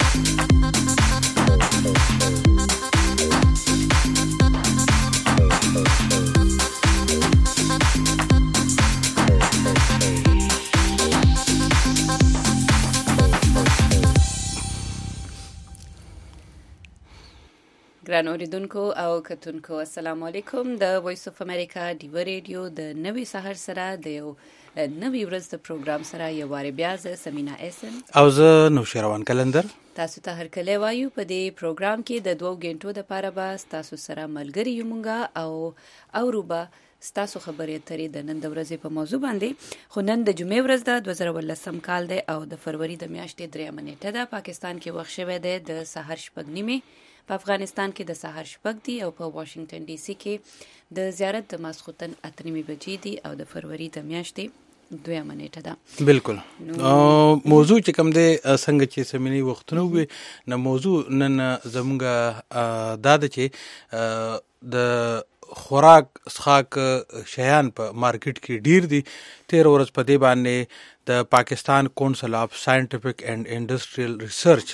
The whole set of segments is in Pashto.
ګران اوریدونکو او کتونکو السلام علیکم. د وایس اف امریکا ډیو ریډیو د نوي سحر سره د یو نوي ورځ د پروګرام سره یو واره بیا زه سمینا اسن او زه نوشیروان کلندر تاسو ته هرکلی وایو. په دې پروګرام کې د 2 غنټو د پاره به تاسو سره ملګری یومږه او اوروبا ستاسو خبرې اترې د نن د ورځې په موضوع باندې. خو نن د جمعې ورځ ده 2018 کال دی او د فروری د میاشتې 3 نیټه ده. پاکستان کې وخت شوی دی د سحر 6 نیمه، په افغانستان کې د سحر 6 دی او په واشنگټن ډي سي کې د زیارت د ماسخوتن 8 بجې دی او د فروری د میاشتې 2 نیټه ده. بالکل موضوع چې کوم دی څنګه چې سمینی وختونه وي نو موضوع نن زموږه دا ده چې د خوراک څښاک شیان په مارکیټ کې ډیر دي. 13 ورځ په دې باندې د پاکستان کونسل اف ساينټیفیک اینڈ انډسټریل ریسرچ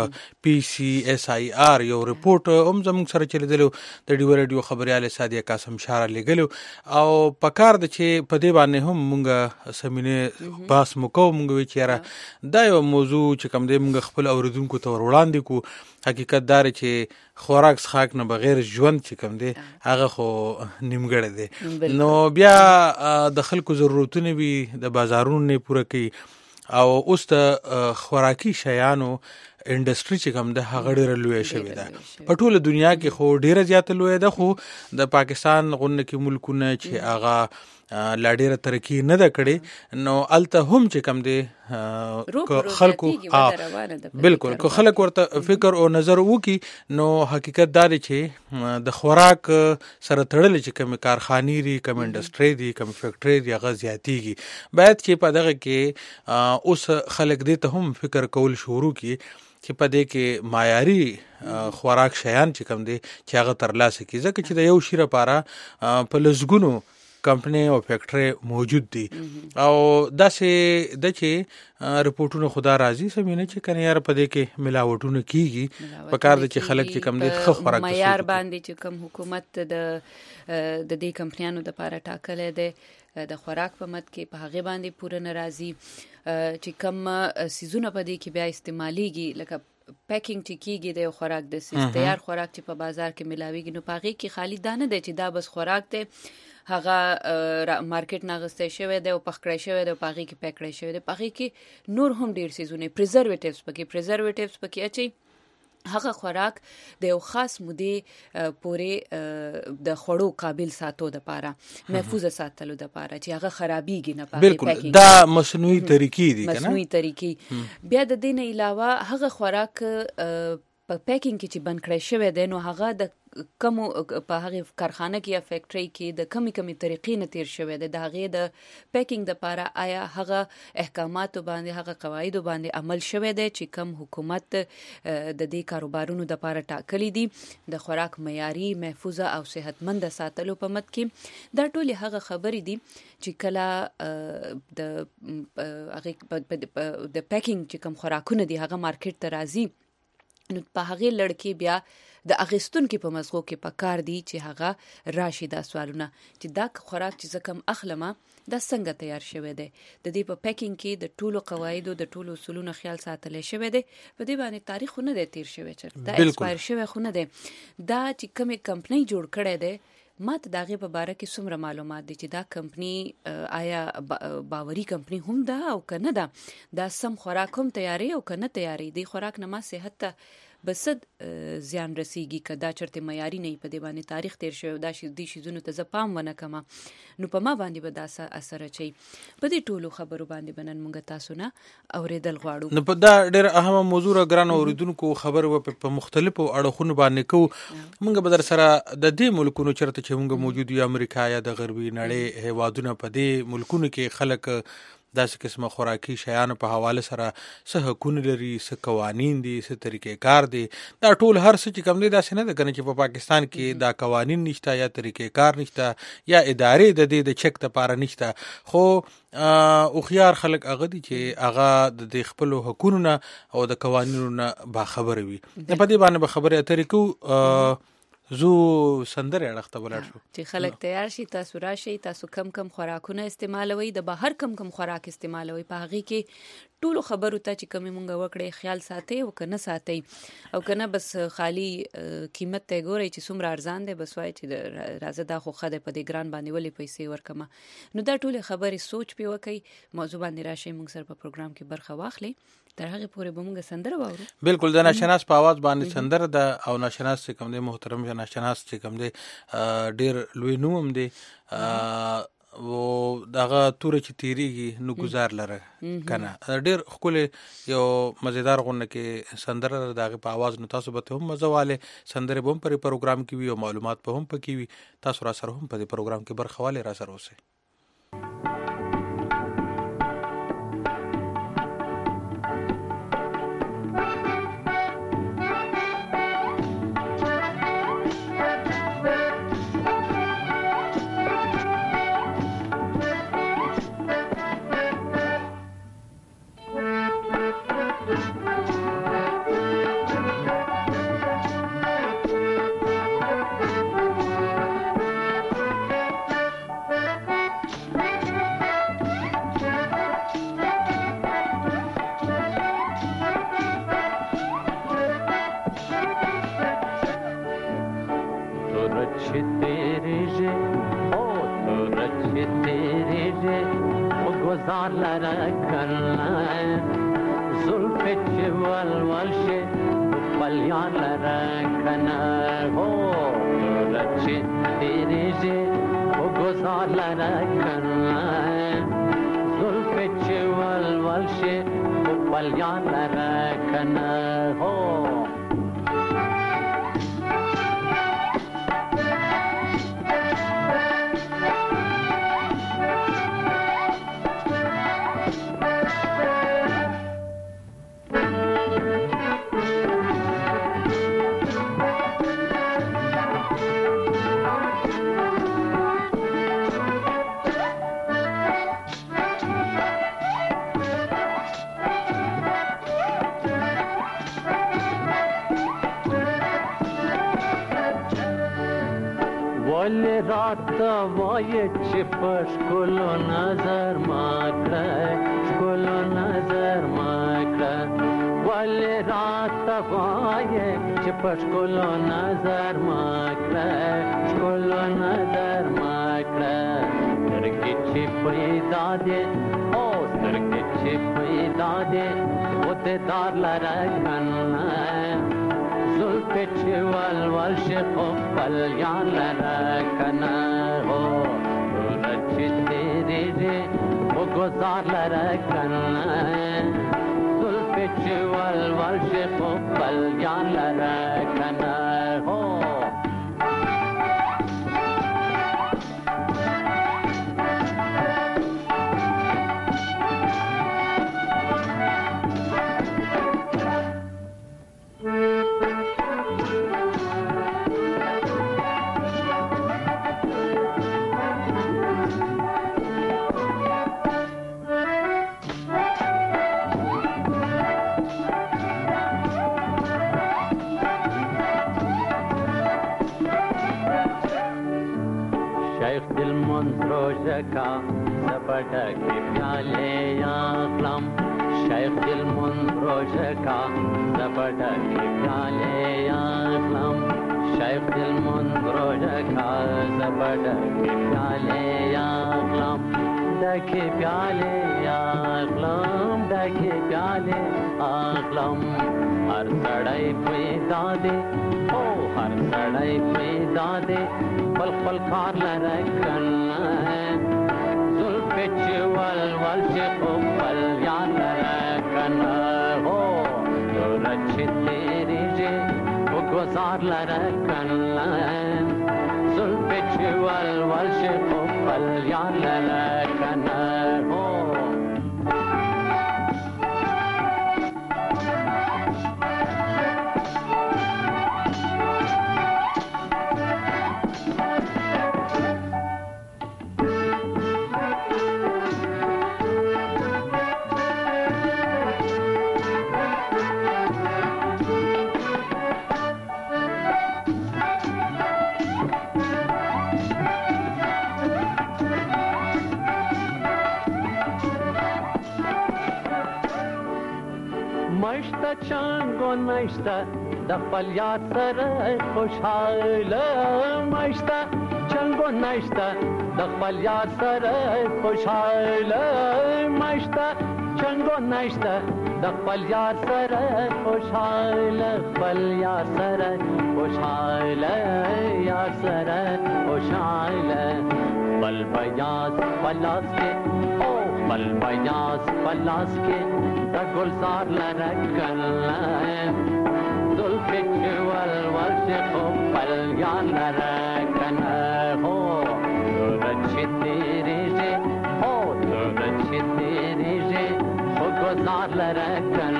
PCSIR یو رپورټ هم زموږ سره چلیدلو د ډیو ریډیو خبريال سادیه قاسم شاره لګلو او پکار د چې په دې باندې هم مونږه سمینه باس مکو مونږ وچیرا دا یو موضوع چې کوم دې مونږ خپل اوریدونکو ته وړاندې کو. حقیقت دار چې خوراک څښاک نه بغیر ژوند چې کوم دی هغه خو نیمګړی دی. نو بیا د خلکو ضرورتونه وي د بازارونو نه پوره کوي او اوس د خوراکي شیانو انډستری چې کوم ده هغه ډیره لوی شوې ده په ټوله دنیا کې. خو ډیره زیاته لوی ده خو د پاکستان غونډه کې ملکونه چې هغه لا ډیره ترقی نه ده کړې نو الته هم چې کوم دی خلکو بالکل که خلک ورته فکر او نظر وکي نو حقیقت دا دی چې د خوراک سره تړل چې کوم کارخانې دي کوم انډستری دي کوم فیکټری دي هغه زیاتیږي. باید چې په دغه کې اوس خلک دې ته هم فکر کول شروع کړي چې په دې کې معیاري خوراک شیان چې کوم دي چې هغه ترلاسه کړي ځکه چې د یو شی لپاره په لزګونو کمپنی او فیکټری موجود دي او داسې د چې رپورټونه خدا راځي سمینه چې کنه یار په دې کې ملاوټونه کیږي په کار د چې خلک چې کم دي خو خوراک معیار باندې چې کوم حکومت د دې کمپنیانو د لپاره ټاکل دي د خوراک په مت کې په هغه باندې پوره ناراضي چې کوم سيزونه په دې کې بیا استعماليږي لکه پیکینګ چې کیږي د خوراک د تیار خوراک چې په بازار کې ملاويږي نو پاغي کې خالی دانه دی چې دا بس خوراک ته هغه مارکیټ ناغسته شوی دی او پخکړی شوی دی پاغي کې پکړی شوی دی پاغي کې نور هم ډیر سيزونه پریزرویټیوز پکې اچي هغه خوراک د یو خاص مودې پورې د خوړو قابل ساتو د پاره محفوظ ساتلو د پاره چې هغه خرابېږي نه پاره. بالکل دا مصنوعي طریقې دي کنه مصنوعي طریقې. بیا د دې نه علاوه هغه خوراک په پیکینګ کې چې بند کړی شوی دی نو هغه د کوم په هغه کارخانه کې یا فیکټری کې د کمی طریقې نه تیر شوی دی د هغه د پیکینګ د لپاره آیا هغه احکامات باندې هغه قواعد باندې عمل شوی دی چې کوم حکومت د دې کاروبارونو د لپاره ټاکلي دي د خوراک معیاري محفوظ او صحتمند ساتلو په مت کې. دا ټول هغه خبرې دي چې کله د پیکینګ چې کوم خوراکونه دي هغه مارکیټ ته راځي نو په هغه لړکی بیا د اغستون کې په مزغو کې پکار دي چې هغه راشي دا سوالونه چې دا خوراک چې کم اخلمه دا څنګه تیار شوی دی د دې په پیکینګ کې د ټولو قواعد او د ټولو اصولونو خیال ساتل شوی دی په دې باندې تاریخ نه دی تیر شوی چې دا ایکسپایر شوی خو نه دی. دا چې کومه کمپنی جوړ کړي دی ماته داغه په باره کې څومره معلومات دي چې دا کمپنی آیا باوري کمپنی هم ده او کنه ده دا سم خوراک هم تیاری او کنه تیاری دی خوراک نه ما صحت ته بسد زیان رسیږي کدا چرته معیاري نه په دی باندې تاریخ تیر شوی دا شي د شیزونو ته زپام ونه کما نو په ما باندې به دا اثر اچي په دې ټولو خبرو باندې بنن مونږ تاسو نه اوریدل غواړو. نو په دا ډېر اهمه موضوع ګران اوریدونکو خبر په مختلفو اړخونو باندې کو مونږ به در سره د دې ملکونو چرته چې مونږ موجود یو امریکا یا د غربي نړۍ هیوادونو په دې ملکونو کې خلک داسې قسمه خوراکي شیانو په حواله سره څه حقونه لري، څه قوانین دي، څه طریقې کار دي. دا ټول هر څه چې کوم دی داسې نه ده کنه چې په پاکستان کې دا قوانین نشته یا طریقې کار نشته یا ادارې د دې د چک لپاره نشته. خو اوخیار خلک هغه دي چې هغه د خپلو حقونو نه او د قوانینو نه باخبره وي. په دې باندې به خبرې اترې کوو. زو سندره اړخته ولاړ شو چې خلک تیار شي، تاسو راشي، تاسو کم خوراکونه استعمالوي، د بهر کم خوراک استعمالوي، په هغه کې ټولو خبرو ته چې کمی مونږ وکړي خیال ساتي او کنه ساتي او کنه بس خالی قیمت ته ګوري چې څومره ارزان دی، بس وای چې راځه دا خو خده په دې ګران باندې ولې پیسې ورکمه. نو دا ټول خبرې سوچ پی وکي، موضوع باندې راشي مونږ سره په پروګرام کې برخه واخلي. تر هغه پورې به مونږ سندره واورو. بالکل د ناشناس په आवाज باندې سندره ده او ناشناس چې کوم دی محترم ناشناس چې کوم دی ډیر لوی نوم دی او دغه تور چې تیریږي نو گزار لره کنه ډیر خپل یو مزیدار غونه کې سندره دغه په आवाज نو تاسو به هم مزواله سندره بم پر پروګرام کې وي او معلومات په هم پکې وي. تاسو را سره هم په پروګرام کې برخواله را سره اوسئ. مشته چنګ و نشته د خپل یار سره خوشحاله مشته چنګ و نشته د خپل یار سره خوشحاله مشته چنګ و نشته د خپل یار سره خوشحاله خپل یار سره خوشحاله یار سره خوشحاله بل بیاز پلاس کې او بل بیاز پلاس کې د ګلزار لرکل زلفې چې ولول شي خو بل یار لرکن هو چې تیریږي او چې تیریږي خو ګلزار لرکل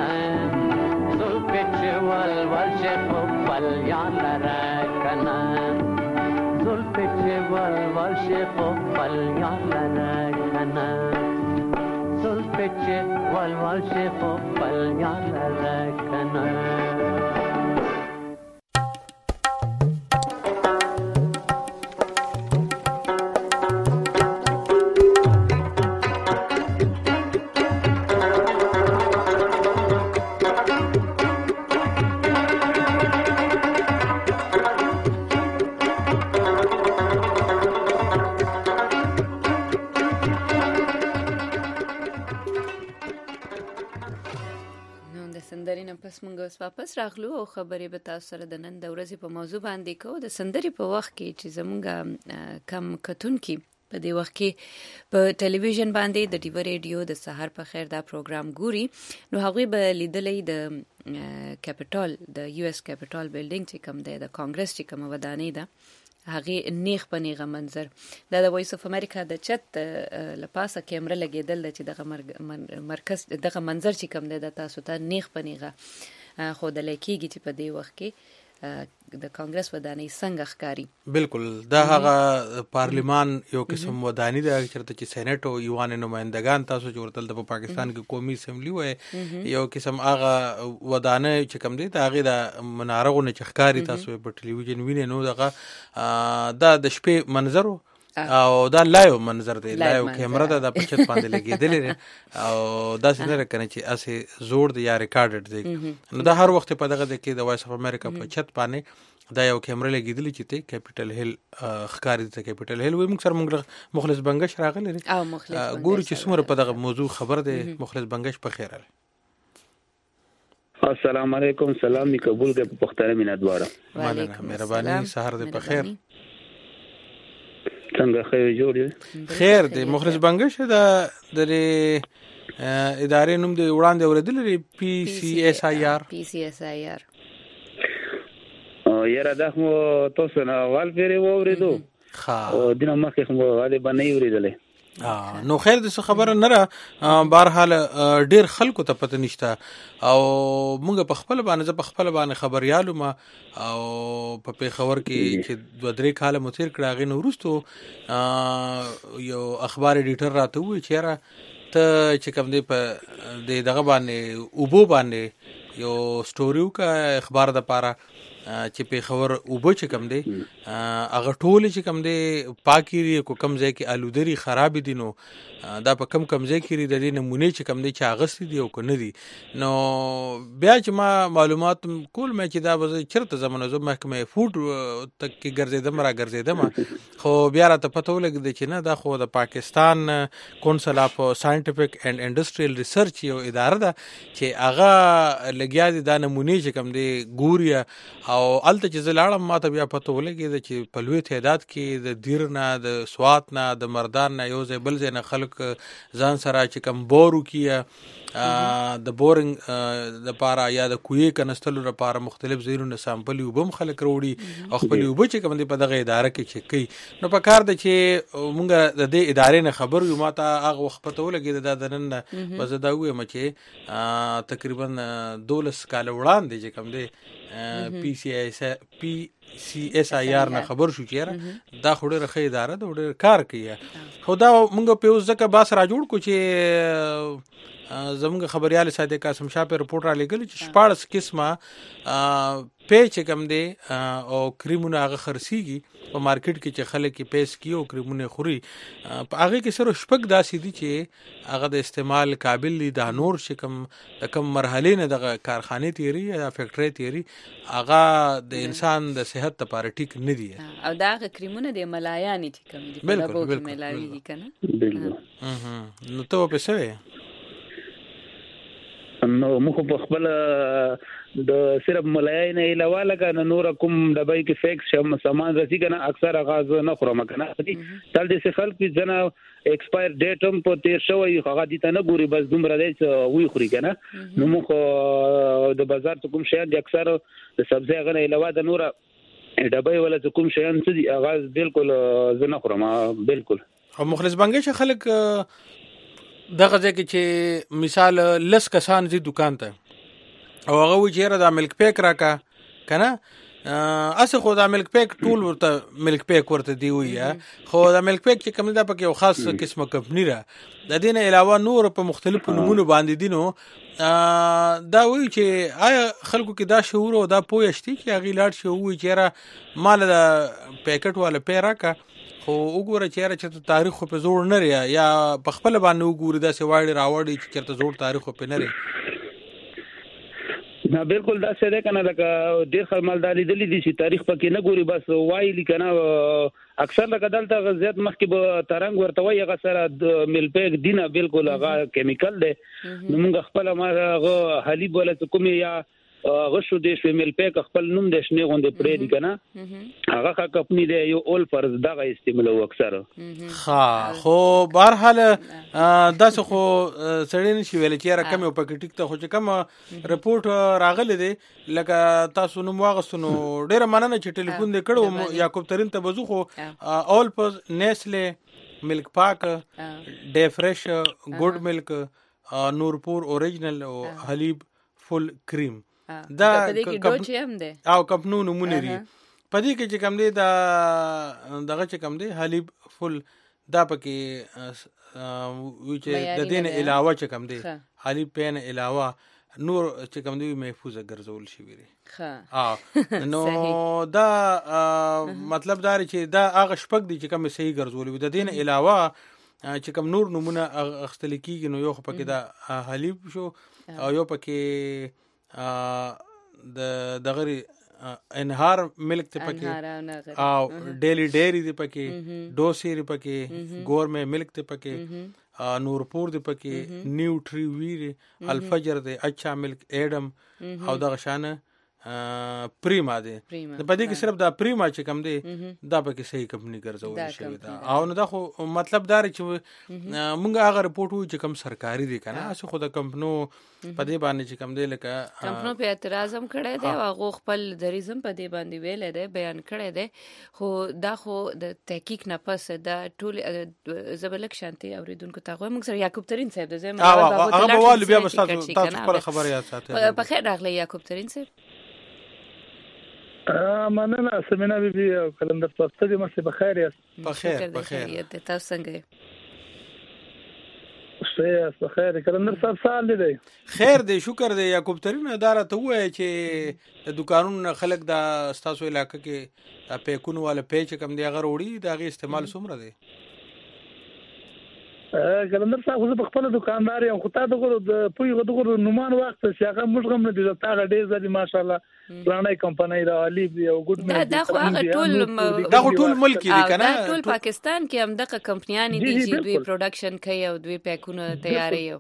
زلفې چې ولول شي خو بل یار لرکن زلفې چې ولول شي خو بل یار لرکن زلفې چې ولول شي خو بل یار لرکن پس مونږ اوس واپس راغلو او خبرې به تاسو سره د نن د ورځې په موضوع باندې کوو د سندرې په وخت کې چې زمونږ کم کتونکي په دې وخت کې په ټلویزیون باندې د ډیو ریډیو د سحر په خیر دا پروګرام ګوري نو هغوی به لیدلې د کیپټال د یو اس کیپټال بلډینګ چې کوم دی د کانګرس چې کوم ودانۍ ده هغه نیغ په نیغه منظر د وایس اف امریکا د چت لپاسه کیمرا لګیدل چې دغه مرکز دغه منظر چې کوم دی د تاسو ته نیغ په نیغه خو د لکېږي چې په دې وخت کې د کانګرس ودانۍ څنګه ښکاری بالکل دا هغه پارلیمان یو قسم ودانۍ ده چرته چې سېنات او یوان نمائندگان تاسو چې ورتل د پاکستان کې قومي اسمبلی وای یو قسم هغه ودانۍ چې کوم دی دا هغه د منارغونه چې ښکاری تاسو په ټلویزیون وینئ نو دغه دا د شپې منظر او دا لایو منظر دی لایو کیمرا ده د پچت باندې لګیدلې او دا څنګه کنه چې اسه زوړ دی یا ریکارډډ دی نو دا هر وخت په دغه کې د وایس اف امریکا په چت باندې دا یو کیمرا لګیدلې چې ته کیپټل هیل ښکاری ته کیپټل هیل وي موږ سره موږ مخلص بنگش راغلی او مخلص ګورو چې څومره په دغه موضوع خبر دی مخلص بنگش په خیر السلام علیکم سلام می قبول کې په پښتنه مینا دواره مننه مهرباني سحر دې په خیر څنګه خیر جوړ خیر دی مخلص بنگش دا د ادارې نوم دی وړاندې اوریدل لري پی سی اس آی آر یاره دا مو تاسو نه اول پیری وریدو او دنه مخکې مو غالي باندې وریدلې نو خیر د خبره نه را بهرحال ډیر خلکو ته پته نشته او موږ په خپل باندې خبريالو ما او په پیښور کې چې 2-3 کال مو تیر کړه غي نو ورستو یو اخبار ایډیټر راته وی چې را ته چې کوم دی په دغه باندې اوبو باندې یو سټوریو کا اخبار د پاره چې پیښور اوبو چې کم دی هغه ټول چې کم دی پاکي کو کم ځای کې آلودري خراب دي نو دا په کم ځای کې د دې نمونه چې کم دی چې اغست دي او کو نه دي نو بیا چې ما معلومات کول مې چې دا به چرته زمونه زو محکمه فوډ تک کې ګرځیدم خو بیا راته پته ولګی چې نه دا خو د پاکستان کونسل اف ساينټیفیک اینڈ انډستریل ریسرچ یو اداره ده چې هغه لګیا دي دا نمونه چې کم دی ګوریا او الته چې زلاړم ما ته بیا پته ولګی چې په لوی تعداد کې د دیرنا د سوات نه د مردان نه یو ځای بل ځای نه خلک ځان سره چې کم بورو کیه د بورنګ د پاره یا د کوی کنستلو لپاره مختلف زیرونه سامپل وبم خلک وروړي او خپل وب چې کوم دی په دغه اداره کې چې کوي نو په کار د چې مونږ د دې ادارې نه خبر یو ماته هغه وخت پته ولګی د نن بزدا وې مچې تقریبا 12 کال وړاندې چې کوم دی پی سی اس آی آر نه خبر شو چې دا خوړه رخه اداره د وړ کار کوي خو دا مونږ په اوس ځکه باس را جوړ کو چې زموږ خبريال ساده قاسم شاه په رپورټ را لګل چې 14 قسمه پیچ کم دی او کریمونه هغه خرسيږي په مارکیټ کې چې خلک یې پیس کیو کریمونه خوري په هغه کې سره شپږ داسې دي چې هغه د استعمال قابل دي د نور شکم د کم مرحله نه د کارخانه تیری یا فیکټری تیری هغه د انسان د صحت لپاره ټیک نه دي او دا کریمونه د ملایانې چې کوم دي په لابو کې ملاوي کنه بالکل نو ته په څه نو مخ په خپل د صرف ملایای نه علاوه لکه نور کوم د بای کې فیکس سامان رسی کنه اکثر غاز نه خورم کنه دي تل دې خلک په جنا ایکسپایر ډیټ هم په تیر شوی هغه دي ته نه ګوري بس دومره دی وی خوري کنه نو مخ د بازار ته کوم شی د اکثر د سبزی غنه علاوه د نور ډبای ولا کوم شی ان څه دي غاز بالکل زه نه خورم بالکل او مخلص بنګي خلک دغه ځکه چې مثال لس کسان زی دکان ته او هغه وجهره د ملک پیک راکا کنه اسه خو د ملک پیک ټول ورته ملک پیک ورته دی ویا خو د ملک پیک چې کوم دا پکې یو خاص قسمه کمپنی را د دې نه علاوه نور په مختلفو نمونه باندې دینو دا وی چې آیا خلکو کې دا شعور او دا پوهه شته چې هغه لاړ شي وی چې مال د پیکټ والا پیراکا خو وګوره چې تاریخ په زور نه لري یا په خپل باندې وګوره دا سواړي راوړي چې چرته زور تاریخ په نه لري نه بالکل دا څه ده کنه دا ډیر خلمالداري دي چې تاریخ پکې نه ګوري بس وایي کنه اکثر لکه دلته غزيات مخکې به ترنګ ورته وایي هغه سره د ملپیک دینه بالکل هغه کیمیکل دی نو موږ خپل ما هغه حلیب ولا کوم یا غشو د شمل پیک خپل نوم د شنه غونډه پرې دي کنه هغه کمپنی دی یو اول فرض دغه استعمال اکثر خو بهر حال داسه خو سړی نشي ویل چې را کم په ټیک ته خو چې کوم رپورټ راغلی دی لکه تاسو نو واغستنو ډیره مننه چې ټلیفون دې کړو یعقوب ترین ته بزو خو اول پر نیسله ملک پاک ډے فرش ګډ ملک نورپور اوریجنل او حلیب فل کریم دا ډوچ هم ده او کمپنو نمونه لري پدې کې چې کم دی دا دغه چې کم دی حلیب فل دا پکې چې د دین علاوه چې کم دی حلیب پین علاوه نور چې کم دی محفوظه ګرځول شي ویری نو دا مطلب دا چې دا هغه شپږ دي چې کم صحیح ګرځول وي د دین علاوه چې کم نور نمونه اخستل کیږي نو یو پکې دا حلیب شو او یو پکې د غری انهار ملک ته پکې او ډیلی ډیری دی پکې ډوسی دی پکې ګورمه ملک ته پکې نورپور دی پکې نیوټری ویر الفجر دی اچھا ملک ایډم او د غشانه پریما دی په دې کې صرف دا پریما چې کم دی دا پکې صحیح کمپنی ګرځول شوی دا او نو دا خو مطلب دا چې مونږ هغه رپورټ وو چې کم سرکاري دی کنه اسه خو د کمپنو په دې باندې چې کم دی لکه کمپنو په اعتراض هم کړی دی او هغه خپل دریزم په دې باندې ویل دی بیان کړی دی خو دا خو د تحقیق نه پس دا ټول زبلک شانتي اوریدونکو ته موږ سره یعقوب ترین صاحب د زما هغه بوال بیا تاسو خبر خبر یاد ساتئ په خیر راغلی یعقوب ترین صاحب مننه سمینا بیبي او کلندر تاسو ته مې بخیر یاست بخیر تاسو څنګه شه بخیر کلندر صاحب سال دی خیر دی شکر دی یعقوب ترین اداره ته وای چې د دکانونو خلک دا تاسو علاقې کې پیکونو والا پیچ کم دی هغه وړي دا غي استعمال څومره دی کلندر صاحب خو په خپل دکاندار یم خو تا دغه د پوی دغه نومان وخت چې هغه موږ هم نه دي تا ډېر ځلې ماشاءالله پلانای کمپنی را حلیب دی او ګډ مې دا خو هغه ټول ملک دي کنه ټول پاکستان کې هم دغه کمپنیان دي چې دوی پروډکشن کوي او دوی پیکونه تیاروي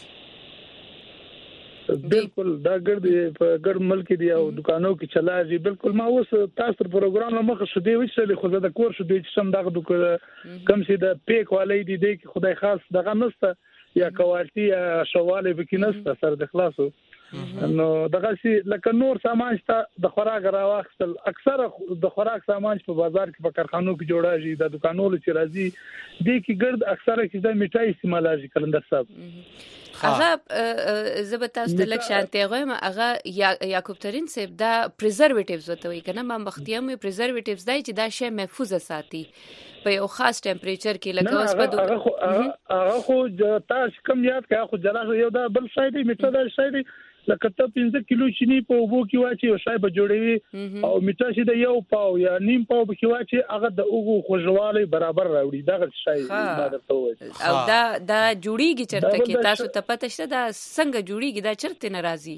بالکل دا ګډ ملک دی او دکانو کې چلاږي بالکل ما اوس تاسو پروګرام مخ شو دی وچلې خو د کور شو دی چې سم دغه کم سي د پیک والی دی کې خدای خاص دغه نسته یا کوالټي یا شواله بکینسته سره د خلاصو نو دغه سي لکه نور سامان شته د خوراک راوخل اکثره د خوراک سامان په بازار کې په کارخانو کې جوړاږي د دکانونو چې راځي دی کې ګرد اکثره کې د میټای استعمالږي کلندر صاحب هغه زبتا ستلک شانتي غویم هغه یعقوب ترین صاحب دا پریزرویټیوز وته وي کنه ما مختیام پریزرویټیوز دای چې دا شی محفوظه ساتي په یو خاص ټمپریچر کې لکه اوس په هغه خو تاسو کم یاد کړئ خو جلا یو دا بل شای دی میټر دا شای دی لکه ته 15 کیلو چینی په وبو کې واچي او شای به جوړوي او میټر چې د یو پاو یا نیم پاو به کې واچي هغه د اوغو خوږوالی برابر راوړي دا شای دا درته وایي او دا جوړیږي چرته کې تاسو ته پته شته دا څنګه جوړیږي دا چرته ناراضي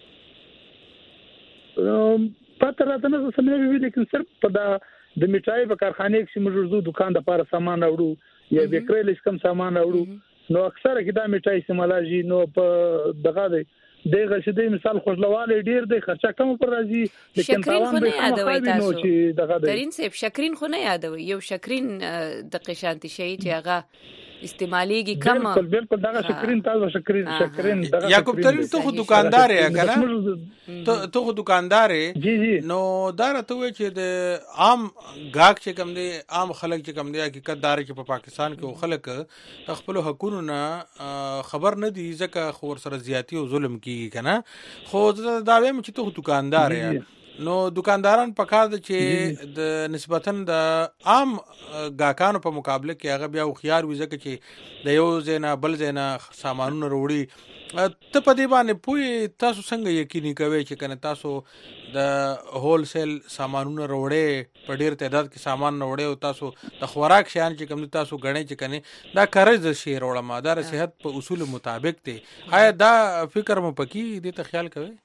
پته راته نه سمې وی لیکن صرف په دا د میټای په کارخانه کې موږ دکان د لپاره سامان راوړو یا بیکری لیس کم سامان راوړو نو اکثره کې دا میټای استعمالږي نو په دغه دی دغه شدې مثال خوشلواله ډیر د خرچه کم پر راځي لیکن تاوان به یادوي تاسو ترين صاحب شکرین خو نه یادوي یو شکرین د قشانتي شي چې هغه استعماليږي کم بالکل دا شکرین تاسو شکرین یعقوب ترين ته خو دکاندار یې کنه ته خو دکاندار یې نو دا راته وي چې د عام غاک چې کم دي عام خلک چې کم دي حقیقت دار چې په پاکستان کې خلک خپل حقوقو نه خبر نه دي ځکه خور سره زیاتی او ظلم کیږي کنه خو دا وایم چې ته دکاندار یې نو دکانداران پکار د چې د نسبتاً د عام گاهکانو په مقابله کې هغه بیا خيار وي ځکه چې د یو زینا بل زینا سامانونه وروړي ته په دې باندې پوي تاسو څنګه یقیني کوي چې کنه تاسو د هول سیل سامانونه وروړي په ډیر تعداد کې سامان وروړي او تاسو د خوراک شیان چې کوم تاسو غړې چې کنه دا قرض شي وروړه مادار صحت په اصول مطابق دي آیا دا فکر مو پکې دې ته خیال کوي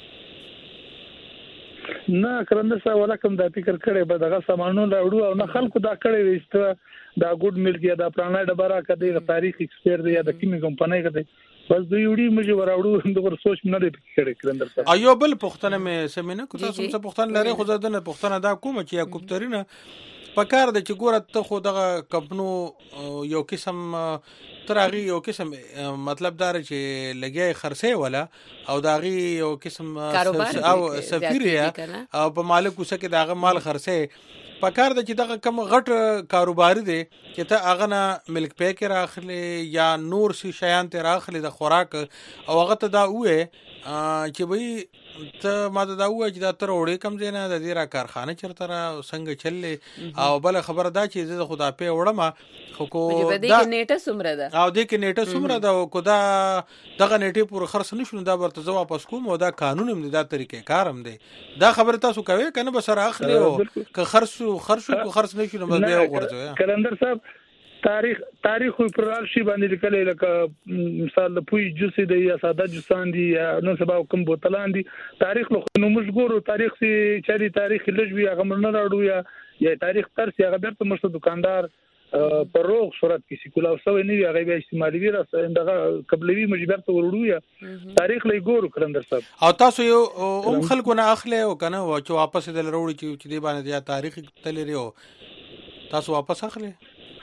نه کرنده سره ولکم دا فکر کړي به دغه سامانونو راوړو او نه خلکو دا کړي وسته دا ګډ ملک یا دا پرانه ډبره کړي تاریخ ایکسپایر دی یا د کیمي کمپنۍ کړي بس دوی وړي مجه وراوړو دغه سوچ نه دی کړي کرنده سره ایو بل پښتنه مې سمینه کو تاسو څه پښتنه لري خو ځدنه پښتنه دا کوم چې یعقوب ترینه پکار د چې ګوره ته خو دغه کمپنو یو قسم ترغي یو قسم مطلب دار چې لګي خرڅه ولا او داغي یو قسم او سفیر او په مالک وسکه داغه مال خرڅه پکار د چې دغه کم غټ کاروبار دی چې ته اغه نه ملک پیک راخلی یا نور سی شیان ته راخلی د خوراک او هغه ته دا وې چې وای ته ما دا وای چې دا تر وړې کم زینه د دې را کارخانه چرته را څنګه چلې او بل خبر دا چې زه خدا په وړم خو کو دا نیټه سمره ده او دې کې نیټه سمره ده کو دا دغه نیټه پور خرڅ نشو دا ورته زو واپس کوم او دا قانون هم دا طریقې کارم دی دا خبر تاسو کوي کنه بسره اخلي او که خرڅ نشو نو بیا ورته کلندر صاحب تاریخ پرال شي باندې لیکل لکه مثال د پوي جوسي د یا ساده جوسان دي یا نو سبا کوم بوتلان دي تاریخ نو موږ ګورو تاریخ سي چې تاریخ لږوي هغه مرنه راړو یا تاریخ تر سي هغه برته مرسته دکاندار پر روغ صورت کې سیکولا او سوي نه هغه به استعمالي وي دغه قبلوي مجبرته ورړو یا تاریخ لې ګورو کلندر صاحب او تاسو یو خلکو نه اخلي او کنه و چې واپس دل وروړي چې دې باندې یا تاریخ تلري او تاسو واپس اخلي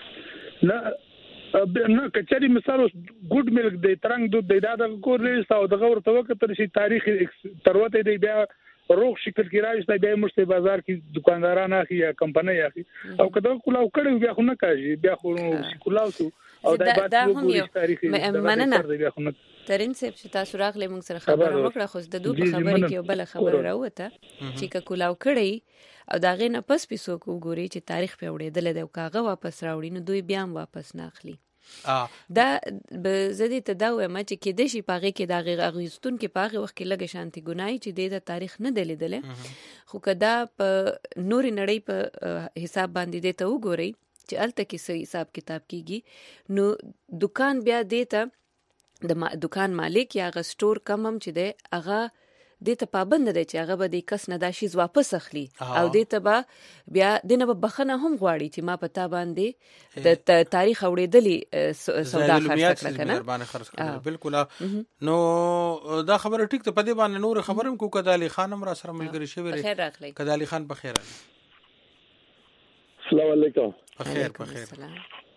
نه کچري مثال ګډ ملک دی ترنګ دوه د دا کور لري او دغه ورته وکړه شي تاریخ تروته دی بیا روغ شکل کې راځي بیا مرسته بازار کې دکانداران اخی یا کمپنۍ اخی او کله کولاو کړي بیا خو نه کوي بیا خو کولاو او دا هم تاریخ مننه ترين صاحب چې تاسو راغلي موږ سره خبره وکړه خو د دوه خبرې کې بل خبره راوته چې کولاو کړي او دا غي نه پس پیسو کو ګوري چې تاریخ په وړېدل دی او کاغه واپس راوړي نو دوی بیا هم واپس نه اخلي دا زدي تداوی ما چې کې د شي پاغه کې دا غیستون کې پاغه وخت کې لګ شانتي ګناي چې د تاریخ نه دلیدل خو کدا په نوري نړۍ په حساب باندې ته وګوري چې الته کې سې حساب کتاب کیږي نو دکان بیا دیته د دکان مالک یا غ سٹور کم هم چې دی هغه د ته پابند دی چې هغه به د کس نه دا شی واپس اخلي او د ته به بیا د نه بخنه هم غواړي چې ما پتا باندې د تاریخ اوریدلې سودا خرڅ کړه بالکل نو دا خبره ټیک ته په دې باندې نور خبرم کو کدالي خانم را سره ملګری شوی خیر راغلی کدالي خان په خیر السلام علیکم بخیر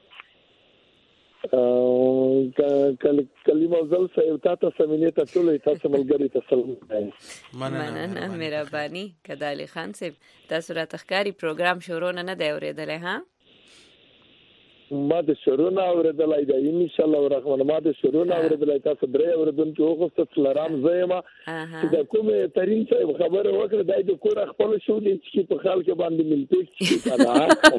کلمه زل سه تاسو سمینه ته ټولې تاسو ملګری ته سلام مننه مهرباني کدالي خان صاحب تاسو را تخکاری پروګرام شروع نه دی اوریدل ها ما د شروع اوریدلای دی ان شاء الله الرحمن ما د شروع اوریدلای تاسو درې اوریدونکو وخت سلام زېما چې د کومه ترين څه خبره وکړه دای د کور خپل شو دي چې په خلک باندې ملته چې کنه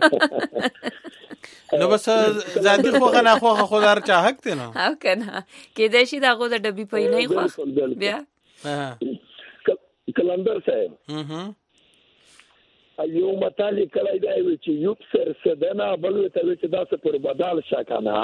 نو بس ذاتی خو غنا خو خدار چا حق ته نو او کنه کې د شي دا غو د ډبي پې نه خو بیا کلندر صاحب یو متالی کله دی چې یو سر سدنا بل ته چې تاسو پر بدل شکنه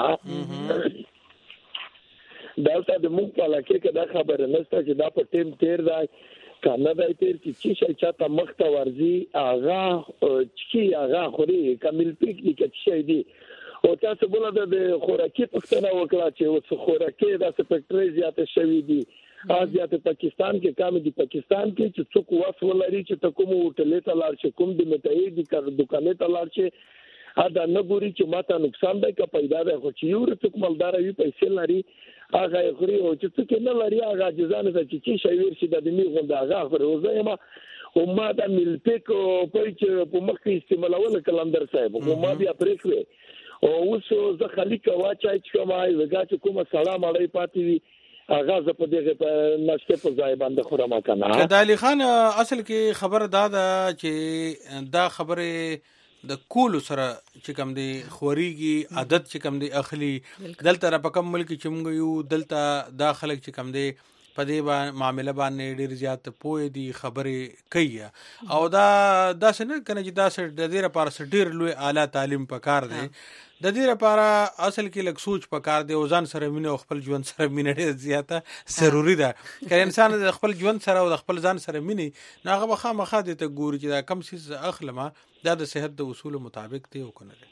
دلته د مونږ په لکه کې دا خبره نشته چې دا په ټیم تیر دی کنه دا تیر چې شي چاته مخته ورزي اغا چې اغا خوري کامل پکنیک چې دی او تاسو بوله د خوراکي پښتنه وکړه چې اوس خوراکي د سپیکټري زیاته شوې دي ازیاته پاکستان کې کام دي پاکستان کې چې څوک واسو لري چې تکوم هوټل ته لاړ شي کوم د متای دي کار دکانې ته لاړ شي دا نه ګوري چې ماته نقصان دی که پیدا ده خو چې یو څوک مالدار وي پیسې لري هغه خوري او چې څوک نه لري هغه ځان ته چې شي ویر شي د دې غونډه هغه خوري او ما دا مل پک په چې په مخ کې استعمالول کلندر صاحب او ما بیا پرېخوي او اوس زه خلیق واچای چې کومه وګا چې کومه سلام علی پاتې وي اغاز په دغه نشته په ځای باندې خورم کنه کدالی خان اصل کې خبر دادا چې دا خبره د کول سره چې کوم دی خوريږي عادت چې کوم دی اخلي دلته را په کوم ملک چې موږ یو دلته داخله چې کوم دی په دې معاملې باندې ډېر زیات پوهې دي خبرې کوي او دا څنګه کنه چې دا د دې لپاره ډېر لوی اعلی تعلیم پکار دی د دې لپاره اصل کې لږ سوچ پکار دی او ځان سره مینه او خپل ژوند سره مینه ډېر زیاته ضروری ده که انسان د خپل ژوند سره او د خپل ځان سره مینه نه هغه مخه دې ته ګوري چې دا کم څه اخلمه دا د صحت د اصول مطابق دی او کنه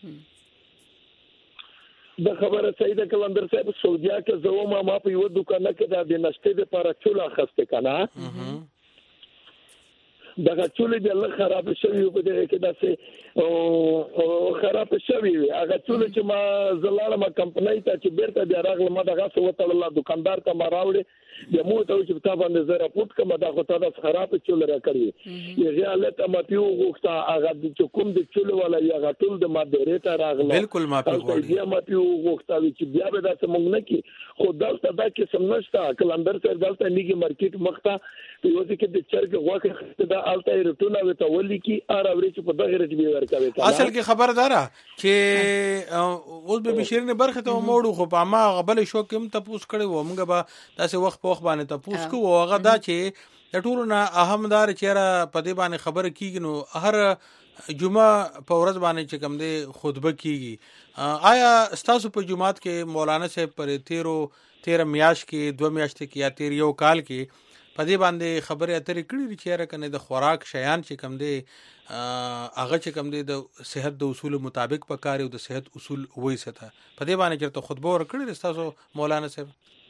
د خبره سیده کلندر صاحب سعودیا کې زوما ما په یو دکان کې د نشته د لپاره چولا خسته کنه دا چولې د الله خراب شوی په دې کې داسې او خراب شوی هغه چولې چې ما زلاله ما کمپنۍ ته چې بیرته د راغله ما دغه څه وته الله دکاندار ته ما راوړي د مو ته چې په باندې زره پټ کما دا خو ته د خراب چولې را کړی یې حالت ما پیو غوښته هغه چې کوم د چولې ولا یا غټول د ما ډېرې ته راغله بالکل ما پیو بیا ما پیو غوښته چې بیا به داسې مونږ نه کی خو دلته دا کې سم نشته کلندر سره دلته نیګي مارکیټ مخته یو ځکه د چرګ غوښه دا الته رټونه وته ولي کی ار اوري چې په دغه رټ به ورکوي اصل کې خبردارا چې اوس به بشیرنه برخه ته موړو خو په ما غبل شو کوم تاسو کړي و موږ به تاسو وخت په وخت باندې تاسو کو هغه دا چې د ټولو نه اهمدار چیرې په دې باندې خبره کیږي نو هر جمعه په ورځ باندې چې کوم دی خطبه کیږي آیا تاسو په جمعات کې مولانا صاحب پر 13 میاش کې 2 میاشتې کې یا 13 یو کال کې په دې باندې خبره اترې کړې چې کنه د خوراک شیان چې کوم دی هغه چې کوم دی د صحت د اصول مطابق پکاري او د صحت اصول وایي ستا په دې باندې چې خطبه ورکړې تاسو مولانا صاحب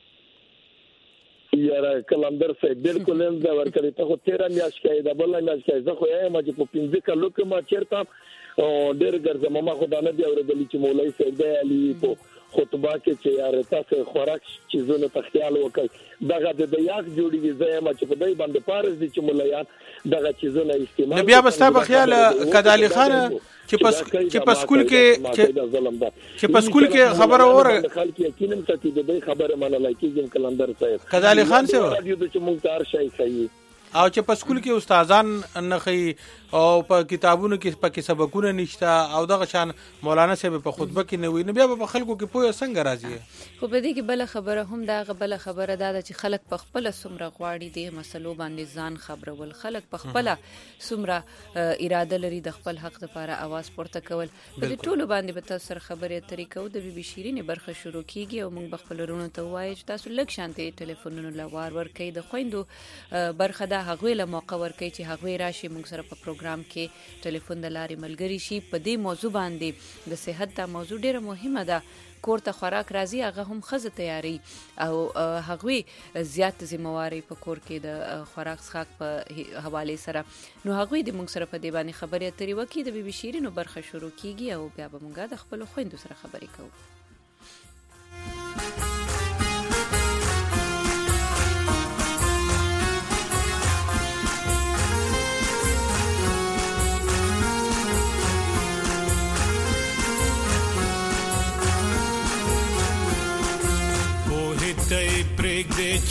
یاره کلندر صاحب بالکل هم دا ورکړی ته خو 13 میاشت کې دا بل میاشت کې زه خو یې ما چې په 15 کلو کې ما چیرته ډېر ګرځم ما خو دا نه دی اورېدلی چې مولوی صاحب دی علي په خطبه کې چې یاره تاسو خوراک چیزونه په خیال وکړئ دغه د یاک جوړیږي زما چې په دې باندې پارس دي چې مولایان دغه چیزونه استعمال بیا بستا په خیال کدالی خان چې په سکول کې خبره اوره خلک یقینا ستې د دې خبره منلای کېږي کلندر صاحب کدالی خان څه راډیو د چې مونږ تار شي کوي او چې په سکول کې استادان نخي او په کتابونو کې په سبقونه نشته او دغه شان مولانا صاحب په خطبه کې نه وي نه بیا په خلکو کې پوهه څنګه راځي خو په دې کې بل خبره هم دا بل خبره دا چې خلک په خپل سمره غواړي د مسلو باندې ځان خبرول خلک په خپل سمره اراده لري د خپل حق لپاره आवाज پورته کول په دې ټولو باندې به تاسو سره خبرې طریقو د بي بي شيرين برخه شروع کیږي او موږ خپل رونو ته وایي چې تاسو لږ شانتي ټلیفونونو لوار ورکې د خويندو برخه دا هغه له موقع ورکې چې هغه راشي موږ سره په پروګرام کې ټلیفون د لارې ملګری شي په دې موضوع باندې د صحت دا موضوع ډیره مهمه ده کور ته خوراک راځي هغه هم خزه تیاری او هغه زیات ذمہواری په کور کې د خوراک څخه په حواله سره نو هغه د موږ سره په دی باندې خبرې اترې وکړي د بي بي شيرين برخه شروع کیږي او بیا به موږ د خپل خويندو سره خبرې کوو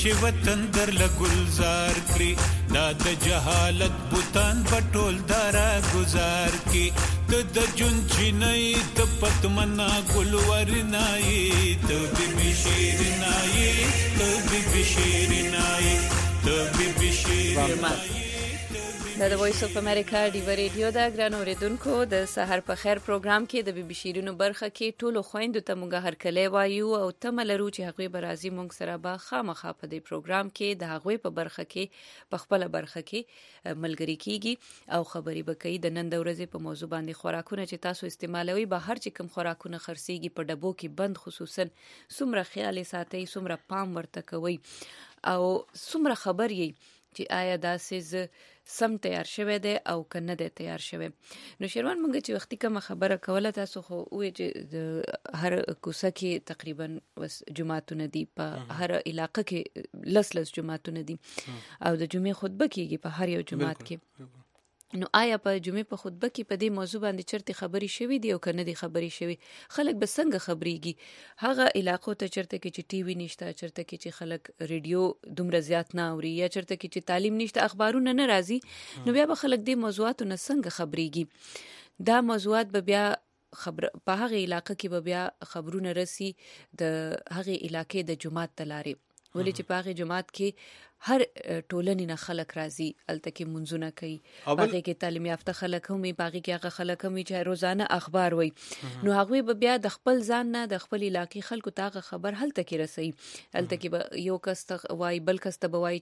چې وطن در لګلزار کړی دا د جهالت بوتان پټول دارا گزار کی د جون چینای د پتمنا ګلور نای د بی شیر نای د بی شیر نای د بی شیر نای د وایس اف امریکا ډیو ریډیو دا ګران اوریدونکو د سحر په خیر پروګرام کې د بي بي شیرینو برخه کې ټولو خويندو ته مونږ هر کله وایو او تمه لرو چې هغوی به راځي مونږ سره به خامخا په دې پروګرام کې د هغوی په برخه کې په خپل برخه کې ملګری کیږي او خبري به کوي د نن د ورځې په موضوع باندې خوراکونه چې تاسو استعمالوي به هر چې کوم خوراکونه خرڅيږي په ډبو کې بند خصوصا څومره خیال ساتي څومره پام ورته کوي او څومره خبر یې چې آیا دا سیز سم تیار شوه دی او کنه دی تیار شوه. نو شیروان مونږ چې وختي کوم خبره کوله تاسو خو وې چې هر کوڅه کې تقریبا جمعهتون دي په هر علاقې کې لس جمعهتون دي او د جمعې خطبه کیږي په هر یو جمعات کې. نو آیا په جمعې په خطبه کې په دې موضوع باندې چرته خبري شوي دي او کنه دي خبري شوي خلک به څنګه خبريږي هغه علاقو ته چرته کې چې ټي وي نشته چرته کې چې خلک ریډیو دومره زیات نه اوري یا چرته کې چې تعلیم نشته اخبارونه نه راځي نو بیا به خلک دې موضوعاتو نه څنګه خبريږي دا موضوعات به بیا خبر په هغه علاقې کې به بیا خبرونه رسي د هغه علاقې د جماعت تلاري ولې چې په هغه جماعت کې هر ټولنې نه خلک راځي الته کې منځونه کوي باقي کې تعلیم یافته خلک هم باقي کې هغه خلک هم چې روزانه اخبار وای نو هغه به بیا د خپل ځان نه د خپل علاقې خلکو ته خبر هلته کې رسي الته کې یو کس وای بل کس ته وای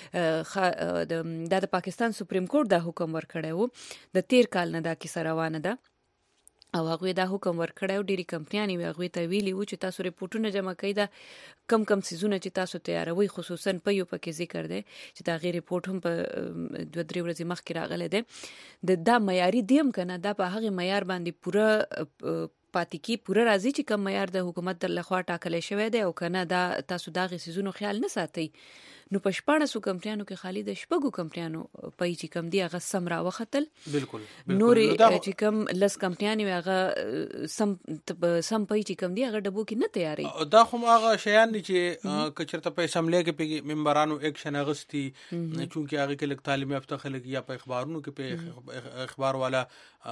چې د پاکستان سپریم کورټ دا حکم ورکړی وو د 13 کال نه دا کیسه روانه ده او هغه دا حکم ورکړیو ډيري کمپنیانې هغه ته ویلي و چې تاسو ریپورتونه جمع کړئ دا کم سيزونه چې تاسو تیاروي خصوصا په یو پکې ذکر دی چې دا غیر ریپورت هم په 2-3 ورځې مخکې راغله ده دا معیاري دیم کنه دا په هغه معیار باندې پوره پاتې کی پوره راځي چې کوم معیار د حکومت تر لخوا ټاکل شوی دی او کنه دا تاسو دا غي سيزونو خیال نه ساتي نو په 1400 کمپنیانو کې خالي د شپږو کمپنیانو په چې کم دی هغه سم را وختل بالکل نورې چې کم لس کمپنیانو هغه سم په چې کم دی هغه ډبو کې نه تیاری دا خو هغه شیان دي چې کچرته په اسمبلی کې ممبرانو اکشن اغستی چونکه هغه کې لک تعلیم یافته خلک یا په اخبارونو کې په اخبار والا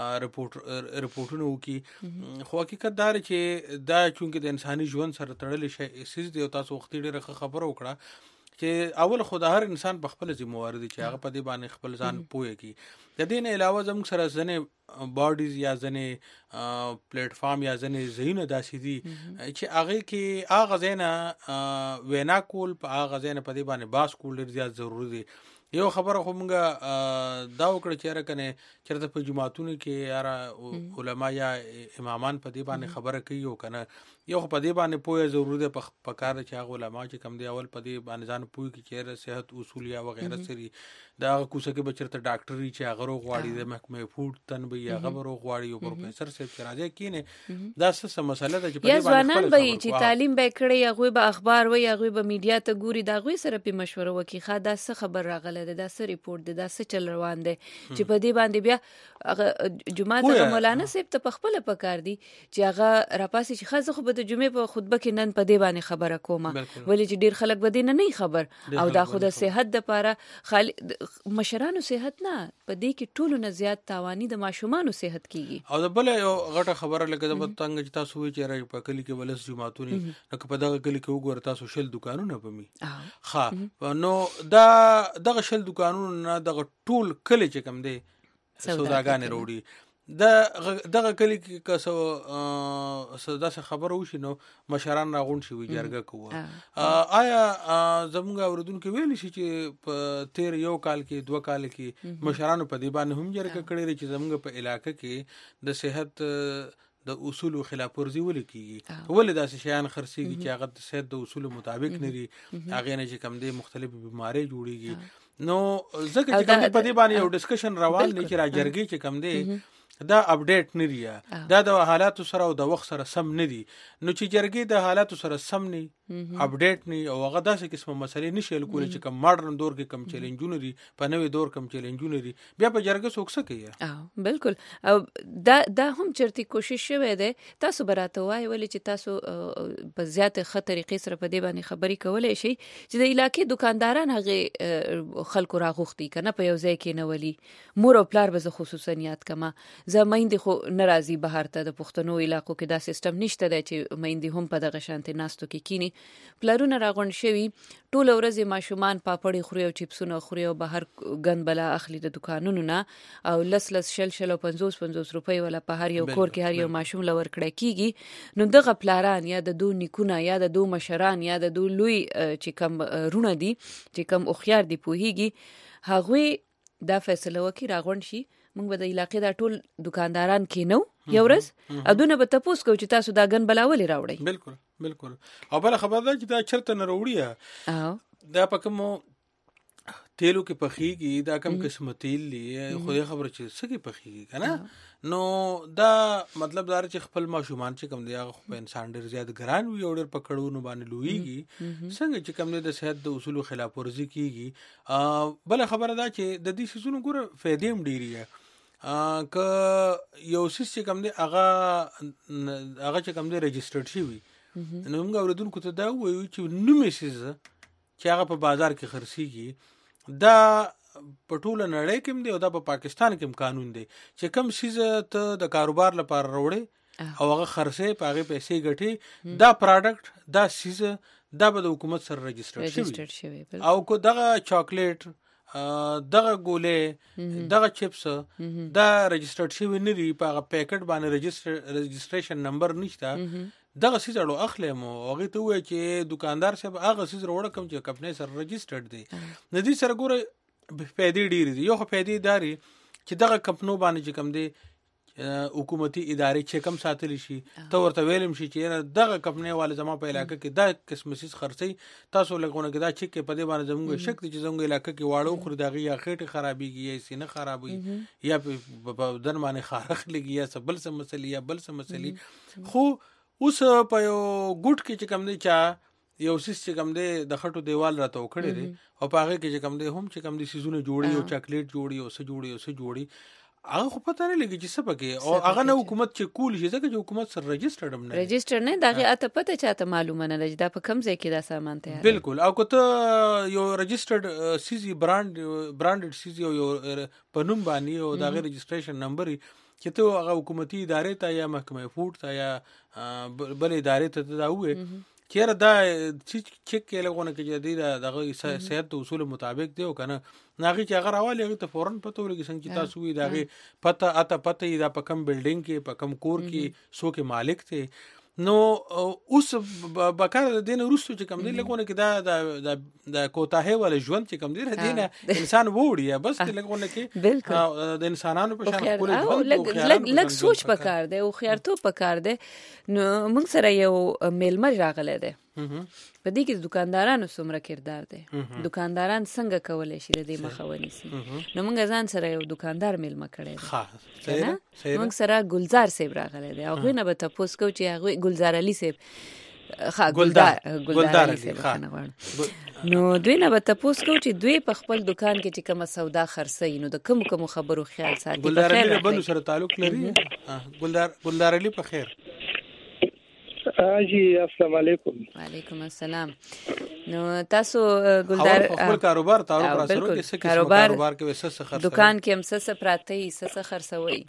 رپورټونه وکي خو حقیقت دا چې دا چونکه د انساني ژوند سره تړل شي سیس دی او تاسو وختي ډیره خبره وکړه چې اول خدای هر انسان په خپل ذمہوار دي چې هغه په دې باندې خپل ځان پوهه کی د دې نه علاوه زموږ سره ځنه باډیز یا ځنه پلیټ فارم یا ځنه زینه داسې دي چې هغه کې هغه ځنه وینا کول په هغه ځنه په دې باندې باس کول ډیر زیات ضروری دي یو خبره خو موږ دا وکړه چې راکنه چرته په جماعتونو کې یاره علما یا امامان په دې باندې خبره کوي او کنه یو په دې باندې پوهه ضروري ده په کار چې هغه علما چې کم دی اول په دې باندې ځان پوهه کې چې صحت اصول یا وغیرہ سری دا کوڅه کې بچرته ډاکټري چې هغه روغ واړي د محکمه فوډ تنبي هغه روغ واړي او پروفیسور صاحب چې راځي کینه دا څه مسله ده چې په دې باندې ځوانان به چې تعلیم به کړی هغه به اخبار وي هغه به میډیا ته ګوري دا غوي سره په مشوره وکي خا دا څه خبر راغله دا څه ریپورت دی دا څه چل روان دی چې په دې باندې بیا جمعه ته مولانا صاحب ته پخپل پکار دي چې هغه راپاسي چې خاصه خو به د جمعې په خطبه کې نن په دې باندې خبره کومه ولې چې ډیر خلک به دې نه خبر او دا خو د صحت لپاره خالي مشرانو صحت نه په دې کې ټولو نه زیات تاواني د ماشومانو صحت کیږي او د بل یو غټه خبره لکه د پتنګ چې تاسو وی چې راځي په کلی کې ولس جمعهتونی نو په دغه کلی کې وګور تاسو شل دکانونه پمي ها نو دا دغه شل دکانونه نه دغه ټول کلی چې کم دی سوداګانې وروړي دغه کلی کې کسو داسې خبره وشي نو مشران راغون شي جرګه کوه آیا زموږ اوردونکو ویل شي چې په 13 کال کې 2 کال کې مشرانو په دی باندې هم جرګه کړې چې زموږ په علاقې کې د صحت د اصول خلاف ورزي ولیکيږي ولې داسې شیان خرڅيږي چې هغه د صحت د اصول مطابق نه دي هغه نه چې کم دي مختلف بیماری جوړيږي نو ځکه چې کم په دی باندې یو ډسکشن روان نه چې را جرګي چې کم دي دا اپډیټ نه دی دا د حالاتو سره او د وخت سره سم نه دي نو چې جرګي د حالاتو سره سم نه اپډیټ نه او هغه داسې قسمه مسلې نشي کولای چې کوم ماډرن دور کې کم چیلنجونه دي په نوې دور کم چیلنجونه دي بیا په جرګه څوک څه کوي بالکل او دا هم چرته کوشش شوه ده تاسو براته وای ولې چې تاسو په زیات ښه طریقې سره په دې باندې خبري کولای شي چې د علاقې دکانداران هغه خلکو راغوختي کنه په یو ځای کې نه ولي مور او پلار به خصوصا یاد کما زمایند خو ناراضي بهر ته د پښتنو علاقو کې دا سیستم نشته دی چې مایند هم په دغه شانتي ناستو کې کینی پلارونه راغون شوی ټول ورځ ماشومان پاپړې خوري او چپسونه خوري او بهر ګن بلا اخلي د دکانونو نه او لس شل او 50 روپۍ ولا په هر یو کور کې هر یو ماشوم لور کړه کیږي نو دغه پلاران یا د دو نیکونه یا د دو مشران یا د دو لوی چې کم رونه دي چې کم اوخيار دي پوهیږي هغه دا فیصله وکي راغون شي موږ به د علاقې دا ټول دکانداران کینو یو ورځ ادونه به تاسو کو چې تاسو دا ګن بلاولي راوړی بالکل او بل خبر ده چې دا چرته نه وروړي دا پکمو تیلو کې پخېږي دا کم قسم تیل دی خو خبره چې سګي پخېږي کنه نو دا مطلب دا چې خپل ماشومان چې کم دی هغه په انسان ډیر زیات ګران وي او ډیر پکړونو باندې لویږي څنګه چې کم د صحت د اصولو خلاف ورزي کیږي بل خبره دا چې د دې سيزونو ګوره فائدې هم ډیری که یو سیس چې کم دی هغه چې کم دی رجسټرډ شي وي نو موږ اوریدونکو ته دا وایو چې نومې سیز چې هغه په بازار کې خرڅيږي دا په ټوله نړۍ کې دی او دا په پاکستان کې قانون دی چې کم سیز ته د کاروبار لپاره وروړي او هغه خرڅه په هغه پیسې ګټي دا پروډکټ دا سیز دا به د حکومت سره رجسټرډ شوی او کو دغه چاکلیټ دغه ګولې دغه چپس دا رجسټرډ شوی نه دی په هغه پیکټ باندې رجسټریشن نمبر نشته دغه سیز اړو اخلي مو هغه ته وای چې دکاندار صاحب هغه سیز وروړه کوم چې کمپنی سره رجسټرډ دی د دې سره ګوره فائدې ډېرې دي یو خو فائدې داري چې دغه کمپنو باندې چې کم دی حکومتي ادارې چې کم ساتل شي ته ورته ویلم شي چې دغه کمپنی والے زما په علاقې کې دا قسم سیز خرڅي تاسو لګونه کې دا چې په دې باندې زموږ شک دي چې زموږ علاقې کې واړو خور دغه یا خېټه خرابيږي یا سینه خرابوي یا په بدن باندې خارخ لګي یا بل څه مسلې یا بل څه مسلې خو اوس په یو ګوټ کې چې کم دی چا یو سیس چې کم دی د خټو دیوال راته وکړي دي او په هغه کې چې کم دی هم چې کم دی سیزونه جوړي او چاکلیټ جوړي او څه جوړي هغه خو پته نه لګي چې څه پکې او هغه نه حکومت چې کول شي ځکه چې حکومت سره رجسټر نه دغه اته پته چاته معلومه نه لږ دا په کم ځای کې دا سامان ته بالکل او کوته یو رجسټرډ سیزي برانډډ سیزي یو په نوم باندې او دا رجسټریشن نمبر چې ته هغه حکومتي ادارې ته یا محکمه فوډ ته یا بل ادارې ته دا وې چیرې دا چیک کې لګونه کې جدي دغه صحت اصول مطابق دی او کنه ناغي چې هغه راوالي هغه ته فورن پته ولګي څنګه چې تاسو وی دغه پته دا په کم بلډینګ کې په کم کور کې سو کې مالک ته نو اوس بکار د دین روسو چې کم دی لګونه کې دا کوتاه ولا ژوند چې کم دی دینه انسان وړي بس لګونه کې د انسانانو په شان کول لګ سوچ پکار دی او خیارتو پکار دی نو موږ سره یو میلمر راغله ده په دې کې دکاندارانو څومره کردار دی دکانداران څنګه کولای شي د دې مخاوني سي نو موږ ځان سره یو دکاندار میلمه کړی دی موږ سره ګلزار صاحب راغلی دی هغه نه به تاسو کو چې هغه ګلزار علي صاحب ګلدار علي صاحب نو دوی نه به تاسو کو چې دوی په خپل دکان کې چې کومه سودا خرڅي نو د کوم خبرو خیال ساتي ګلدار علي بل سره تعلق لري ګلدار علي په خیر جی السلام علیکم وعلیکم السلام نو تاسو ګلدار خپل کاروبار تعارف را سره کې څه کاروبار کې وسه خرڅوي دکان کې هم څه پراته یې څه خرڅوي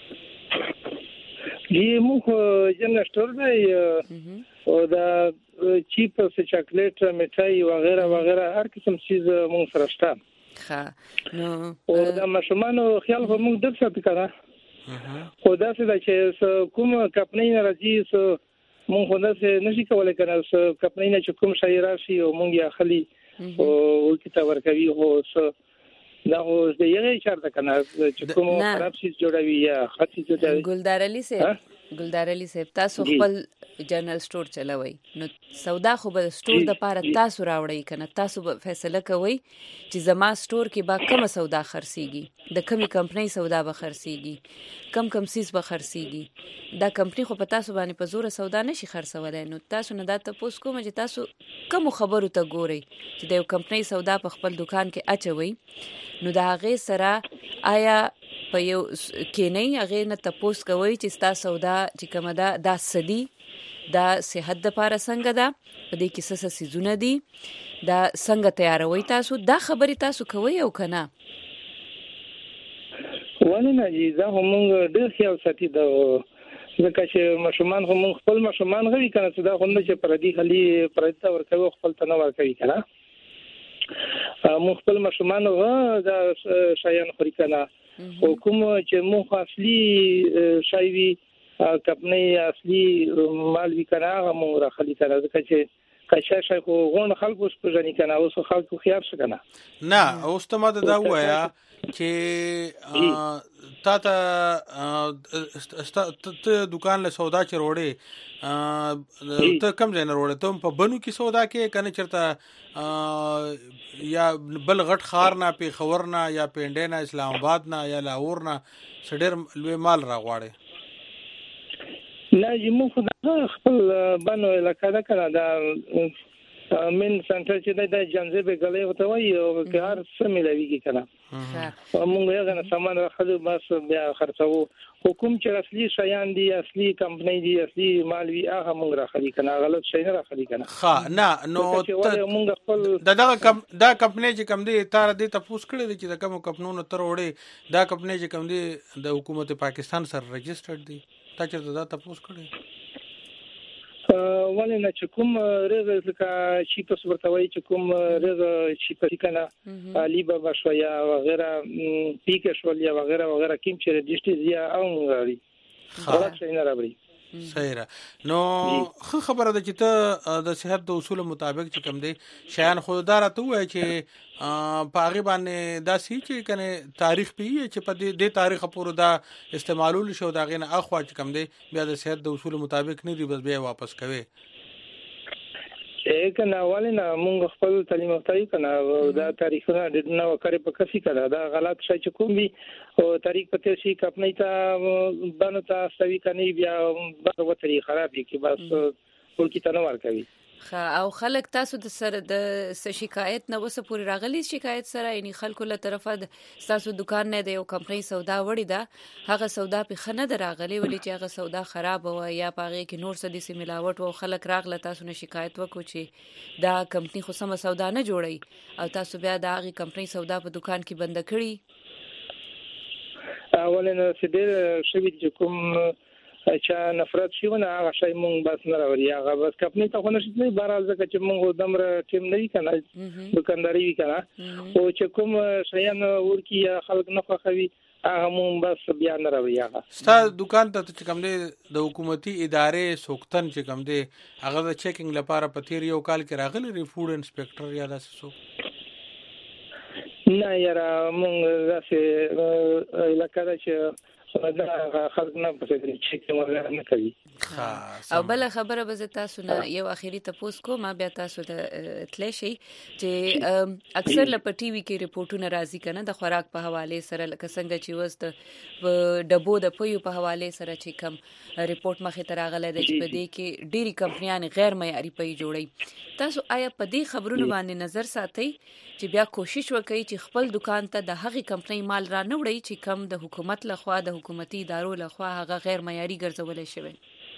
جی موږ جنرال سٹور دی او دا چیپس چاکلیټ میټای وغیرہ وغیرہ هر قسم چیز موږ سره شته ښه نو او دا مشمانو خیال به موږ د څه کړه خو دا څه چې کوم کمپنی نه راځي مونږ خو نه نشي کولای کنه کمپنی نه چې کوم شای راشي او مونږ یې اخلي او کتاب ورکوي او دا اوس د یوه چارته کنه چې کوم خراب شي جوړوي یا خاصی جوړوي ګلدار علي صاحب ګلدار علي صاحب تاسو خپل جنرال سٹور چلوي نو سودا خو به سٹور د پاره تاسو راوړی کنه تاسو به فیصله کوي چې زما سٹور کې با کومه سودا خرڅيږي د کومي کمپنۍ سودا به خرڅيږي کم سیس به خرڅيږي دا کمپنۍ خو په تاسو باندې په زور سودا نشي خرڅولای نو تاسو نه دا تاسو کوم چې تاسو کوم خبرو ته ګوري چې د یو کمپنۍ سودا په خپل دکان کې اچوي نو دا هغه سره آیا په یو کې نه هغه نه تاسو کوي چې تاسو سودا چې کومه دا سدي دا صحت د پاره څنګه ده په دې کې څه سيزونه دي دا څنګه تیاروي تاسو دا خبري تاسو کوي او کنه ونه نه دا هم ډېر خیال ساتي دا ځکه چې مشمان هم خپل مشمان غوي کنه چې دا هم چې پردي خلی پرتا ورکوي خپل تنه ورکوي کنه مو خپل مشمان دا شایان خوري کنه حکومت چې مو اصلي شایوي کمپنۍ اصلي مال وی کنه مو راخلي کنه ځکه چې کښه شای خو غون خلکو سپژنی کنه اوس خلکو خيار څه کنه نه اوس ته ماده دا وایا چې تا ته دکان له سودا چ وروړې ته کم ځای نه وروړې ته په بنو کې سودا کې کنه چرته یا بل غټ خار نه په خور نه یا پینډه نه اسلام آباد نه یا لاهور نه سډر لوی مال راغواړي نه یمو خدای خپل بنو علاقه ده کنه دا من سنټر چې د جنزبه غلې وته وي او که هر څه ملويږي کنه موږ یې غن سامان راخلو بس بیا خرڅو حکومت چې اصلي شیان دي اصلي کمپنۍ دي اصلي مالوي هغه موږ راخلي کنه غلط شي نه راخلي کنه ها نه نو موږ خپل دا کمپنۍ چې کم دي تار دي تاسو کړی چې د کوم کمپنونو تر وړي دا کمپنۍ چې کم دي د حکومت پاکستان سره رجسټرډ دي تا چې دا تاسو کړی ولې نه چې کوم رغه لکه چې تاسو ورته وایي چې کوم رغه چې پرې کنه علي بابا شویا وغیرہ پیک شولیا وغیرہ وغیرہ کوم چې رجسټریا او غړي خلاص نه راوړي صحیح را نو خبره ده چې ته د صحت د اصول مطابق چې کوم دي شیان خوددار ته وای چې پاغي باندې دا سې چې کنه تاریخ پیه چې په دې تاریخ پورې دا استعمالول شو دا غینه اخوا چې کوم دي بیا د صحت د اصول مطابق نه دی بس بیا واپس کوي کنه ولنه مونږ خپل تعلیم یافتای کنه دا تاریخونه د نو کاری په کفي کړه دا غلط شي چې کوم وي او تاریخ په تاسو کپنی ته باندې تاسو وی کني بیا په وتري خراب کی بس ټول کی تنوار کوي او خلک تاسو د سره د شکایت نه وسه پوری راغلی شکایت سره یعنی خلکو له طرفه تاسو دکان نه دی او کمپنۍ سودا وړي دا هغه سودا په خنه دراغلی ولې چې هغه سودا خراب و یا پاغه کې نور څه دي ملاوت او خلک راغله تاسو نه شکایت وکړو چې دا کمپنۍ خو سم سودا نه جوړي او تاسو بیا دا هغه کمپنۍ سودا په دکان کې بند کړی اولنه سیده شوی چې کوم چې نفرت شي ونه هغه شی مونږ بس نه راوړي هغه بس کمپنۍ ته خو نشي نه بهرال ځکه چې مونږ دمر ټیم نه کنه دکانداري کنه او چې کوم شیان ورکی خلک نه خوښوي هغه مونږ بس بیا نه راوړي هغه ستا دکان ته چې کوم دی د حکومتي ادارې سوکتن چې کوم دی هغه د چیکینګ لپاره په تیر یو کال کې راغلی فود انسپکټر یا داسې څوک نه یاره مونږ داسې علاقه ده چې دا خلک نه پوهېږي چې کومه نه کوي او بل خبره به تاسو نه یو اخیری تاسو کوم بیا تاسو ته تل شي چې اکثر لپاره ټي وي کې ریپورتونه راځي کنه د خوراک په حواله سره لکه څنګه چې وست ډبو د پيو په حواله سره چې کم ریپورت مخه تراغله د چې په دې کې ډيري کمپنیان غیر معیاري پي جوړي تاسو آیا په دې خبرونو باندې نظر ساتئ چې بیا کوشش وکړي چې خپل دکان ته د هغې کمپنۍ مال را نه وړي چې کم د حکومت لخوا د حکومتي ادارو لخوا هغه غیر معیاري ګرځولای شوی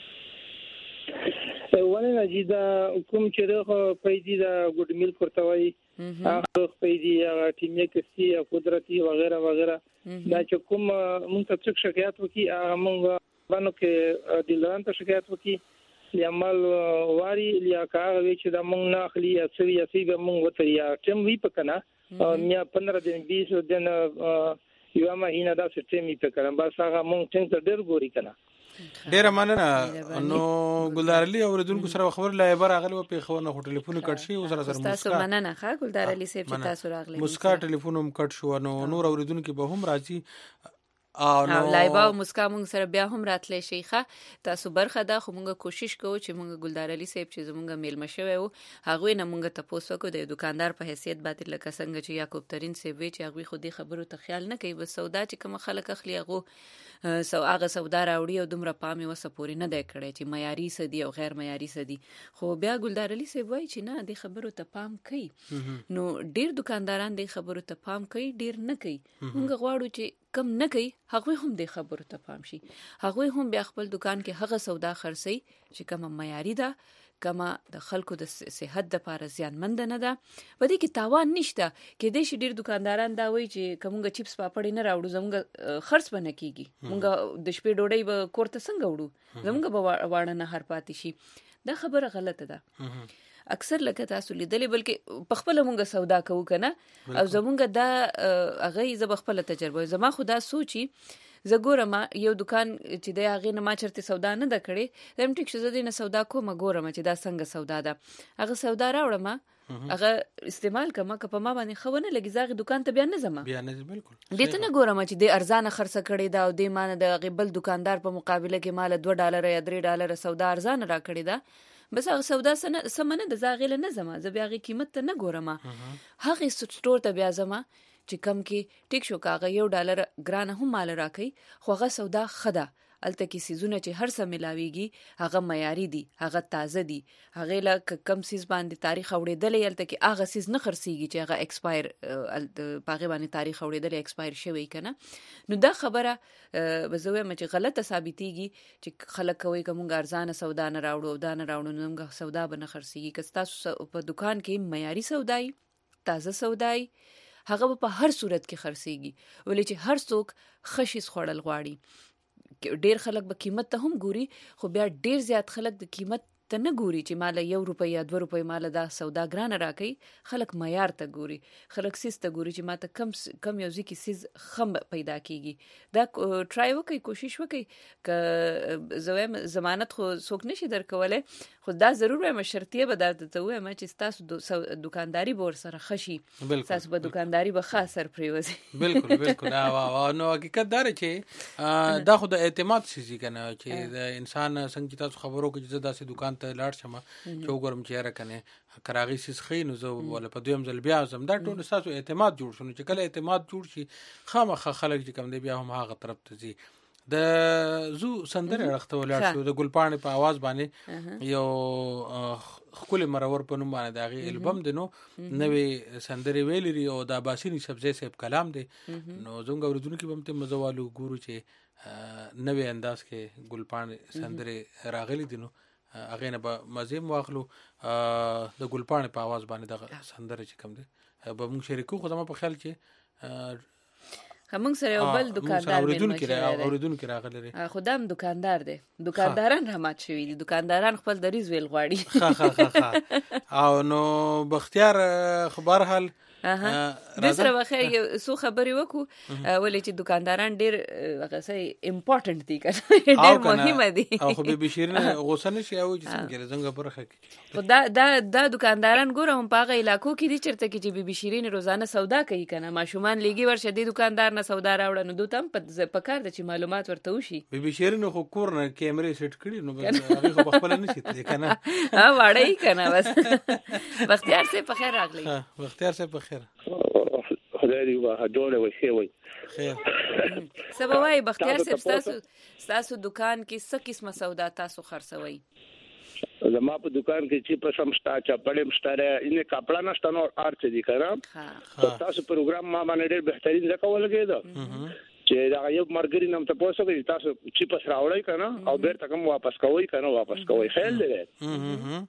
ولنه چې دا کوم چې د پیدي د ګډ میل کوتوي هغه پیدي هغه ټیمه کسي قدرتي وغیرہ وغیرہ دا چې کوم مونږ ته څه شکایت وکي هغه مونږ باندې کې دلان ته شکایت وکي لیامل واری لیا کار وی چې د مونږ نه اخلي اصلي اسی به مونږ وته یا ټیم وی پکنه میا 15 دن 20 دن یو ما هینا دا ټیم وی پکنه بس هغه مونږ څنګه ډېر ګوري کنه ډېر مننه نو ګلدار علي اوریدونکو سره خبر لا عبر اغلی په خو نه ټلیفون کټ شي او سره تاسو مننه ښه ګلدار علي صاحب چې تاسو راغلی مسکا ټلیفون هم کټ شو نو نور اوریدونکو به هم راځي او لایبا او مسکا مونږ سره بیا هم راتلې شيخه تاسو برخه ده خو مونږ کوشش کوو چې مونږ ګلدار علي صاحب چې زمونږ میلمه شوی وو هغه نه مونږ ته پوسوکو د دکاندار په حیثیت باندې لکه څنګه چې یعقوب ترین صاحب چې هغه خو دې خبرو ته خیال نه کوي بس سودا چې کوم خلک اخلي هغه سودا راوړي او دومره پامي وسه پوري نه دی کړی چې معیاري سدي او غیر معیاري سدي خو بیا ګلدار علي صاحب وایي چې نه دې خبرو ته پام کوي نو ډیر دکانداران دې خبرو ته پام کوي ډیر نه کوي مونږ غواړو چې کم نه کوي هغه هم د خبرو ته پام شي هغه هم بیا خپل دکان کې هغه سودا خرڅي چې کوم معیاري ده کما د خلکو د صحت د لپاره زیانمند نه ده په دې کې تاوان نشته کې د شي ډیر دکانداران دا وایي چې کومګه چپس پاپړې نه راوړو زموږ خرڅ بنه کیږي مونږ د شپې ډوډۍ به کوړه څنګه وړو زموږ به واړه نه هر پاتې شي دا خبره غلطه ده اکثر لکه تاسو لیدلې بلکې په خپل مونږه سودا کوو کنه او زمونږ دا هغه ز بخپل تجربه زما خدا سوچي زګورم یو دکان چې د هغه نه ما چرته سودا نه د کړې زم ټیک شې زدي نه سودا کوم ګورم چې دا څنګه سودا ده هغه سودا راوړم هغه استعمال کما که په ما باندې خونه لګي زاغه دکان ته بیان نه زما بیان نه بالکل دې ته نه ګورم چې د ارزانه خرڅ کړي دا او د مان د غبل دکاندار په مقابله کې مال $2 یا $3 سودا ارزانه را کړی دا بس هغه سودا سمنه د زاغله نه زما ز بیا غي قیمت ته نه ګورم هغه سټور ته بیا زما چې کم کې ټیک شو کاغه $1 ګرانه هم مال راکې خو هغه سودا خدا الته کې سيزونه چې هر څه ملاويږي هغه معیاري دي هغه تازه دي هغه لا کم سیز باندې تاریخ اوریدلې الته کې هغه سیز نه خرسيږي چې هغه ایکسپایر پاغه باندې تاریخ اوریدلې ایکسپایر شوی کنه نو دا خبره بزوې مچ غلطه ثابتيږي چې خلک کوي کوم ارزانه سودا نه راوړو دا نه راوړو نو موږ سودا به نه خرسيږي که تاسو په دکان کې معیاري سودای تازه سودای هغه په هر صورت کې خرسيږي ولې چې هر څوک خشیس خوړل غواړي ډیر خلک به قیمت ته هم ګوري خو بیا ډیر زیات خلک د قیمت ته نه ګوري چې مال $1 یا $2 مال دا سودا ګران راکې خلک معیار ته ګوري خلک سیس ته ګوري چې ماته کم یو ځکه سیس خم پیدا کیږي دا ټرای وکي کوشش وکي ک زویم ضمانت خو څوک نشي درکوله خو دا ضرور وایم شرطیه به درته وایم چې تاسو دکانداری بور سره خشي تاسو په دکانداری به خاص سر پریوزي بالکل نو حقیقت دا چې دا خو د اعتماد شي کنه چې د انسان څنګه تاسو خبرو کې چې داسې دکان ته لاړ شم چې وګورم چې را کنه کراغي سیس خین زو ولا په دویم ځل بیا زم دا ټول تاسو اعتماد جوړ شونه چې کله اعتماد جوړ شي خامخ خلک چې کم دی بیا هم هغه طرف ته زی د زو سندره رخته ولر شو د ګلپانې په आवाज باندې یو خپل مرور په نوم باندې داغي البم دینو نوې سندره ویلري او د باسینی سبزی صاحب کلام دی نو زونګ اوردونکو کې بمته مزوالو ګورو چې نوې انداز کې ګلپانې سندره راغلي دینو هغه نه به مزیم واخلو د ګلپانې په आवाज باندې د سندره چې کوم دی به موږ شریکو خو زما په خیال چې همون سره یو بل دکاندار اوریدونکو راغلی خدام دکاندار دی دکانداران رحمت شوی دي دکانداران خپل دریز ویل غواړي او نو بختیار خبر حال د سره واخې سو خبرې وکړو ولې چې دکانداران ډېر هغه سي امپورټنت دي کنه ډېر مهمه دي او خو به شیرین غوسه نشي او چې څنګه برخه کې خو دا دکانداران ګورم په هغه علاقو کې دي چرته کې چې به شیرین روزانه سودا کوي کنه ماشومان لګي ورشه دي دکاندار نه سودا راوړنه دوی تم په کار د چې معلومات ورته وشي به شیرین خو کور نه کیمرې سیټ کړي نو هغه خو خپل نشي کنه واړی کنه بس بختیار سي په خیر راغلی بختیار سي په خیر خدای دې واه جوړه وشي وي خیر سبوای بختیار سي تاسو دکان کې څه قسمه سودا تاسو خرڅوي زما په دکان کې چې په سمستا چا پړم شتاره انې کپڑا نشته نو ارچ دي کړم تاسو پروګرام ما باندې ډېر بهترین ځکه ولګېد چې دا یو مرګري نم ته پوسو کې تاسو چې پس راوړی کنه او بیرته کوم واپس کوی کنه واپس کوی خیال دې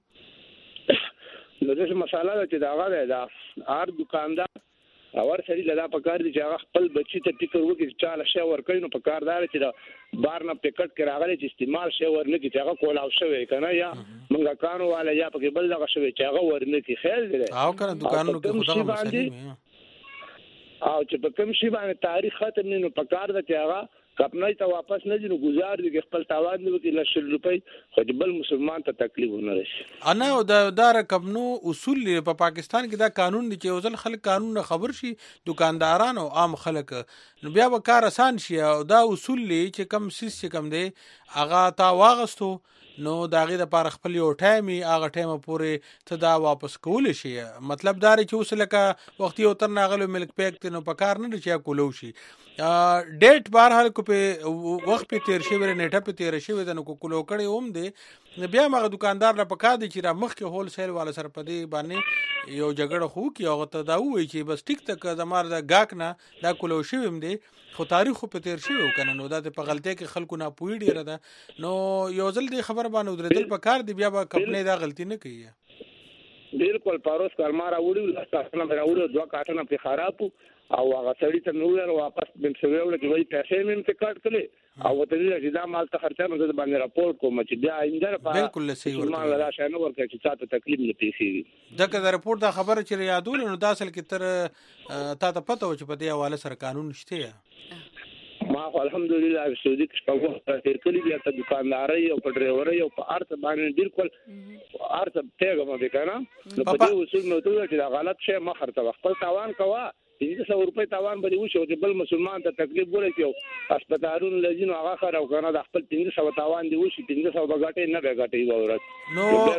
نو دغه مساله چې دا غواړي دا هر دکاندار اور سړي لدا پکار دي چې هغه خپل بچی ته فکر وکړي چې چاله شی ورکړي نو پکاردار چې دا بار نه پکټ کې راغلي چې استعمال شی ورنکي چې هغه کولاو شوی کنه یا منګه کانو والا یا پکې بل دغه شوی چې هغه ورنکي خیر دی او کنه دکانونو کې خدای مسلې او چې په کوم شی باندې تاریخ ختم نه نو پکار ده چې هغه کپنای ته واپس نه دي نو گزار دي خپل تاوان دی کې لشل روپۍ خو بل مسلمان ته تکلیف نه راشي. انا دا رقم نو اصول په پاکستان کې دا قانون دی چې اوزل خلک قانون نه خبر شي دکانداران او عام خلک نو بیا به کار آسان شي او دا اصول لی چې کم سیس چې کم دی هغه تا واغستو نو دا غي د پاره خپل یو ټایمي هغه ټایم پورې ته دا واپس کول شي. مطلب دا چې اوس لکه وخت یو تر ناغلو ملک پیک نو په کار نه چې کولو شي ډیټ بهر حال کو په وخت په تیر شي ور نیټه په تیر شي ودنه کو کولو کړي هم دي بیا مغه دکاندار لا پکا دي چې را مخ کې هول سیل والا سره پدې باندې یو جګړه خو کی هغه ته دا وایي چې بس ټیک تک زمار دا گاک نه دا کولو شي هم دي خو تاریخ په تیر شي وکنه نو دا په غلطۍ کې خلکو نه پوي ډیره ده نو یو ځل دی خبر باندې درېدل په کار دی بیا به کپنې دا غلطي نه کوي. بالکل پاروس کارمار وړو لاسونه مې راوړو دوه کاټونه په خراب او هغه سړی ته نو ور واپس بم سوي وړ کې وای پیسې مې ته کټ کړې او ته دې چې دا مال ته خرچه مې باندې راپورټ کوم چې بیا آینده لپاره بالکل صحیح ورته مال لا شنه ورکړي چې تاسو تکلیف نه پیسې دا که رپورټ دا خبره چې یادول نو دا اصل کې تر تا ته پته و چې په دې حواله سره قانون شته ما الحمدلله سعودي کې څنګه تیر کلی بیا ته دکانداري او په ډرایوري او په ارت باندې بالکل ارت ته کوم دي کنه نو په دې اصول نو ته چې غلط شی مخر ته خپل تاوان کوا 300 روپۍ تاوان به وشو چې بل مسلمان ته تکلیف ورکړي هسپتالونو لجنو هغه خره او کنه د خپل 300 تاوان دی وشي 300 بغاټي نه بغاټي ورته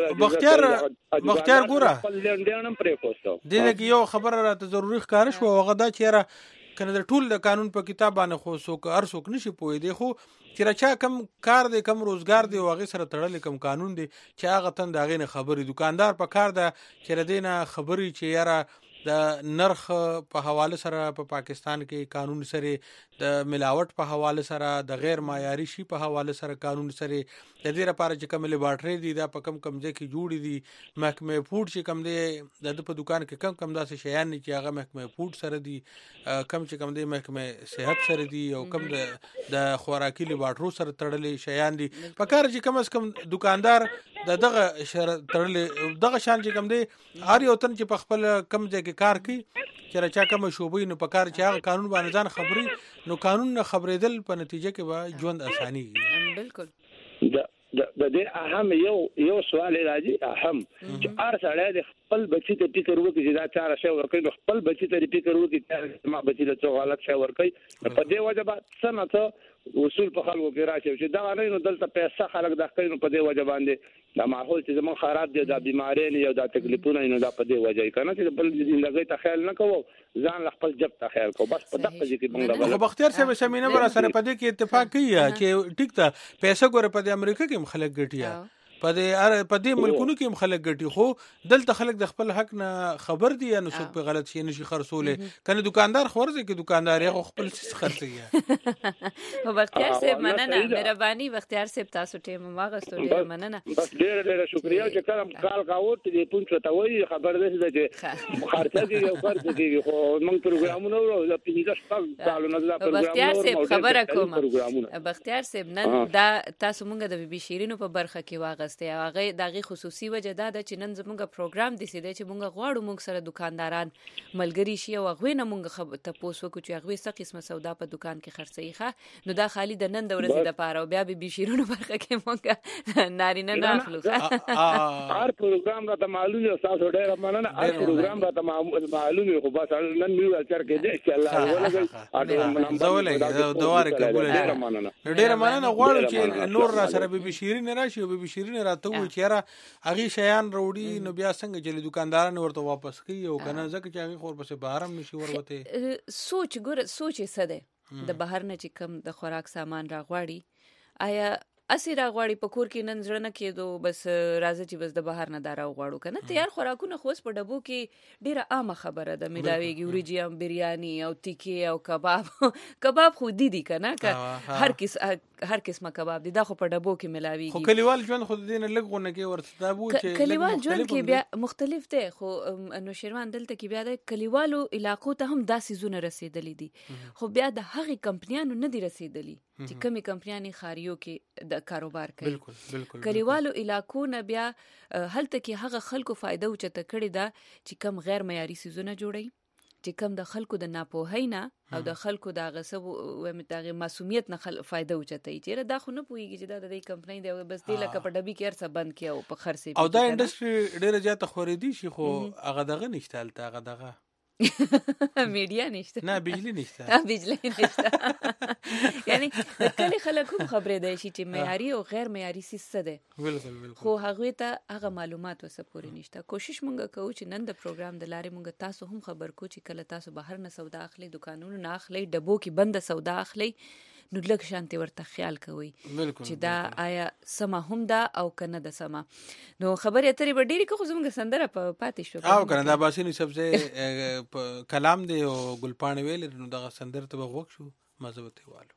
نو بختیار ګوره خپل لندنم پرې کوستو دغه یو خبره راته ضروري ښکار شو هغه دا چیرې کنه د ټول د قانون په کتاب باندې خو څوک ارڅوک نشي پوي دی خو چې راچا کم کار دی کم روزګار دی واغې سره تړل کم قانون دی چې هغه تند هغه نه خبري دکاندار په کار ده چې ردینه خبري چې یاره د نرخ په حواله سره په پاکستان کې قانون سره د ملاوت په حواله سره د غیر معیاري شي په حواله سره قانون سره د دې لپاره چې کوم لیبارټري دي دا په کم ځای کې جوړې دي محکمه فوډ چې کم دی د په دکان کې کم داسې شیان نه چې هغه محکمه فوډ سره دي کم چې کم دی محکمه صحت سره دي او کم د خوراکي لیبارټرو سره تړلې شیان دي په کار چې کم از کم دکاندار دغه تړلې دغه شان چې کم دی هر یو تن چې په خپل کم ځای کار کوي چې راچا کوم شوبې نو په کار چې هغه قانون باندې ځان خبري نو قانون نه خبرېدل په نتیجه کې به ژوند اساني بالکل د دې اهم یو سوال راځي اهم چې هر سړی د خپل بچی ته فکر وکړي چې دا چاره شی ورکړي خپل بچی ته فکر وکړي چې ما بچی له څو غلط شی ورکړي په دې وجه به سنته اصول په خلکو کې راشي چې دا نه نو دلته پیسې خلک د خپل په دې وجه باندې دا ماحول چې زمون خراب دي دا بیماری نه یو دا تکلیفونه نه دا په دې وجه کنه چې بل زندګۍ ته خیال نه کوو ځان خپل جب ته خیال کو بس په دغه ځکه موږ غو بختیار صاحب سمینه بر سره په دې کې اتفاق کوي چې ټیک ته پیسې ګوره په امریکا کې مخلک ګټیا په دې ملکونو کې مخلک ګټي خو دلته خلک د خپل حق نه خبر دي نو څوک په غلط شي نشي خرڅولې کنه دکاندار خورځي کې دکاندار یې خپل څه خرڅي او بختیار صاحب مننه مهرباني بختیار صاحب تاسو ټیم واغستو ډیر مننه بس ډیر شکریا چې کلم کال کاوت دې پونچ ته وای خبر ده چې خرڅه کې یو خرڅ کې خو موږ پروګرامونه ورو د 15 شپږ کالو نه دا بختیار صاحب خبره کوم بختیار صاحب نن دا تاسو مونږ د بي بي شیرینو په برخه کې واغ هغه دغه خصوصي وجه دا چې نن زموږ پروګرام دي چې مونږ غواړو مونږ سره دکانداران ملګری شي او هغه نه مونږ ته پوسو کو چې هغه څه قسمه سودا په دکان کې خرڅي ښه نو دا خالی د نن د ورځې د پاره او بیا به شیرونو برخه کې مونږ نارینه نه اخلو هر پروګرام راته معلومه تاسو ډېر مننه هر پروګرام راته معلومه خو بس نن میو اچر کې دې چې الله ولګي زولې دواره قبول ډېر مننه غواړم چې نور را سره به شیرین راشي او به شیرین راته و چې را هغه شیان وروړي نو بیا څنګه چې دکانداران ورته واپس کوي او کنه ځکه چې هغه خور پسې بهرم نشي ورته سوچ څه ده د بهر نه چې کم د خوراک سامان راغواړي آیا اسی راغواړي په کور کې نن زړه نه کېدو بس راځي چې بس د بهر نه دارا غواړو کنه تیار خوراکونه خو په ډبو کې ډیره عامه خبره ده ملاويږي وريجيام بریاني او تیکي او کباب خو دي کنه هر قسمه کباب دي دا خو په ډبو کې ملاويږي خو کلیوال ژوند خو دینه لګونه کې ورته تابو چې کلیوال ژوند کې بیا مختلف ده خو نو شیروان دلته کې بیا د کلیوالو علاقو ته هم داسې زونه رسیدلې دي خو بیا د هغه کمپنیانو نه دي رسیدلې چې کمی کمپنیانې خاریو کې د کاروبار کوي بالکل کلیوالو علاقو نه بیا هلته کې هغه خلکو فائدہ او چته کړی دا چې کم غیر معیاري سيزونه جوړي چې کوم د خلکو د ناپوهۍ نه او د خلکو د غصب او متغه معصومیت نه فائدہ اوچتای چې دا خو نه پويږي چې دا د دې کمپنۍ دی بس دی لکه په ډبي کې ارڅ بند کیو په خرڅي او دا انډستری ډیره زیاته خوريدي شي خو هغه دغه نشته الته هغه دغه میډیا نشته نه بجلی نشته بجلی نشته یعنی کله خلک هم خبرې دی چې معیاري او غیر معیاري څه ده بالکل خو هغه ته هغه معلومات وسپوري نشته کوشش مونږ کوو چې نن د پروګرام د لارې مونږ تاسو هم خبر کو چې کله تاسو بهر نه سودا اخلي دکانونو نه اخلي ډبو کې بند سودا اخلي نو لږ شانتي ورته خیال کوي چې دا آیا سما هم دا او کنه د سما نو خبرې اترې به ډېری خو زموږ سندره په پاتې شو او کنه دا باسي نو سبزه کلام دی او ګلپاڼه ویل نو دا سندره ته وغوښ شو مزه والو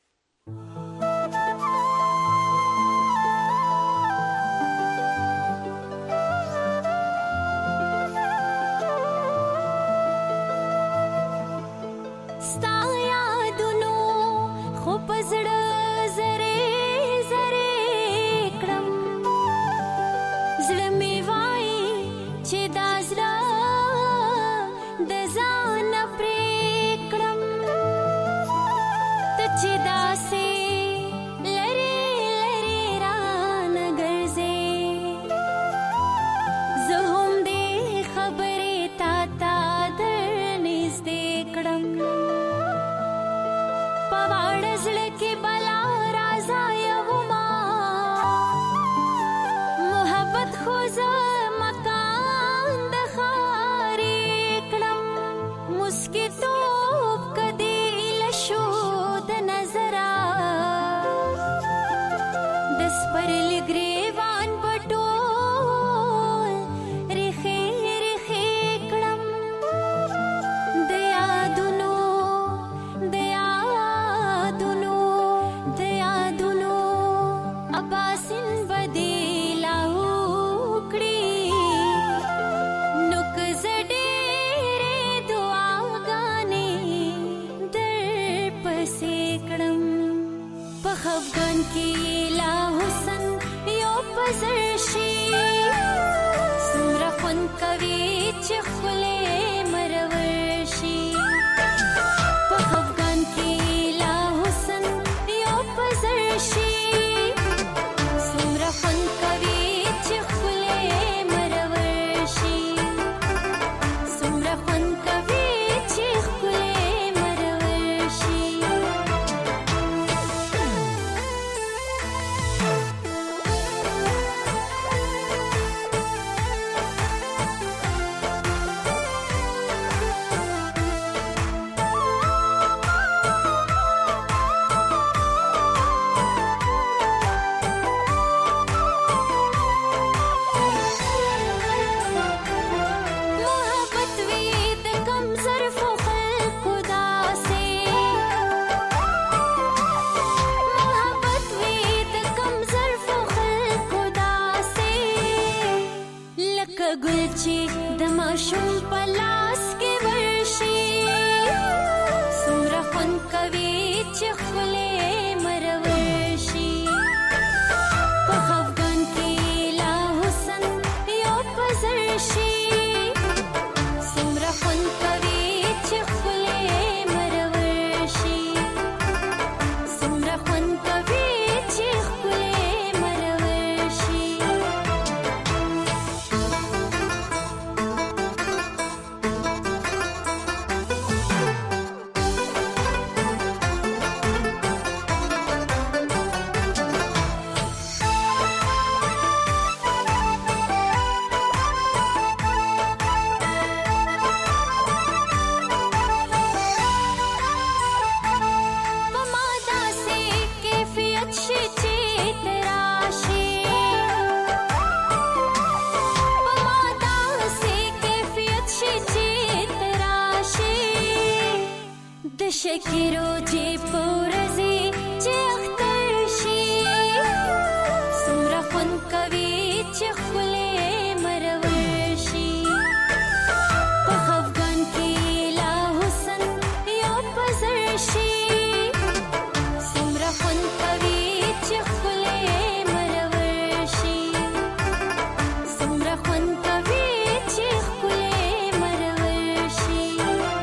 شکیرو چې پورزي چې اختر شي سمره خون کوي چې خله مرور شي په افغان کې لا حسن یو پزر شي سمره خون کوي چې خله مرور شي سمره خون کوي چې خله مرور شي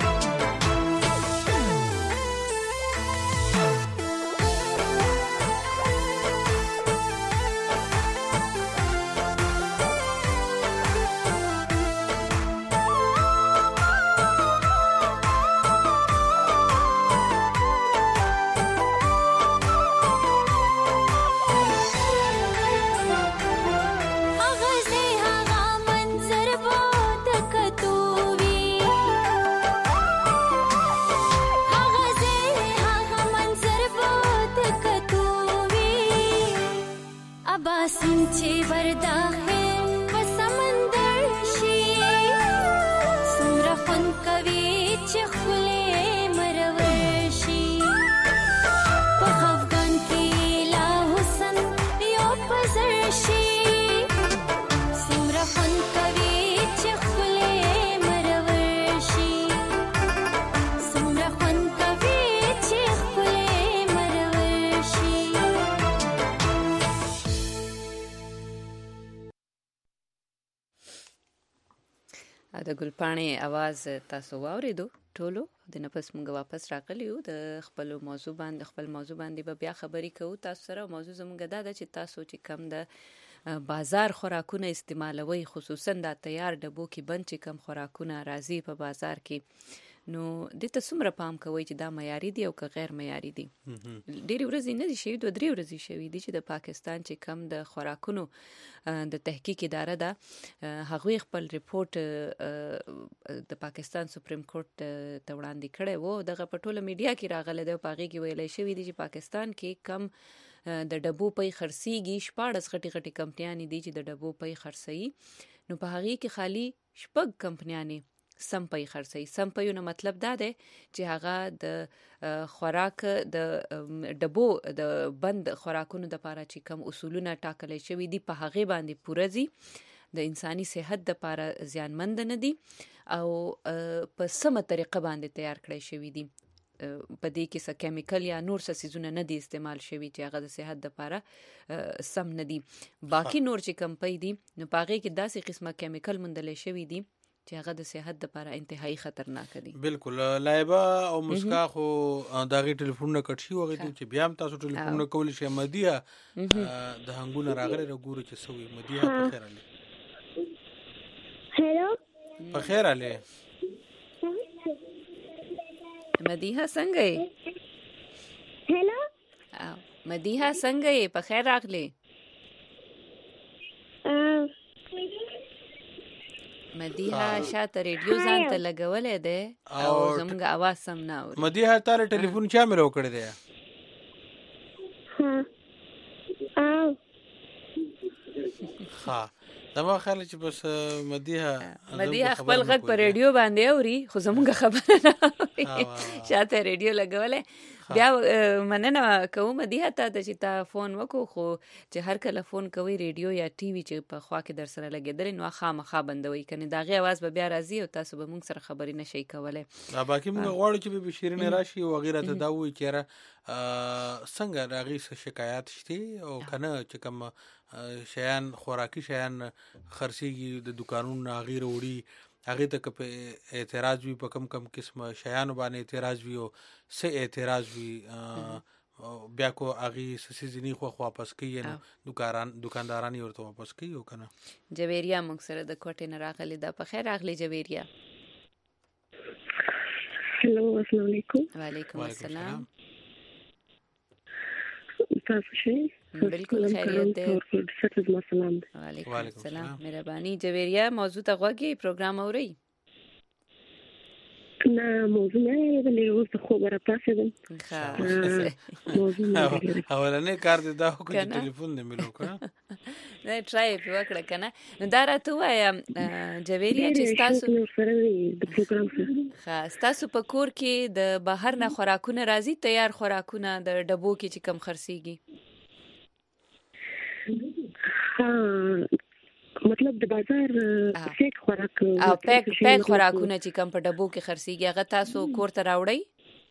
د ګلپاڼې आवाज تاسو واوریدو ټولو د نفس مونږ واپس راغلیو د خپل موضوع باندې به بیا خبرې کوو تاسو سره. موضوع زمونږ دا ده چې تاسو چې کم د بازار خوراکونه استعمالوي، خصوصا د تیار ډبو کې بند چې کم خوراکونه راځي په بازار کې، نو د څومره پام کوي چې دا معیاري دي او که غیر معیاري دي. ډېرې ورځې نه دي شوي، 2-3 ورځې شوي دي چې د پاکستان چې کم د خوراکونو د تحقیق اداره ده هغوی خپل ریپورت د پاکستان سپریم کورټ ته وړاندې کړی وو. دغه په ټوله میډیا کې راغلی دی او په هغې کې ویلی شوي دي چې پاکستان کې کم د ډبو پی خرڅیږي، 14 غټې کمپنیانې دي چې د ډبو پی خرڅوي، نو په هغې کې خالي 6 کمپنیانې سم پی خرڅوي. سم پیونه مطلب دا دی چې هغه د خوراک د ډبو د بند خوراکونو د پاره چې کم اصولونه ټاکلی شوي دي په هغې باندې پوره ځي، د انساني صحت د پاره زیانمند نه دي او په سمه طریقه باندې تیار کړی شوي دي. په دې کې څه کیمیکل یا نور څه څیزونه نه دي استعمال شوي چې هغه د صحت د پاره سم نه دي. باقي نور چې کم پی دي نو په هغې کې داسې قسمه کیمیکل موندلی شوي دي چې هغه د صحت لپاره انتهایی خطرناک دي. بالکل. لایبا او مسکا خو داغه ټلیفون کټ شي وغه چې بیا هم تاسو ټلیفون کول شي. مدیه د هنګونه راغله رګوري چې سوي. مدیه په خیر علي. هلو په خیر علي. مدیه څنګه یې؟ هلو مدیه څنګه یې؟ په خیر راغلی. مدیحه شاته ریډیو ځان ته لګولې ده او زموږ आवाज سم نه اوري. مدیحه تعالی ټلیفون چا مې راکړی دی؟ ها زما خیال چې بس مدیحه خپل غږ په ریډیو باندې اوري خو زموږ خبره نه اوري. شاته ریډیو لګولې. بیا مننه کوم مدیحه ته چې تا فون وکړو، خو چې هر کله فون کوي ریډیو یا ټي وي چې په خوا کې در سره لګېدلی نو خامخا بندوي، کنې د هغې اواز به بیا راځي او تاسو به موږ سره خبرې نه شئ کولی. باقي موږ غواړو چې به شیرینې راشي او هغې راته دا ووایي چې یاره څنګه د هغې څه شکایات شته او که نه چې کوم شیان خوراکي شیان خرڅېږي د دوکانونو نه هغې راوړي، هغې ته که په اعتراض وي، په کم قسمه شیانو باندې اعتراض وي او څه اعتراض وي بیا کو هغې څه څیز نه خوښ واپس کوي نو دوکانداران یې ورته واپس کوي او که نه. جویریا موږ سره د کوټې نه راغلې ده. په خیر راغلې جویریا. هلو السلام علیکم. وعلیکم السلام. تاسو ښه؟ بالکل خیریت دی. ستاسو زما سلام دی. وعلیکم السلام. مهرباني. جویریا موضوع ته غوږ پروګرام اورئ؟ نه موضوع نه لري، اوس خو به راپاسېدم. موضوع نه لري. اولنی کار دې دا وکړه چې ټلیفون دې مې وکړه. نه ټرای یې وکړه که نه. نو دا راته ووایه جویریا چې ستاسو په کور کې د بهر نه خوراکونه راځي، تیار خوراکونه د ډبو کې چې کم خرڅېږي؟ مطلب د بازار فیک خوراک او پیک خوراکونه چې کم په ډبو کې خرڅېږي هغه تاسو کور ته راوړئ؟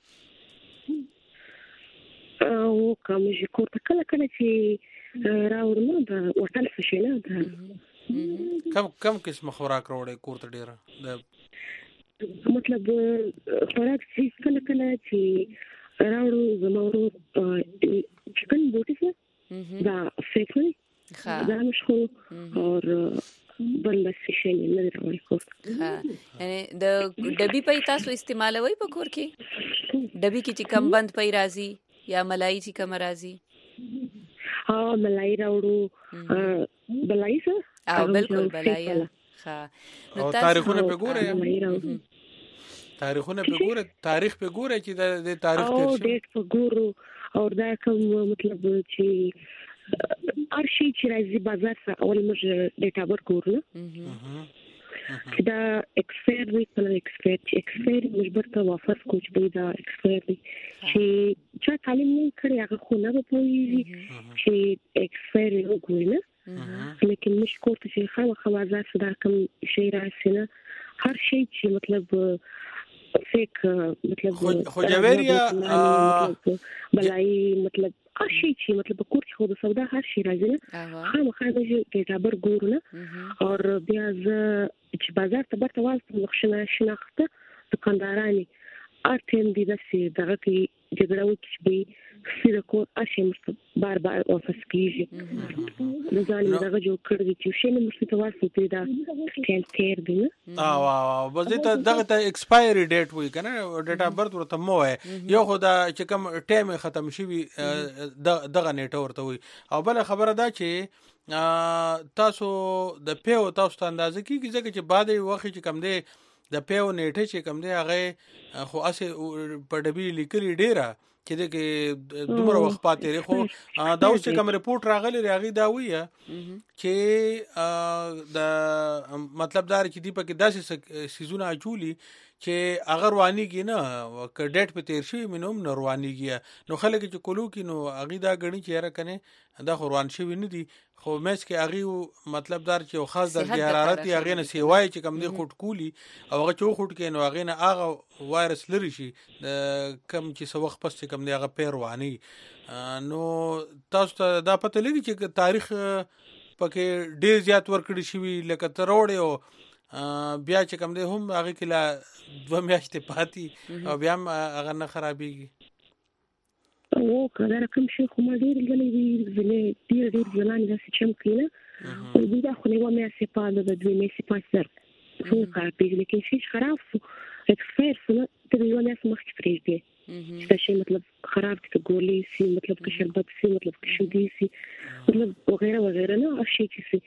او کوم چې کور ته کله چې راوړم د وټل څه شي نه کم قسمه خوراک راوړئ کور ته ډېره؟ مطلب خوراک چې کله چې راوړو زما ورور چکن بوټي سره دا فیک وي دا مشخو اور بل بس شي نه راوړي کور. یعنی د ډبي پي تاسو استعمالوي په کور کې؟ ډبي کې چې کم بند پي راځي یا ملای چې کم راځي؟ ملای راوړو بلای سره او بالکل بلای. نو تاریخونه په ګوره تاریخ په ګوره چې د تاریخ او ډیټ په ګورو او دا کوم مطلب چې هر شي چې راځي بازار څخه اول موږ ډیټا ورکوو چې دا ایکسپایر وي کله ایکسپایر موږ ته واپس کوو چې دا ایکسپایر وي چې چا تعلیم نه کړی هغه خو نه پوهېږي چې ایکسپایر یې وګوري نه، لیکن موږ کور ته چې خامخا بازار څخه دا کوم شی راسي نه هر شی چې مطلب فیک مطلب خو جویریا بلای مطلب هر شي چې مطلب کور کې خو د سودا هر شي راځي نه خامخا د ډیټابر ګورو نه او بیا چې بازار ته برته واسطه شناخته دکاندارانی ارتم دي د سي دغه کې جګړه وکړي سره کو اشم بار بار اوفس کیږي د ځان دغه جوړ کړی چې شنه مستوي واسطه دا سکین تیر دی او بس دغه ته ایکسپایری ډیټ وای کنه ډیټا برت ورته مو یو خدا چې کوم ټایم ختم شي دغه نیټ ورته وای او بل خبره دا چې تاسو د پیو تاسو اندازه کیږي ځکه چې بعد وخت چې کم دی د پیو نیټه چې کم دی هغه خو اسه په ډبی لیکلي ډیره چې دغه دومره وخت پاتې لري خو دا اوس کوم رپورت راغلی راغی دا ویه چې د مطلب دار چې دی په کې داسې سيزونه اچولي چې اگر روانيږي نه ک ډیټ په تیر شي منوم نه روانيږي نو خلک چې کولو کې نو اغي دا غني چې را کنه دا روان شي نه دي خو مېس کې اغي مطلب دار چې خاص درجه حرارت یې اغي نه سیوای چې کم دي خټ کولی او هغه چې خټ کې نو اغي نه هغه وایرس لري شي کم چې سو وخت پس چې کم دی هغه پیروانی نو تاسو ته دا پته لګي چې تاریخ پکې ډیر زیات ورکړی شي لکه تروړې او بیا چې کم دی هم هغه کله 2 میاشتې پاتې او بیا هغه نه خرابېږي او کله کوم شي خو ما ډیر غلې ډیر ځلان داسې چم کینه او دا خو نه و مې سپاله د 2 میاشتې پاتې خو خرابېږي لیکن شي خراب شو اکسپایر شو ته یو نه سمخ پرېږدي چې شي مطلب خراب کې ګولې سي مطلب کې شربت سي مطلب کې شودي سي مطلب وغیرہ وغیرہ نه شي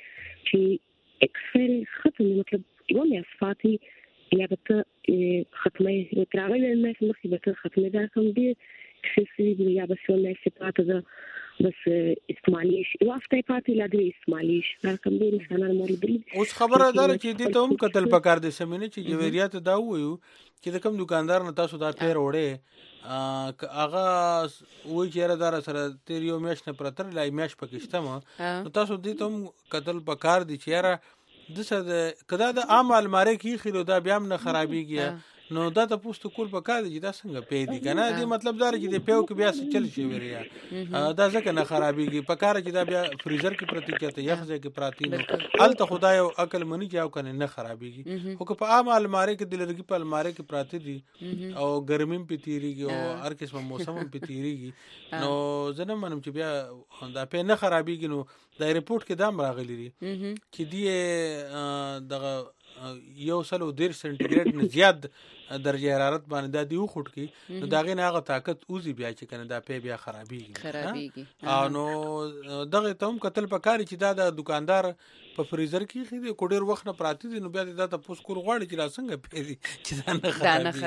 چې اکسپایر ختم مطلب یو نه صفاتي یا به ختمه تراغله نه سمخ به ختمه دا کوم دي چې یا بس ولې صفات ده بس استعماليش واسطه پاتې لګري استعماليش دا کوم دي انسانانو مولدي اوس خبره دار چې دې ته هم قتل پکار دي سمینه چې جوهریات دا وایو چې د کوم دکاندار نه تاسو دا پیر وړې هغه وای چې را دار سره تیر یو میش نه پرتر لای میش پکشته ما نو تاسو دې ته هم قتل پکار دي چې را د څه کدا د عام الماره کې خلو دا بیا نه خرابېږي نو دا ته پوسټ کول پکاره دي دا څنګه پیدا کنه دې مطلب دار چې د پیو کې بیا څه چل شي وریا دا ځکه نه خرابېږي پکاره چې دا بیا فریزر کې پرتی کېته یخ ځای کې پراتی نو الته خدای او عقل منی چې او کنه نه خرابېږي خو په عام الماره کې د لرګي په الماره کې پراتی دي او ګرمیم په تیریږي او هر قسمه موسم په تیریږي نو زنه منم چې بیا دا په نه خرابېږي نو دا ریپورت کې دا راغلی دي چې دی دغه یو سلو 1.5 سنټیګریډ نه زیات درجه حرارت باندې د دیو خټ کی نو داغه نه هغه طاقت اوزي بیا چې کنه دا په بیا خرابېږي او نو دغه ته هم قتل پکاري چې دا د دکاندار په فریزر کې خېده کوډر وخت نه پراتی دي نو بیا دا تاسو کول غواړي چې لا څنګه پیږي چې دا نه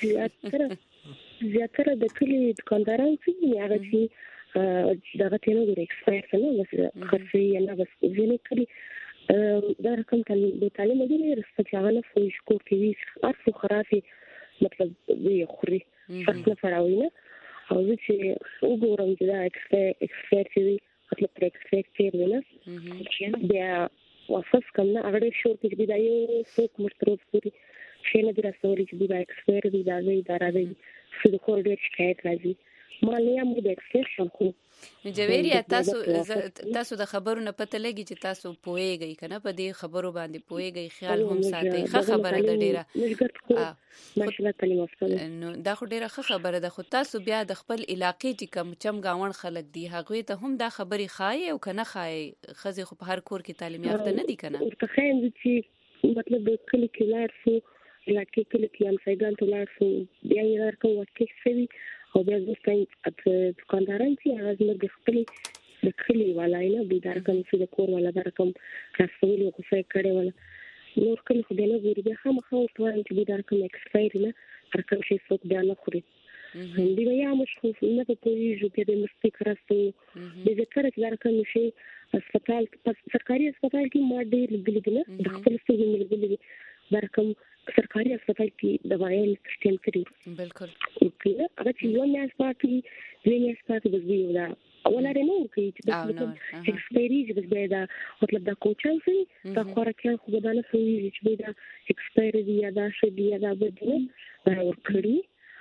خرابېږي زیاتره د کلی دکانداران چې هغه چې دغه تنو د ایکسپایر نه بس خرڅي نه بس ځینې کلی دا رقم د تعلیم دی رسټاغله فوش کو کې ارفو خرافي مطلب دی خوري فصل فراوینه او چې وګورم چې دا ایکسپایر دی مطلب ایکسپایر دی نه بیا واساس کنه هغه شو کې دی یو څوک مشترک پوری شنه د رسولي چې دی ایکسپایر دی دا راځي چې د کور ډیر شکایت راځي مالیا مو د ایکسپایر خو جوهریا تاسو د خبرونو پته لګی چې تاسو پوهیږئ کنه په دې خبرو باندې پوهیږئ خیال هم ساتي ښه خبره ده ډیره ماشاءالله تعالی وفصله نو دا خو ډیره ښه خبره ده خو تاسو بیا د خپل علاقې چې کم چم گاون خلک دی هغه ته هم دا خبري خای او کنه خای خزي خو په هر کور کې تعلیم یافته نه دي کنه تخیل چې مطلب د کلی کې لار سو علاقې کلی کې هم سیګان ته لار سو بیا یې راکو وکړي سوي او بیا ځکه دکانداران چې هغه د خپل د کلی ولاینا به دا کوم چې د کور ولا دا کوم رسول او څه کړي ولا نور کله خو دې نه ګوري بیا هم خو ټول چې دا کوم ایکسپایر نه هر کوم شي څوک بیا نه خوري دې بیا مشخص نه په کوی جو کې د مستقرستو د ذکر چې دا کوم شي هسپتال سرکاري هسپتال کې ما ډېر لګلې د خپل څه لګلې دا کوم سرکاري هسپتال کې دوايان سیستم کړی بالکل اوکې هغه چې یو میاس پاتې وی میاس پاتې د ویو دا ولا رنو کې چې ایکسپایری چې دا مطلب دا کوچان سي دا خوراکي خو بدانه سوي چې دا ایکسپایری یا دا شي یا دا بدنه دا ورکړي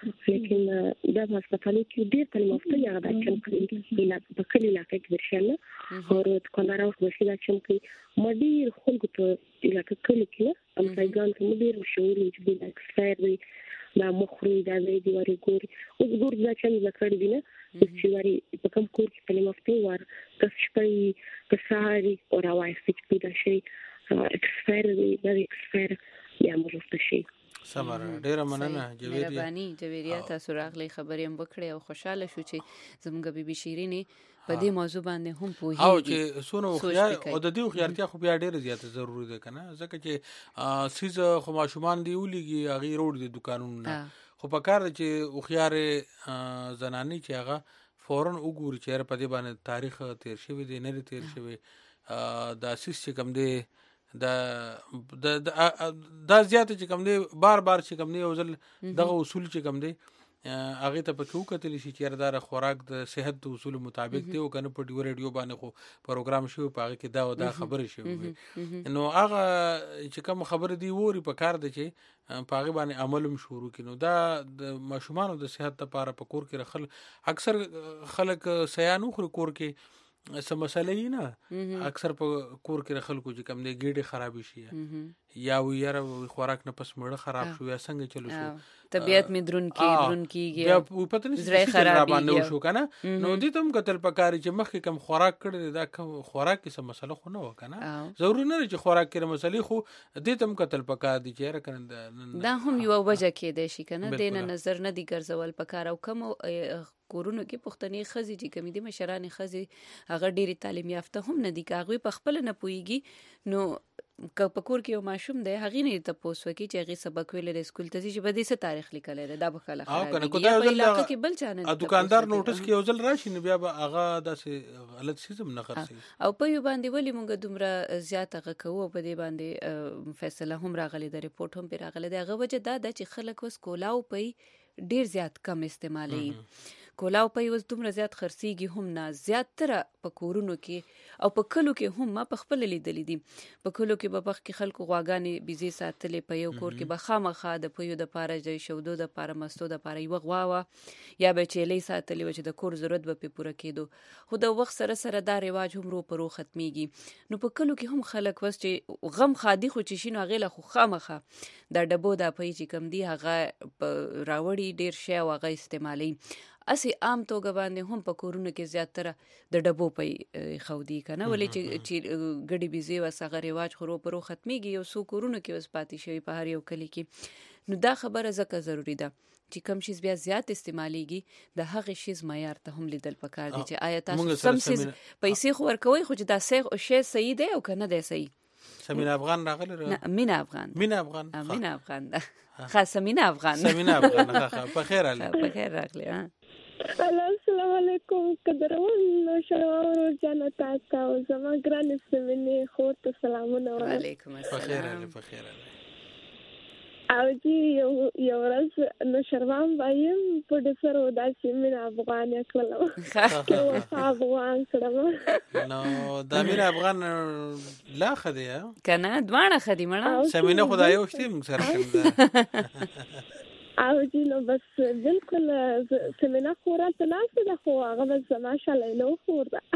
لیکن دا مستفاني کې ډېر تعلیم یافته یا دا چې په کلی علاقې کې ورشنه او کله راوخ وشي چې مدیر خلکو ته علاقې کلی کې هم ځایګان ته مدیر شوړي چې د اکسپایر وي دا مخري دا دی وری ګوري او ګور دا چې لکړی دی نه چې وری په کوم کور کې تعلیم یافته ور کس شپې کساري او راوایي چې دا شي اکسپایر دی دا اکسپایر یا مرسته شي سمر ډیره مننه جویریا تاسو راغلی خبرې هم وکړې او خوشاله شو چې زموږ بیبي شیرینې په دې موضوع باندې هم پوهیږي او چې سونو خيار او د دې خيارتیا خو بیا ډیره زیاته ضروري ده کنه ځکه چې سیز خو ماشومان دی ولګي هغه روډ دي دکانونو خو په کار چې خيار زنانی چې هغه فورن وګوري چې په دې باندې تاریخ تیر شوی دی نه تیر شوی د اساس چې کم دی دا زیاته چې کم دی بار چې کم دی او ځل دغه اصول چې کم دی هغه ته پکې وکتل شي چې ردار خوراک د صحت د اصول مطابق دی او کنه په ریډیو باندې خو پروګرام شوی په هغه کې دا خبره شوی نو هغه چې کوم خبره دی ووري په کار دی چې په هغه باندې عملم شروع کینو دا د ماشومان د صحت لپاره په کور کې رخل اکثر خلک سیانو خور کور کې سم مسلې نه اکثر په کور کې خلکو چې کم دی ګډه خرابې شي یا ویره خوراک نه پس مړه خراب شو یا څنګه چلو شو طبيعت می درون کیږي یا پته نه زړه خراب باندې شو کنه نو دې تم قتل پکاري چې مخکې کم خوراک کړی دا خوراک کې سم مسله خو نه وکنه ضروري نه چې خوراک کې مسلې خو دې تم قتل پکار دي چې راکنه دا هم یو وجه کې دی شي کنه دینه نظر نه دی ګرځول پکار او کم کورونو کې پښتني خزي چې کمی دي مشران خزي هغه ډيري تعلیم یافته هم نه دي کاغوي په خپل نه پويږي نو په کور کې یو ماشوم دی هغه نه ته پوسو کې چې هغه سبق ویل د سکول ته چې بده څه تاریخ لیکل لري دا به خلک او کنه کومه علاقه کې بل چانه دکاندار نوټس کې یو ځل راشي نو بیا به هغه داسې غلط سیستم نه خرڅي او په یو باندې ولې مونږ دومره زیات هغه کوو په دې باندې فیصله هم راغلي د ریپورت هم راغلي دا هغه وجه دا چې خلک وس کولاو په ډیر زیات کم استعمالي کولاو په اوس دومره زیات خرڅيږي هم نه زیات تر په کورونو کې او په کلو کې هم ما په خپل لیدلې دي په کلو کې به بخ کې خلکو غواګانې بيزي ساتلې په یو کور کې به خامخا د پيو د پاره ځای شودو د پاره مستو د پاره یو غواوه یا به چيلې ساتلې و چې د کور ضرورت به پوره کېدو خو د وخت سره سره دا رواج هم رو پرو ختميږي نو په کلو کې هم خلک وس چې غم خادي خو چې شینو غیله خو خامخا د ډبو د پي چې کم دی هغه راوړي ډیر شی او هغه استعمالي اسی عام توګه باندې هم په کورونو کې زیاتره د ډبو پي خودي کنه ولې چې ګډي بيزي وسغه رواج خورو پرو ختميږي یو سو کورونو کې وس پاتې شوی په هر یو کلی کې نو دا خبره زکه ضروری ده چې کم شي بیا زیات استعماليږي د هغه شی معیار ته هم لیدل پکار دي چې آیا تاسو سم شي پیسې خو ورکوي خو چې دا صحیح او شی صحیح دی او کنه دی صحیح سمین افغان راغله مینا افغان خاصه مینا افغان په خیر راغله السلام علیکم قدرمن شروع جانا تاسو او زما ګران سمینه خو ته سلامونه علیکم السلام په خیر او جی یو ورځ نو شروان وایم په دسر ودا سیمه افغان کولو افغان سره نو دا میر افغان لا خدیا کنه دوانه خدي مړه سمینه خدای او شتیم سره او جی نو بس بالکل سمینه خورات ناسه ده خو هغه بس ماشاءالله نو خور ده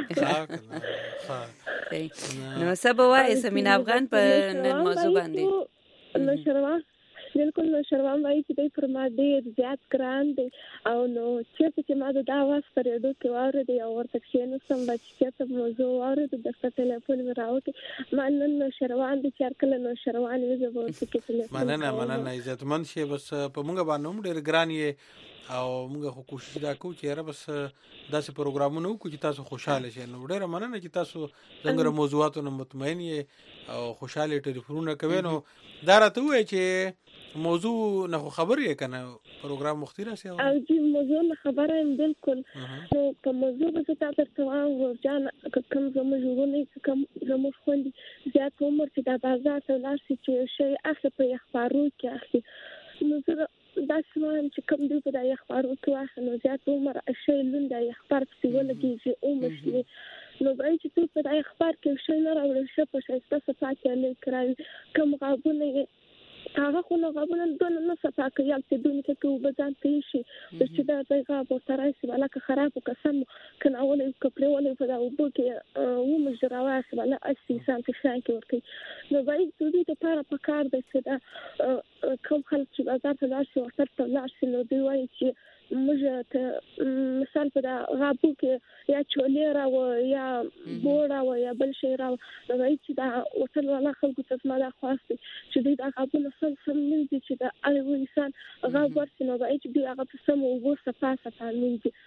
نو سبا سمینه افغان په نن موضوع باندې نو شروان بالکل نو شروان وایي چې دوی پر ما ډېر زیات ګران دي او نو چې ما دا واس پرېدو کې واورېدې او ورته کښېنو سم به چې ته موضوع واورېدو درته ټلیفون مې راوکړې ما نن نو شروان دي چې هر کله نو شروان وي زه به ورته کې ټلیفون مننه عزتمند شي بس په موږ باندې هم ډېر ګران یې او موږ خو کوشش دا کوو چې را بس داسې پروګرامونه وکړو چې تاسو خوشاله شئ نو ډېر مننه چې تاسو څنګه موضوعاتو مطمئن یې او خوشاله ټلیفونونه کوي نو دا راته وایي چې موضوع نه خبر یې کنه پروګرام مختلف سي او جی موضوع نه خبره بالکل نو په موضوع به تاسو ته ورجان کوم زموږونه کوم زموږ خوندي زیات عمر چې د بازار ته لاړ شي چې شي اخر په اخبارو کې اخلي نو دا سمون چې کوم دی په د اخبارو کې واخل نو زیات عمر شي لوند اخبار څه ولګي چې عمر شي نو باید چې ته په اخبار کې شي نه راوړل شي په شایسته صفات یې لیکرای کوم غابونه هغه خو نه غوونه نه صفا کوي چې دونه کې وبځان پیشي چې دا دغه په ترایسي ولاکه خراب وکسم کنه اول کپړې ولې په دا وبو کې و مجراواس ولا اسي سان کې شان کې ورته نو باید دوی ته لپاره پکار دی چې دا کوم خلک چې بازار ته لاړ شي ورته لاړ شي نو دوی وایي چې موږ ته مثال په دا غابو کې یا چولې راو یا بوړا و یا بل شي راو نو باید چې دا وصل ولا خلکو ته ما دا خواسته چې دوی دا غابو نه سم منځي چې دا اړ انسان غاب ورسنه باید چې دوی هغه په سم او صفه منځي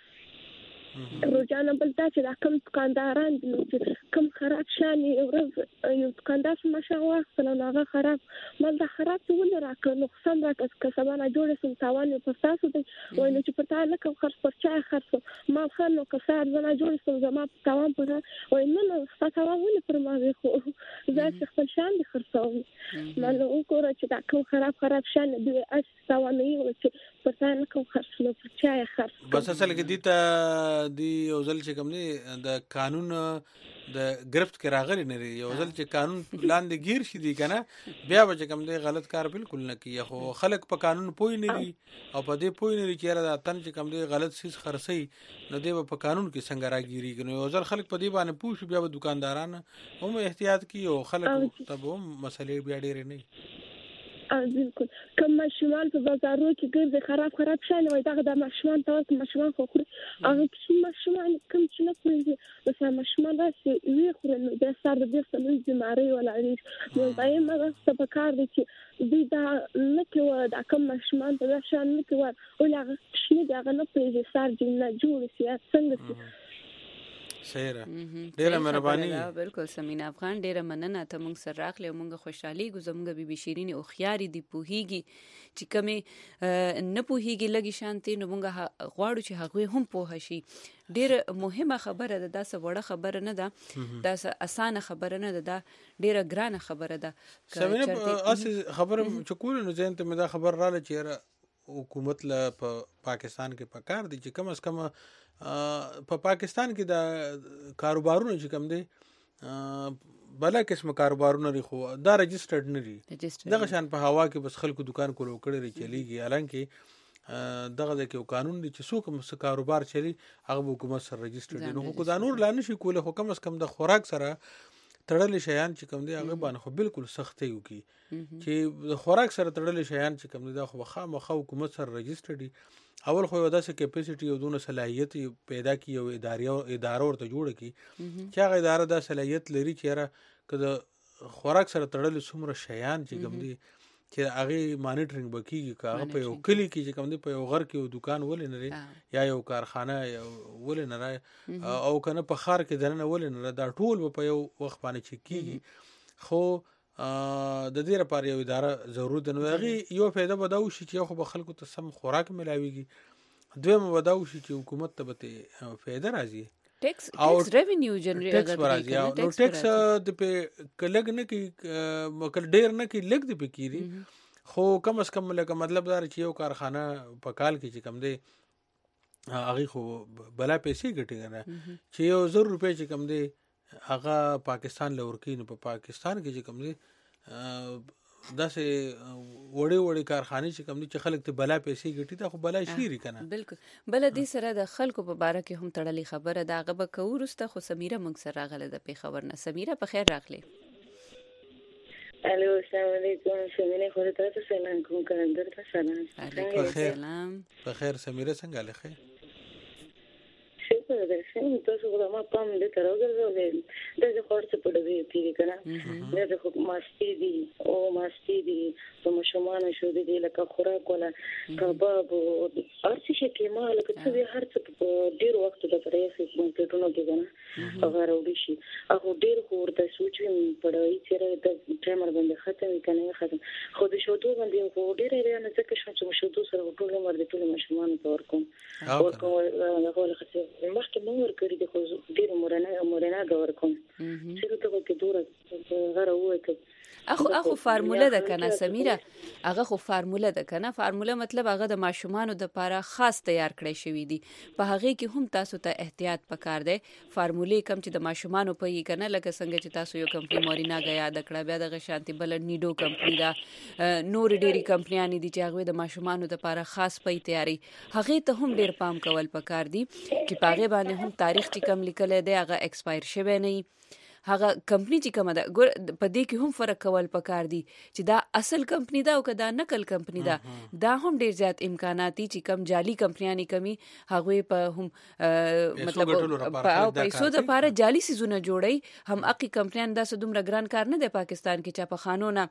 روزانه بل دا چې دا کم دکانداران دي کم خراب شان یو دکاندار چې ماشه واخلل نو هغه خراب مال دا خراب څه ول راکړ نقصان راکړ کسبانه جوړه سم تاوان په تاسو دی وای نو چې پتا نه کوم خرڅ پر چا خرڅ ما خلنو کسار زنه جوړه سم زما تاوان پر وای نه تاوان ول پر ما خو زه خپل شان دي خرڅوم مال او کوره چې دا کوم خراب شان دی اس تاوان نه وي چې پتا نه کوم خرڅ نو پر چا خرڅ بس اصل کې دي ته دی یو ځل چې کوم دی د قانون د گرفت کې راغلی نه یو ځل چې قانون لاندې گیر شي دی کنه بیا به کوم دی غلط کار بالکل نه کوي خو خلک په قانون پوي نه دي او په دې پوي نه دي چې را تن چې کوم دی غلط سیس خرڅي نو دی په قانون کې څنګه راګيري نو یو ځل خلک په دې باندې پوښ بیا به دکانداران هم احتیاط کوي او خلک ته هم مسلې بیا ډېر نه بالکل کوم ماشومان په بازارونو کې ګرځي خراب شي نو دغه د ماشومان ته ماشومان خو خوري هغه چې ماشومان کوم چې نه کوي مثلا ماشومان راسي وی خوري نو د سر د سمې بیماری ولا اړیش نو دایم هغه په کار دي چې دوی دا نه کوي دا کوم ماشومان ته شان نه کوي او هغه شنو دغه نه پیږي سر جن جوړ سي څنګه سیره ډیره مهرباني بالکل سمینا افغان ډیره مننه ته موږ سره راغلی او موږ خوشحالي ګزمږه بي شیرین او خياري دی پوهیږي چې کمه نه پوهیږي لګي شانتي نو موږ غواړو چې هغه هم پوه شي ډیره مهمه خبره ده دا څه وړه خبره نه ده دا څه اسانه خبره نه ده ډیره ګرانه خبره ده سمینا اصل خبره چې کول نو زين ته مې دا خبر رااله چې حکومت له پاکستان کې پکار دي چې کم از کم په پاکستان کې د کاروبارونو چې کوم دي بلا قسم کاروبارونه لري خو دا رجسټرډ نه دي دغه شان په هوا کې بس خلکو دکان کولو کړی چلیږي حالانکه دغه د یو قانون دی چې څوک مس کاروبار چلی هغه حکومت سره رجسټرډ دي نو کو دا نور لا نشي کوله خو کم از کم د خوراک سره تړل شیان چې کوم دي هغه باندې خو بالکل سختي وکي چې د خوراک سره تړل شیان چې کوم دي دا خو خامخا حکومت سره رجسټرډ دي اول خو دا څه کیپاسټي او دونه صلاحیت پیدا کی او اداره ورته جوړ کی چې هغه اداره د صلاحیت لري چې را کده خوراک سره تړل څومره شیان چې کوم دي چې هغه مانیټرینګ وکیږي کاغه په یو کلی کې چې کوم دي په یو غر کې یو دکان ولې نه یا یو کارخانه ولې نه او کنه په خار کې دنه ولې نه دا ټول په یو وخت باندې چې کیږي خو د دې لپاره یو اداره ضرورت نه وي یو فائدہ بداو شي چې خو به خلکو ته سم خوراک ملاويږي دویم بداو شي چې حکومت ته به فائدہ راځي ټیکس ریونیو جنریټ راځي نو ټیکس د په کلګ نه کې مکل ډیر نه کې لګ دی پکېري خو کم از کم لکه مطلب دا چې یو کارخانه په کال کې چې کم دی هغه خو بلا پیسې ګټي کنه چې یو 100 روپے چې کم دی هغه پاکستان لورکی نو په پاکستان کې چې کوم دي داسې وړي کارخانه چې کوم دي چې خلک ته بلا پیسې ګټي دا خو بلا شيري کنه بالکل بل دې سره د خلکو په باره کې هم تړلې خبره دا غبه کورسته خو سمیره موږ سره راغله د په خبر نه سمیره په خیر راغله الو السلام علیکم سمیره خو ته سلام کوم کاندر ته سلام سلام په خیر سمیره څنګه لخه شکر دې سم تاسو غواړم ما پام دې ترګل د خورڅ په دې پیری کنه د خو ماستي دي او ماستي دي په مشومان شو دي لکه خوراک ولا کباب او ارڅ شي کې ما لکه څه هر څه په ډیر وخت د پرې سي کومپلیټونو کې کنه هغه راوړي شي هغه ډیر خور ته سوچوم پړای چې د ټریمر باندې ختم کنه ختم خو د شودو باندې خو ډیر نه ځکه چې شودو سره ټول عمر د ټول مشومان تور کوم هغه مخکې مور کړی د خو ډیر مورنه غور کوم چې ته کې دوره غره وته اخو فارموله ده کنه سمیره، هغه خو فارموله ده کنه. فارموله مطلب هغه د ماشومانو د لپاره خاص تیار کړی شوی دی. په هغه کې هم تاسو ته احتیاط پکار دی. فارمولې کم چې د ماشومانو په یی کنه، لکه څنګه چې تاسو یو کمپنی مورینا غیا د کړه، بیا د غشانتی بل نیډو کمپنی دا، نور ډيري کمپنیانی دي چې هغه د ماشومانو د لپاره خاص پي تیاری، هغه ته هم ډیر پام کول پکار دی چې پاغه باندې هم تاریخ چې کم لیکل دی هغه ایکسپایر شوی نه. هغه کمپنی چې کومه ده په دې کې هم فرق کول پکار دي چې دا اصل کمپنی ده او کدا نقل کمپنی ده. دا هم ډیر زیات امکانات دي چې کم جعلی کمپنیانی کمی هغه په هم مطلب په پیسو د لپاره جعلی سيزونه جوړي. هم اقي کمپنیان دا سدومره ګران کار نه دی پاکستان کې، چې په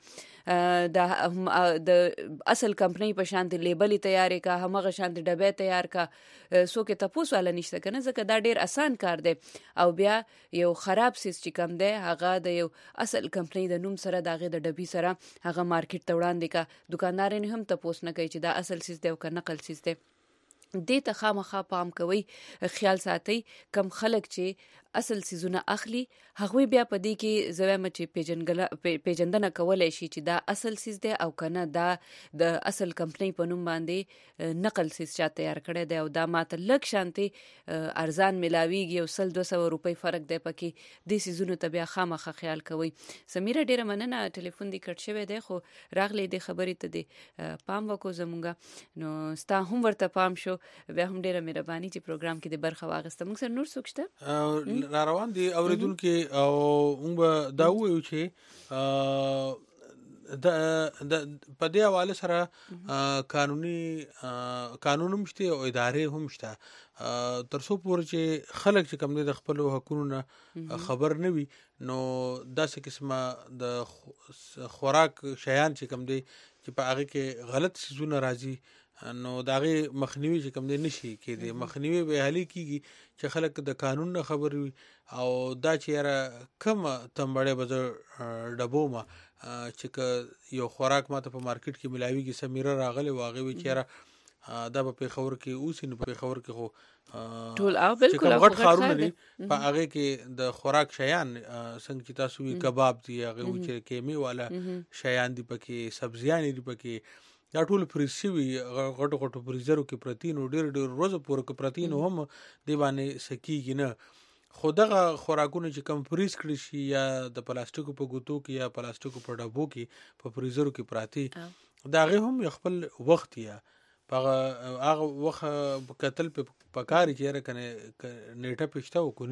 قانون د اصل کمپنی په شان دي لیبل تیارې کا، همغه شان دي ډبه تیار کا، سو کې تاسو والا نشته کنه، ځکه دا ډیر آسان کار دی. او بیا یو خراب سیس چې کم دی هغه د یو اصل کمپنی د نوم سره داغه د ډبی سره هغه مارکیټ ته وړاندې کا، دکاندارین هم تاسو نه کوي چې دا اصل سیس دی او که نقل سیس دی. دې ته خامخا پام کوي، خیال ساتي. کم خلک چې اصل سيزونه اخلي هغه بیا په دې کې زویم چې پیجندنه کولای شي چې دا اصل سیس دی او کنه دا د اصل کمپنی په نوم باندې نقل سیس چا تیار کړی دی او دا ماته لک شانتي ارزان ملاویږي او 200 روپۍ فرق دی پکې. د سيزونو ته بیا خامخا خیال کوي. سمیره ډیره مننه، ټلیفون دی کټ شوی دی خو راغلی د خبرې ته دی پام وکړو زمونږه، نو ستا هم ورته پام شو. بیا هم ډیره مهرباني چې پروګرام کې د برخه واغسته. موږ سره نور څوک شته را روان دي اوریدونکو او موږ دا وایو چې د په دې حواله سره قانون هم شته او ادارې هم شته. تر څو پورې چې خلک چې کوم د خپل حقوقو نه خبر نه وي، نو داسې قسمه د خوراک شیان چې کوم دي چې په هغه کې غلط سيزونه راځي، نو داغه مخنیوي چې کوم دي نشي کېږي. مخنیوي به حالي کیږي چې خلک د قانون نه خبر وي او دا چې را کم تمبړې بز ډبو ما چې یو خوراک ماته په مارکیټ کې ملاويږي. سمیره راغله واغې وی چې دا په خبر کې اوس نه په خبر کې خو ټول او بالکل غټ خارونه دي په هغه کې د خوراک شیان څنګه چې تاسو وی کباب دي هغه چې کیمي والا شیان دي پکې، سبزیان دي پکې، دا ټول فریز شوي غټو غټو فریزرو کې پروتین او ډېر روزه پورې کې پروتین هم دی باندې سکیږي نه. خو دغه خوراکونه چې کم فریز کړي شي یا د پلاستیکو په ګوتو کې یا پلاستیکو په ډبو کې په فریزرو کې پراتی، دا غي هم خپل وخت یا هغه وخت قتل په پکاري چې راکنه نیټه پښته او کو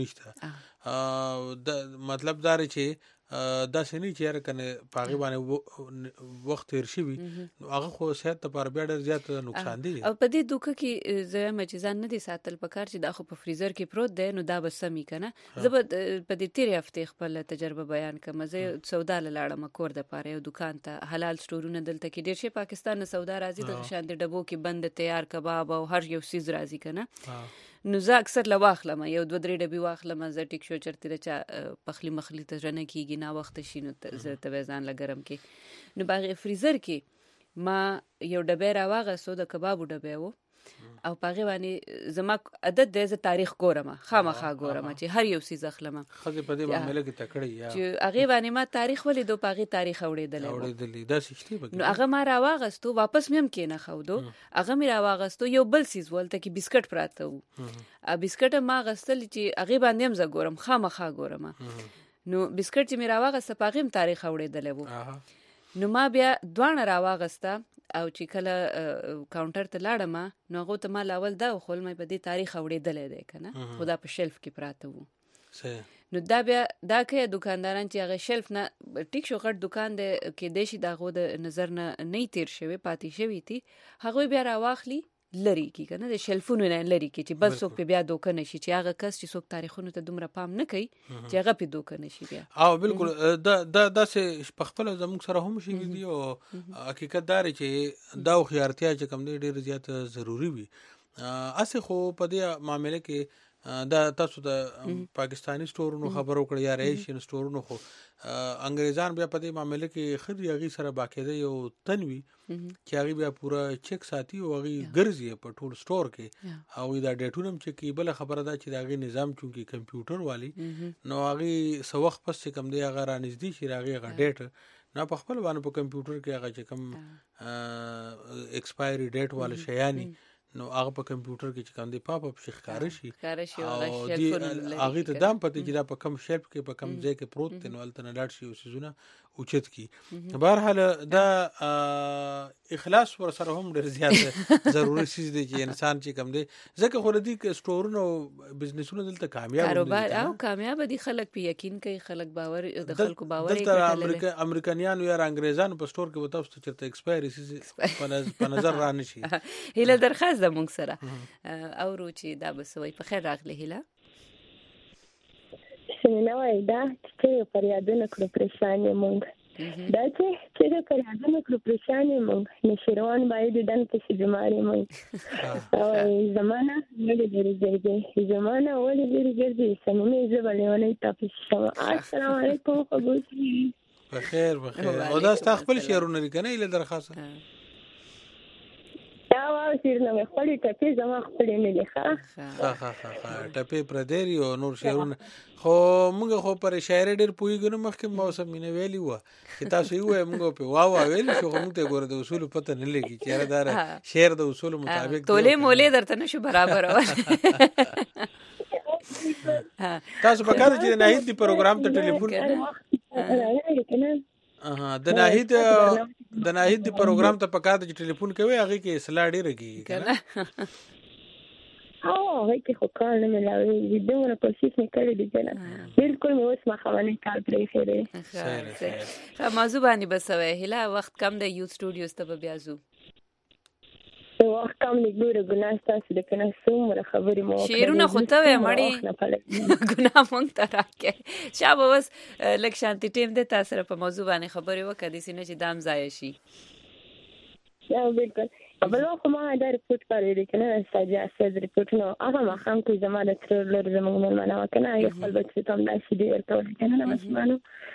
نشته. د مطلب دا چې دا سني چې راکنه پاغي باندې وخت تیر شي هغه خو صحت لپاره بیا ډېر زیات نقصان دي. او په دې دوکه کې زما چې ځان نه دي ساتل پکار چې دا خو په فریزر کې پروت دی، نو دا به سمي کنه. زه په دې تیر هفته خپل تجربه بیان کوم. زه سودا لاړم کور د پاره یو دکان ته، حلال سټورونه دلته کې ډېر شي پاکستان نه سودا راځي د شان د ډبو کې بند تیار کباب او هر یو سیز راځي کنه. نو زه اکثر لواخلم یو 2-3 ډبي واخلم، زه ټیک شو چرته چا پخلی مخلی ته ځنه کیږي نه وخت شینو ته توازن لګرم کې. نو باغ فریزر کې ما یو ډبه راواغه سو د کبابو ډبه وو او پاغه باندې زما عادت د تاریخ ګورم، خامخا ګورم چې هر یو سیز اخلم. خزه په دې باندې لګي تکړه یا چې هغه باندې ما تاریخ ولې دو پاغه تاریخ اوړېدل دا سشتي بګ. نو هغه ما راواغستو واپس مې هم کې نه خو دو هغه مې راواغستو یو بل سیز ولته کې بسکټ پراته وو. ا بسکټ ما غستل چې هغه باندې هم ز ګورم، خامخا ګورم. نو بسکټ چې مې راواغسته پاغه تاریخ اوړېدل وو. نو ما بیا دوانه راواغسته او چې کله کاونټر ته لاړم نو هغه ته ما لاول دا خپل مې په دې تاریخ اوړېدل دی کنه، خدا په شلف کې پراته وو. نو دا بیا دا کې دکانداران چې هغه شلف نه ټیک شو غټ دکان دی کې دیشي دغه د نظر نه تیر شوی پاتې شوی تی، هغه بیا راواخلی لری کی کنه د شلفونو نه لری کی چې بل څوک په بیا دوکه نشي، چې هغه کس چې څوک تاریخونو ته دومره پام نه کوي چې هغه په دوکه نشي بیا. او بالکل دا سه پخپل زموږ سره هم شي دي او حقیقت دار چې دا خيارتیا چې کم دی ډیر زیات ضروری وي. اسه خو په دې معاملې کې دا تاسو د پاکستانی سټورونو خبرو کړی یا ایشین سټورونو خو انګریزان بیا په دې معاملې کې خري هغه سره باقاعده یو تنوي چې هغه بیا پورا چیک ساتي او هغه ګرځي په ټول سټور کې او دا ډیټونم چې کی بل خبره ده چې دا هغه نظام چونکی کمپیوټر والی نو هغه سو وخت پس کم دی هغه را نږدې شي هغه ډیټ نه په خپل باندې په کمپیوټر کې هغه چې کم ایکسپایری ډیټ والا شیانی نو هغه په کمپیوټر کې چې کوم دی پاپ اپ ښکار شي او هغه ته دام پته چې دا په کم شیپ کې په کم ځای کې پروت دی نو الته نه لاړ شي او سيزونه اوچت کی بهر حال دا اخلاص ور سره هم ډیر زیات ضروري شي دی چې انسان چې کم دی ځکه خو ردی سټورونو بزنسونه دلته کامیاب دي کاروبار او کامیاب دي خلک په یقین کوي خلک باور د خلکو باور کوي امریکایانو یا انګریزانو په سټور کې وتاو چې چرته ایکسپایری سي په نظر را نشي هله درخواست د مونږ سره او روچی دا بسوي په خیر راغلی هله سمینه وای دا چې پریادونه کړو پریشانې مونږ دا چې پریادونه کړو پریشانې مونږ نشروان باید دن په بیماری مونږ او زمانہ ولې ډېرې زمانہ ولې ډېرې سمینه زبلېونه تاسو السلام علیکم خبري بخیر او دا تاسو خپل شعرونه لري له درخواست او سیرنه مې خپلې ټپې زما خپلې نه دي ښه ټپې پردېری او نور شعرونه خو موږ خو پر شاعر ډېر پوهیږو نو مخکې موسم مینه ویلی و چې تاسو یې وایي موږ په واو ویل شو موږ ته ګوره د اصول پته نه لګي چې دا شعر د اصول مطابق تولې مولې درته نشو برابر تاسو په کار چې نه هیڅ پروګرام ته ټلیفون د ناهید پروګرام ته پکار د ټلیفون کوي هغه کې اصلاح ډیره کیږي کنه هغه کې خو کار نه ملاوي دومره کوشش نه کړی دی کنه بالکل مې اوس ما خبرې کار پرې خېره موضوع باندې بسوي هله وخت کم د یوت سټوډیوز ته بیا زو وخت کم نګوره ګناه تاسو د کنه څومره خبرې مو شیرونه خو ته مړی ګناه مونږ ته راکې شابه بس لک شانتی ټیم د تاسو په موضوع باندې خبرې وکړې سینه چې دام ځای شي یا بالکل بل خو ما دا ریپورت کړی دی کنه ساجا سید ریپورت نو هغه ما خام کوم زمانه تر لور زموږ ملمنه وکنه یو خپل بچی ته هم داسې دی ورته کنه نه مسمانو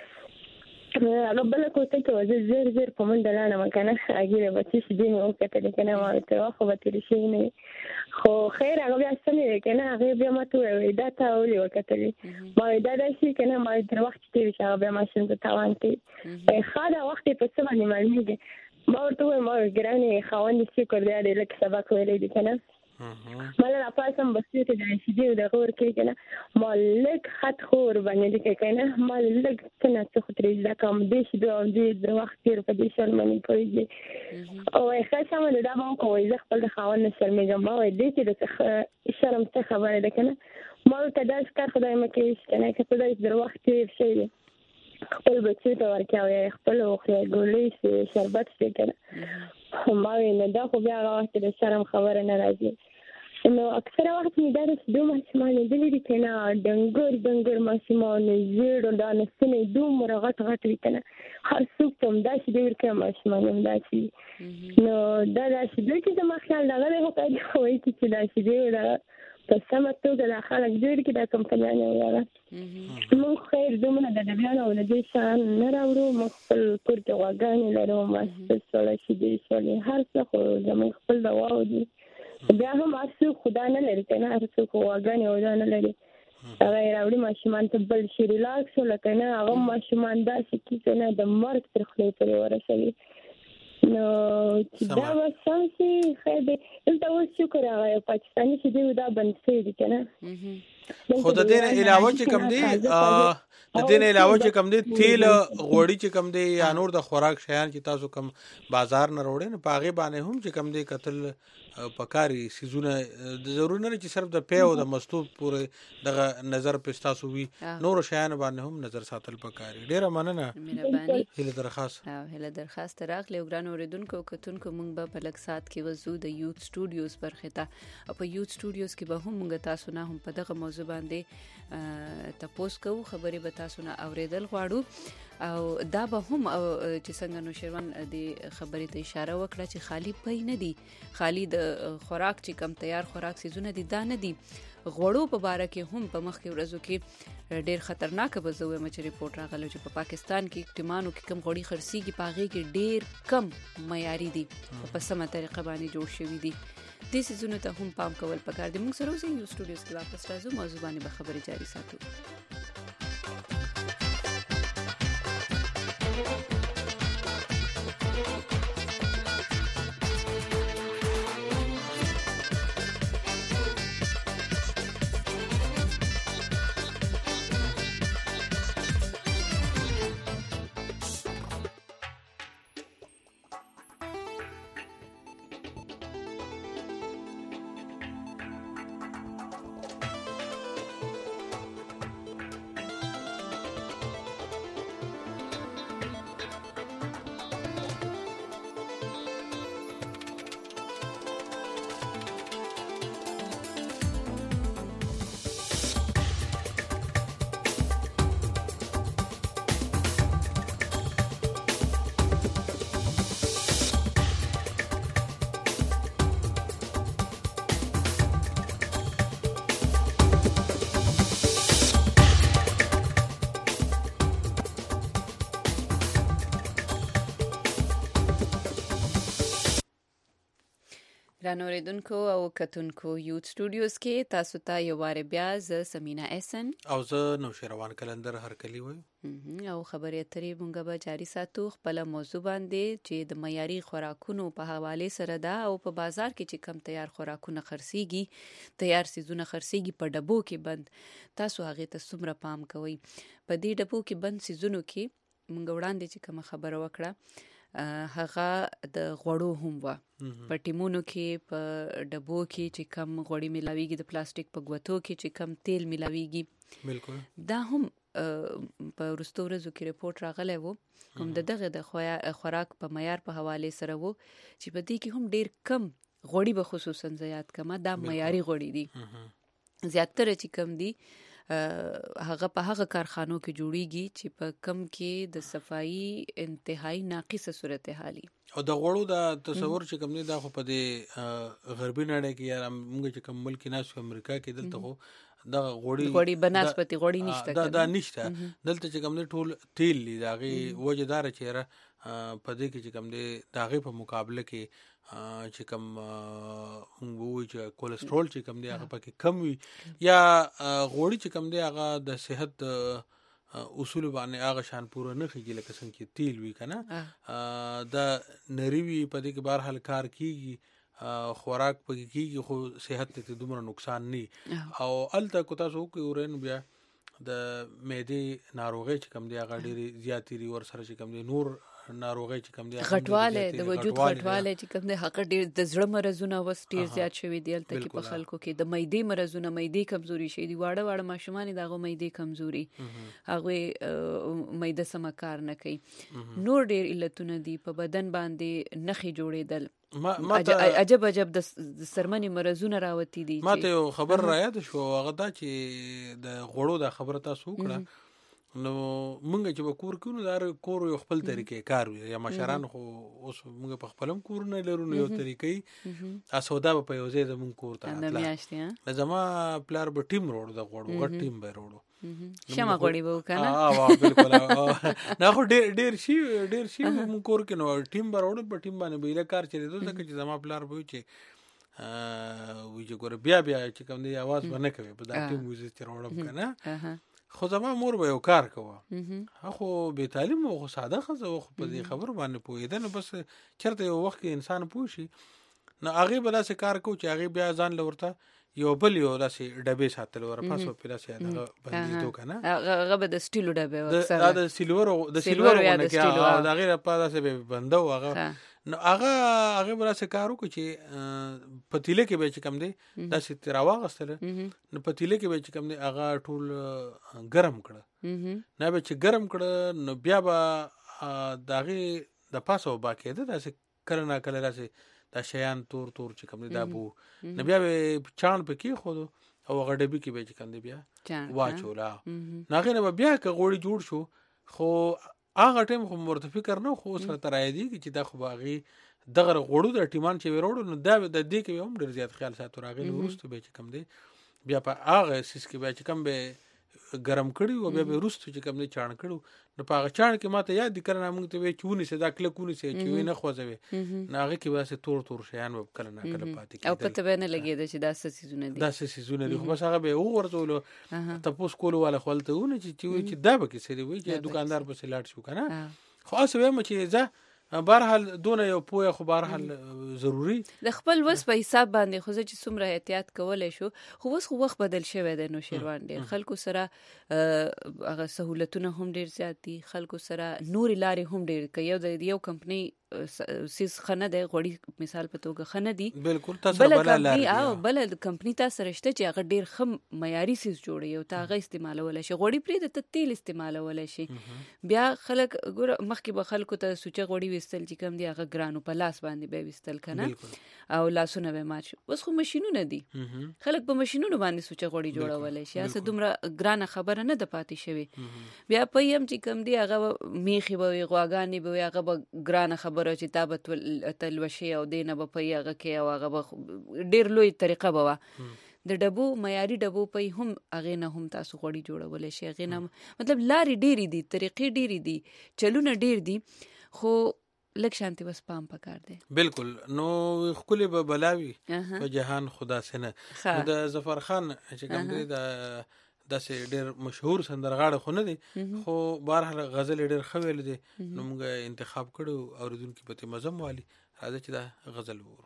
هغه بل کوته کې زیر په منډه لاړم کنه هغه بچی چې دی نو کته کنه ما ته خو به تر شي نه خو خیر هغه بیا سمې کنه هغه بیا ماته وې دا ته ولې وکړلې ما دا داسې کنه ما تر وخت کې چې هغه بیا ماشين ته تاوان کې خاله وخت په څه باندې معلومه ما ورته ما ګرانې خوند شکر دې لکه سبق ویلې دي کنه مله لا پاسم بسیط د شیدې د غور کې کنه مالک خط خور باندې کې کنه مالک کنه څه خطرې دا کوم دې شي د وخت تیر په دې شرمنې کوي او ښه سم دا مو کوي زه خپل خوند شرمېږم ما دې چې د شرم څه خبره ده کنه ما ته دا کار خدای مکه کنه چې خدای د وخت تیر شي خپل بچی ته ورکاوي خپل خوخه ګولې شي شربت شي کنه ما نه دا خو بیا وخت د شرم خبره نه راځي نو اکثره وخت می دا د دوه ماشومان دي کنه ډنګر ماشومان زیړ دا نسنه دومره غټ وي کنه هر څوک هم دا شي ورکه ماشومان هم دا شي نو دا شي چې د مخال دغه هغه کوي چې دا شي دا په سمه توګه د خلک ډېر کې دا کمپنیانه وایي نو خیر دومره د بیان او د شان نه راوړو خپل کور کې واګانې لرو ما څه شي دي هر څه خو زموږ خپل دا واو دي بیا هم هرڅه خدا نه لري کنه هرڅه واګانې او نه لري هغه راوړي ماشومان ته بل شي ریلاکس لکه نه هغه ماشومان داسې کې کنه د مرګ تر خپل پورې ورسوي نو دا وسه خیر دې ته اوس شکر هغه پاکستاني چې دی دا بند شي دي کنه خو د دې علاوه چې کم دی د دې علاوه چې کم دی تیل غوړی چې کم دی یا نور د خوراک شیان چې تاسو کم بازار نه وروړي نه پاغه باندې هم چې کم دی قتل پکاري سيزونه ضرور نه چې صرف د پیو د مستوب پورې دغه نظر پستاسو وي نور شیان باندې هم نظر ساتل پکاري ډیره مننه مهرباني هله درخواست راغلی وګران اوریدونکو کتونکو مونږ به په لک سات کې وزو د یوت سټوډیوز برخته او په یوت سټوډیوز کې به هم مونږ تاسو نه هم په دغه موضوع باندې تاسو کوو خبرې به تاسو نه اوریدل غواړو او دا به هم چې څنګه نو شروان د خبرې ته اشاره وکړه چې خالی پي نه دي خالی د خوراک چې کم تیار خوراک سيزونه دي دا نه دي غوړو په باره کې هم په مخکې ورځو کې ډیر خطرناک به زه وایم چې ریپورت راغلی چې په پاکستان کې ټیمانو کې کم غوړي خرڅېږي په هغې کې ډیر کم معیاري دي په سمه طریقه باندې جوړ شوي دي. دې څیزونو ته هم پام کول پکار دي. موږ سره اوسئ یو سټوډیوز کې واپس راځو، موضوع باندې به خبرې جاري ساتو. درنو اوریدونکو او کتونکو یوت سټوډیوز کې تاسو ته یو واره بیا زه سمینا احسن او زه نوشیروان کلندر هرکلی وایم او خبرې اترې مونږ به جاري ساتو. خپل موضوع باندې چې د معیاري خوراکونو په حواله سره ده او په بازار کې چې کم تیار خوراکونه خرڅيږي، تیار سيزونه خرڅيږي په ډبو کې بند، تاسو هغه ته څومره پام کوئ؟ په دې ډبو کې بند سيزونو کې مونږ وړاندې چې کوم خبره وکړه هغه د غوړو هم و په ټیمونو کې په ډبو کې چې کم غوړي ملاويږي، د پلاستیک په غوتو کې چې کم تیل ملاويږي. بالکل دا هم په وروستو ورځو کې ریپورت راغلی و هم دغه د خوراک په معیار په حواله سره و چې په دې کې هم ډیر کم غوړي به خصوصا زیات کما دا معیاري غوړي دي. زیاتره چې کم دي هغه په هغه کارخانو کې جوړیږي چې په کم کې د صفائی انتهایی ناقصه صورتحالي او د غوړو د تصور چې کم نه دا خو په دې غربي نړۍ کې یا موږ چې کم ملک ناس امریکا کې دلته خو دا غوړي بنسبتي غوړي نشته دا نشته دلته چې کم نه ټول تیل دي داغي وجدار چیرې په دې کې چې کم دي داغي په مقابله کې چې کم وو چې کولیسټرول چې کم دی هغه پکې کم وي یا غوړي چې کم دی هغه د صحت اصول باندې هغه شان پوره نه کیږي لکه څنګه چې تیل وی کنه دا نریوي په دې کې بهر حل کار کیږي خوراک پکې کیږي خو صحت ته دومره نقصان نه او الته کو تاسو کې ورن بیا د معدې ناروغي چې کم دی هغه ډېری زیاتې ور سره چې کم دی نور ناروغي چې کم دي غټواله د وجود غټواله چې کم دي هغه ډیر د زړه مرزونه وس ډیر زیات شوی دی البته کې په خلکو کې د معدې مرزونه معدې کمزوري شي دي واړه ماشومان دغه معدې کمزوري هغه معده سم کار نه کوي نور ډیر علتونه دي په بدن باندې نخي جوړېدل عجب د سرمنې مرزونه راوتی دي. ماته یو خبر را یاد شو هغه دا چې د غوړو د خبره تاسو وکړه نو مونږ چې به کور کړو دا کور یو خپل طریقې کار وي یا مشران خو اوس مونږ په خپلم کور نه لرو نو یو طریقې اسودا په یو ځای زمون کور ته نه زما پلار به ټیم روړ د غوړو غټ ټیم به روړو شمه غوړي به وکنه بالکل نه خو ډیر شي مون کور کې نو ټیم به روړ په ټیم باندې به کار چلی دوه چې زما پلار به چې وی چې ګور بیا چې کوم دی आवाज باندې کوي په دا ټیم وزې چې روړم کنه خو زما مور به یو کار کوه خو به تعلیم او ساده خزه خو په دې خبر باندې پوهیدل بس چرته یو وخت کې انسان پوښي نو هغه بل څه کار کو چې هغه بیا ځان لورته یو بل یو داسې ډبې ساتل ور پاسو په داسې هغه باندې تو کنه هغه به د سټیلو ډبې دا د سیلور نه کې دا غیر په داسې به بندو هغه نو هغه براسه کارو کو چې پتیله کې به چې کم دی داسې تراوا غستل نو پتیله کې به چې کم دی هغه ټول ګرم کړه نه به چې ګرم کړه نو بیا به داغه د پاسو باکې ده داسې کرنا کله داسې دا شیان تور چې کم دی دا بو نو بیا به چان پکې خو او هغه ډبې کې به چې کم دی بیا واچولا ناغه نه بیا که غوړي جوړ شو خو هغه ټیم خو مرته فکر نه خو سره ترای دی چې دا خو باغی دغه غوړو د ټیمان چې وروړو نو دا د دې کې هم ډیر زیات خیال ساتو راغلی ورسته به چې کم دی بیا په هغه سیس کې بیا چې کوم به ګرم کړي او بیا به روستو چې کوم نه چاڼ کړو نو په هغه چاڼ کې ماته یاد دي کړنه موږ ته وی چونی سي دا کلکونی سي چې نه خوځوي نه هغه کې واسه تور شیان وب کړه نه کله پاتې او پته به نه لګیږي چې دا څه سيزونه دي دا څه سيزونه دي خو بس هغه به ورزولو تاسو کولو والا خپلته چې دا به کې سری وي چې دکاندار په سلاټ شو کنه خو اوس وایم چې ځه بهرحال دونه یو پوهه خو بهرحال ضروری د خپل وس په حساب باندې خو چې څومره احتیاط کولای شو خو وس خو وخت بدل شوی دی نو شیروان ډیر خلکو سره هغه سہولتونه هم ډیر زیات دي خلکو سره نور لارې هم ډیر کوي یو کمپنی سیس خنه دی غوړي مثال په توګه خنه دی بالکل تاسو بل کمپنی تاسو رشته چې هغه ډیر خم معیاري سیس جوړي او تاغه استعمالول شي غوړي پرې د تیل استعمالول شي بیا خلک ګور مخکې به خلکو ته سوچه غوړي وستل چې کم دی هغه ګرانو په لاس باندې به وستل کنه او لاسونه به ماچ اوس خو ماشينونه دي خلک په ماشينونو باندې سوچه غوړي جوړول شي اسه دومره ګرانه خبره نه د پاتې شوی بیا په يم چې کم دی هغه میخي به غواګانی به هغه به ګرانه خبره چې تابت تلوشي او دینه به په هغه کې او هغه ډیر لوی طریقه به د ډبو معیاري ډبو په هم هغه نه هم تاسو غوړي جوړول شي هغه نه مطلب لاري ډيري دي طریقې ډيري دي چلونه ډیر دي خو لک شانتي بس پام پکار دی بالکل نو خپل به بلاوي په جهان خدا سينه د ظفر خان چې کوم دی داسې ډېر مشهور سندرغاړی خو نه دی خو بهرحال غزل ډېر ښه ویلی دی نو موږ انتخاب کړو اورېدونکي به ترې مزه والي راځه چې دا غزل وورو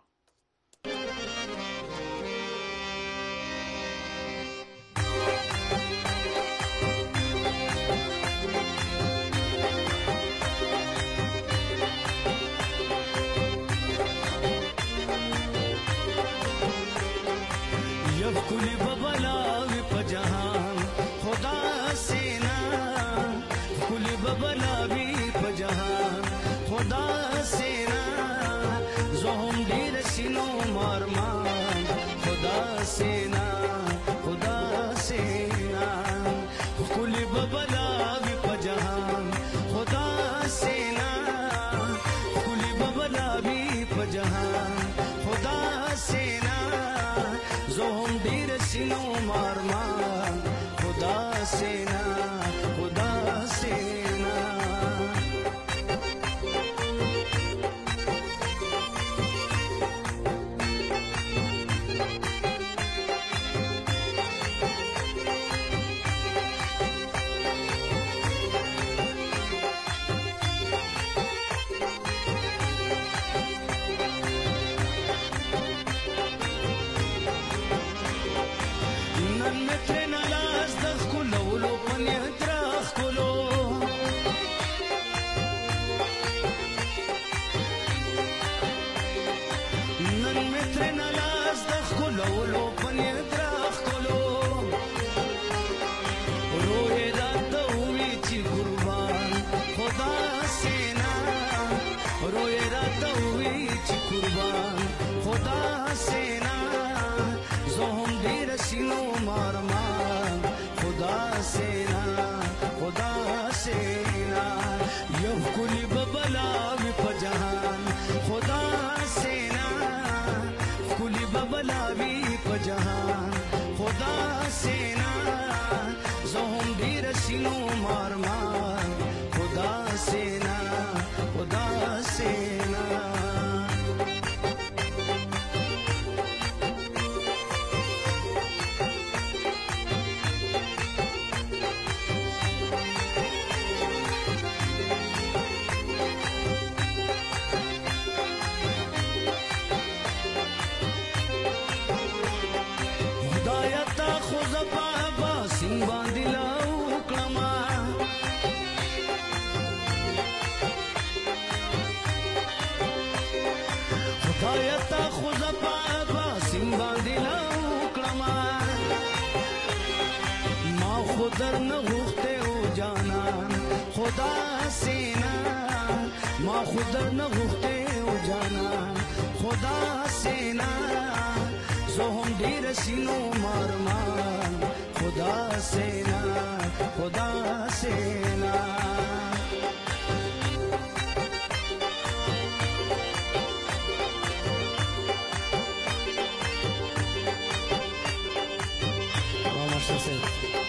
نشته صاحب.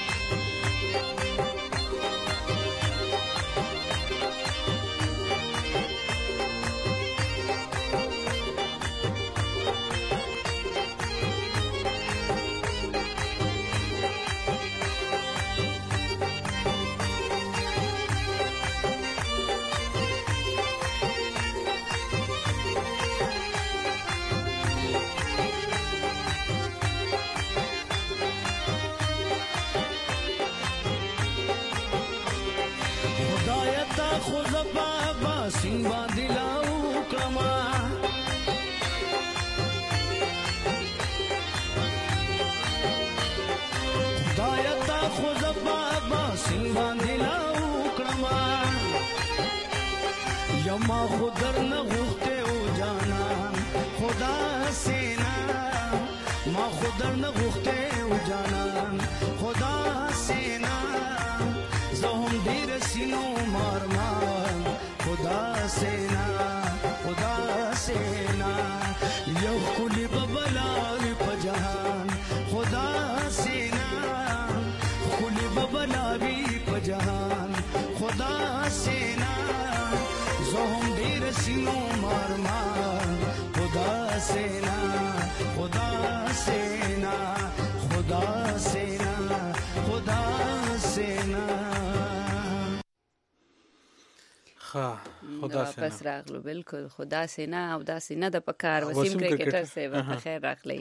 یما خودر نه غوخته او جانا خدا سینا ما خودر نه غوخته او جانا خدا سینا زهم دیر سینو مارمان خدا سینا یو کلی ببلاوی پجهان خدا سینا کلی ببلاوی پجهان خدا سینا زهم دیر سینو مارمان خدا سینا خدا سینا خدا سینا خدا سینا. خدا سینا واپس راغلو بالکل خدا سینا او دا سینا د پکار وسیم کرکټر سے بخیر راغلی.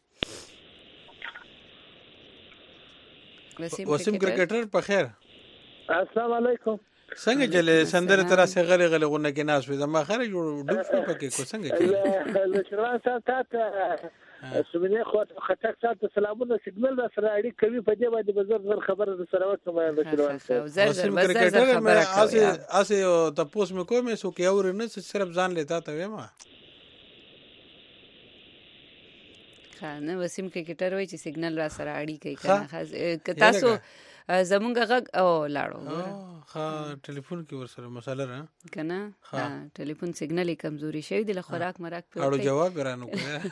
وسیم کرکټر په خیر. السلام علیکم. څنګه چلې سندره تر سه غلي غلي غونه کې ناس وې ما خره جوړ ډوب شو پکې کو څنګه چلې له شروع سره سمینه خو خټک سره سلامونه سیګنل را سره اړي کوي په دې باندې بزر خبره سره وکم له شروع زر خبره اسه تاسو مې کومه سو کې اور نه صرف ځان لیتا ته ما خانه وسیم کرکټر وای چې سیګنل را سره اړي کوي کنه خاص تاسو زمونږ غږ او لاړو ټلیفون کې ورسره مساله را کنه ټلیفون سیګنل کمزوري شوی د خوراک مراک په اړو جواب رانو